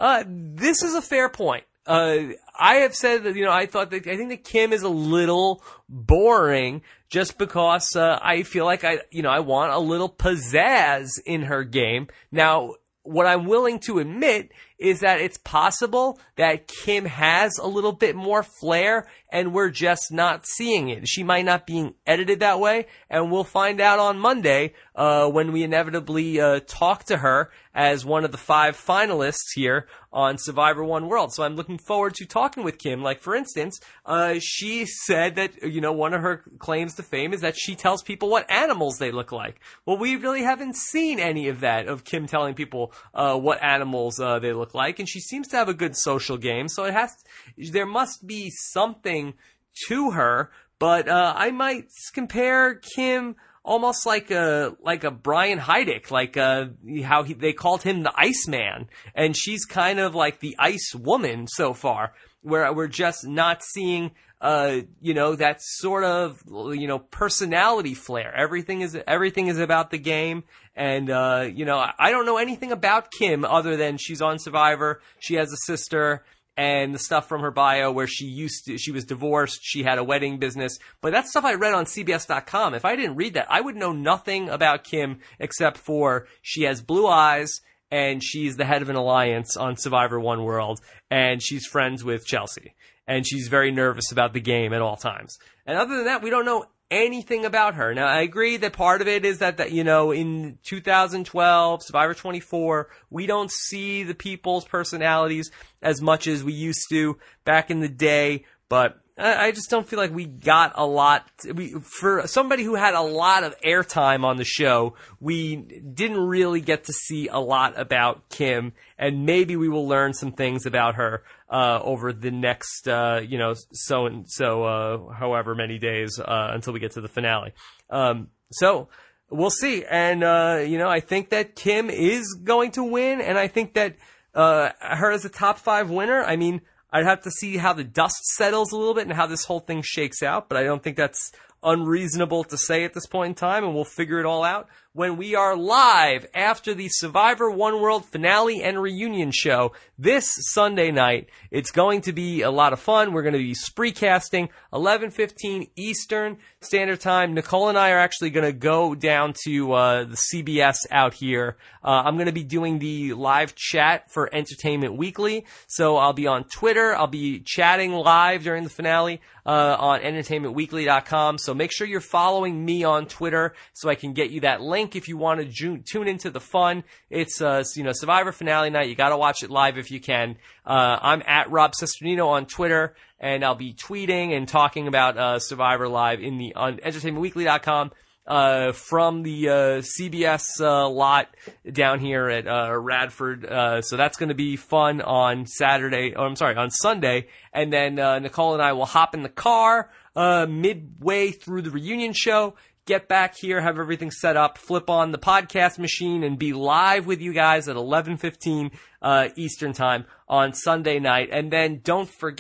This is a fair point. I have said that, I think that Kim is a little boring just because, I feel like I want a little pizzazz in her game. Now, what I'm willing to admit is that it's possible that Kim has a little bit more flair and we're just not seeing it. She might not be edited that way, and we'll find out on Monday when we inevitably talk to her as one of the 5 finalists here on Survivor One World. So I'm looking forward to talking with Kim. Like, for instance, she said that, one of her claims to fame is that she tells people what animals they look like. Well, we really haven't seen any of that, of Kim telling people what animals they look like, and she seems to have a good social game, so there must be something to her, but I might compare Kim almost like a Brian Heidick, like how they called him the Iceman, and she's kind of like the Ice Woman so far, where we're just not seeing that sort of personality flair. Everything is about the game, and I don't know anything about Kim other than she's on Survivor, she has a sister, and the stuff from her bio where she was divorced, she had a wedding business. But that's stuff I read on CBS.com. If I didn't read that, I would know nothing about Kim except for she has blue eyes and she's the head of an alliance on Survivor One World, and she's friends with Chelsea. And she's very nervous about the game at all times. And other than that, we don't know anything about her. Now, I agree that part of it is that in 2012, Survivor 24, we don't see the people's personalities as much as we used to back in the day, but I just don't feel like we got a lot. For somebody who had a lot of airtime on the show, we didn't really get to see a lot about Kim, and maybe we will learn some things about her over the next, however many days until we get to the finale. So we'll see. And, I think that Kim is going to win, and I think that her as a top 5 winner, I mean, I'd have to see how the dust settles a little bit and how this whole thing shakes out, but I don't think that's unreasonable to say at this point in time, and we'll figure it all out when we are live after the Survivor One World finale and reunion show this Sunday night. It's going to be a lot of fun. We're going to be spreecasting 11:15 Eastern Standard Time. Nicole and I are actually going to go down to the CBS out here. I'm going to be doing the live chat for Entertainment Weekly, so I'll be on Twitter. I'll be chatting live during the finale on entertainmentweekly.com. So make sure you're following me on Twitter so I can get you that link if you want to tune into the fun. It's Survivor finale night. You got to watch it live if you can. I'm at Rob Cesternino on Twitter, and I'll be tweeting and talking about Survivor live on entertainmentweekly.com. From the CBS lot down here at Radford. So that's going to be fun on on Sunday. And then Nicole and I will hop in the car midway through the reunion show, get back here, have everything set up, flip on the podcast machine, and be live with you guys at 11:15 Eastern Time on Sunday night. And then don't forget,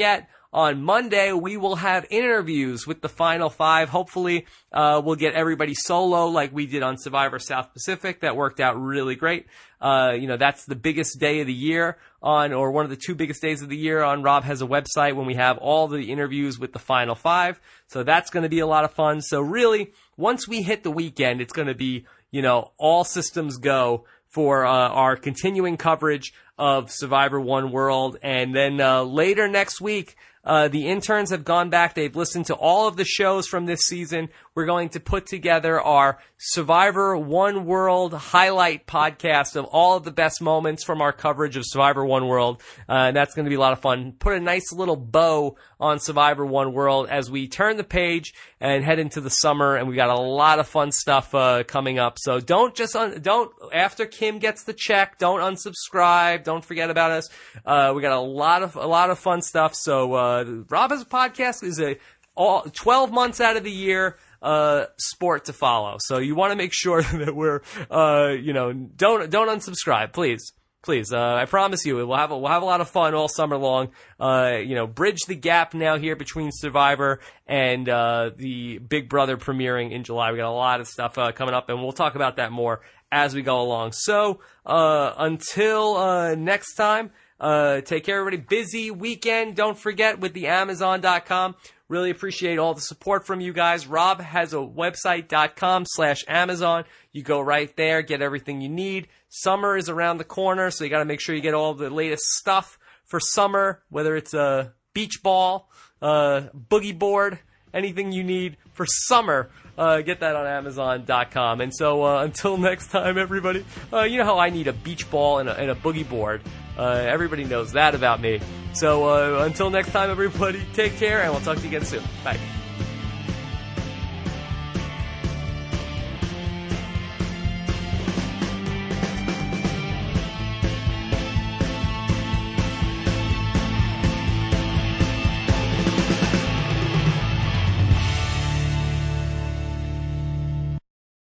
on Monday, we will have interviews with the Final Five. Hopefully, we'll get everybody solo like we did on Survivor South Pacific. That worked out really great. That's the biggest day of the year or one of the two biggest days of the year on Rob Has a Website, when we have all the interviews with the Final Five. So that's going to be a lot of fun. So really, once we hit the weekend, it's going to be, all systems go for our continuing coverage of Survivor One World. And then later next week, the interns have gone back. They've listened to all of the shows from this season. We're going to put together our Survivor One World highlight podcast of all of the best moments from our coverage of Survivor One World. And that's going to be a lot of fun. Put a nice little bow on Survivor One World as we turn the page and head into the summer. And we got a lot of fun stuff coming up. So don't after Kim gets the check, don't unsubscribe. Don't forget about us. We got a lot of fun stuff. So Rob Has a Podcast is 12 months out of the year sport to follow. So you want to make sure that we're don't unsubscribe, please. I promise you, we'll have a lot of fun all summer long. Bridge the gap now here between Survivor and the Big Brother premiering in July. We got a lot of stuff coming up, and we'll talk about that more as we go along. So until next time, take care, everybody. Busy weekend. Don't forget with the Amazon.com. Really appreciate all the support from you guys. robhasawebsite.com/Amazon. You go right there, get everything you need. Summer is around the corner, so you got to make sure you get all the latest stuff for summer, whether it's a beach ball, boogie board, anything you need for summer. Get that on Amazon.com. And so until next time, everybody, you know how I need a beach ball and a boogie board. Everybody knows that about me. So until next time, everybody, take care, and we'll talk to you again soon. Bye.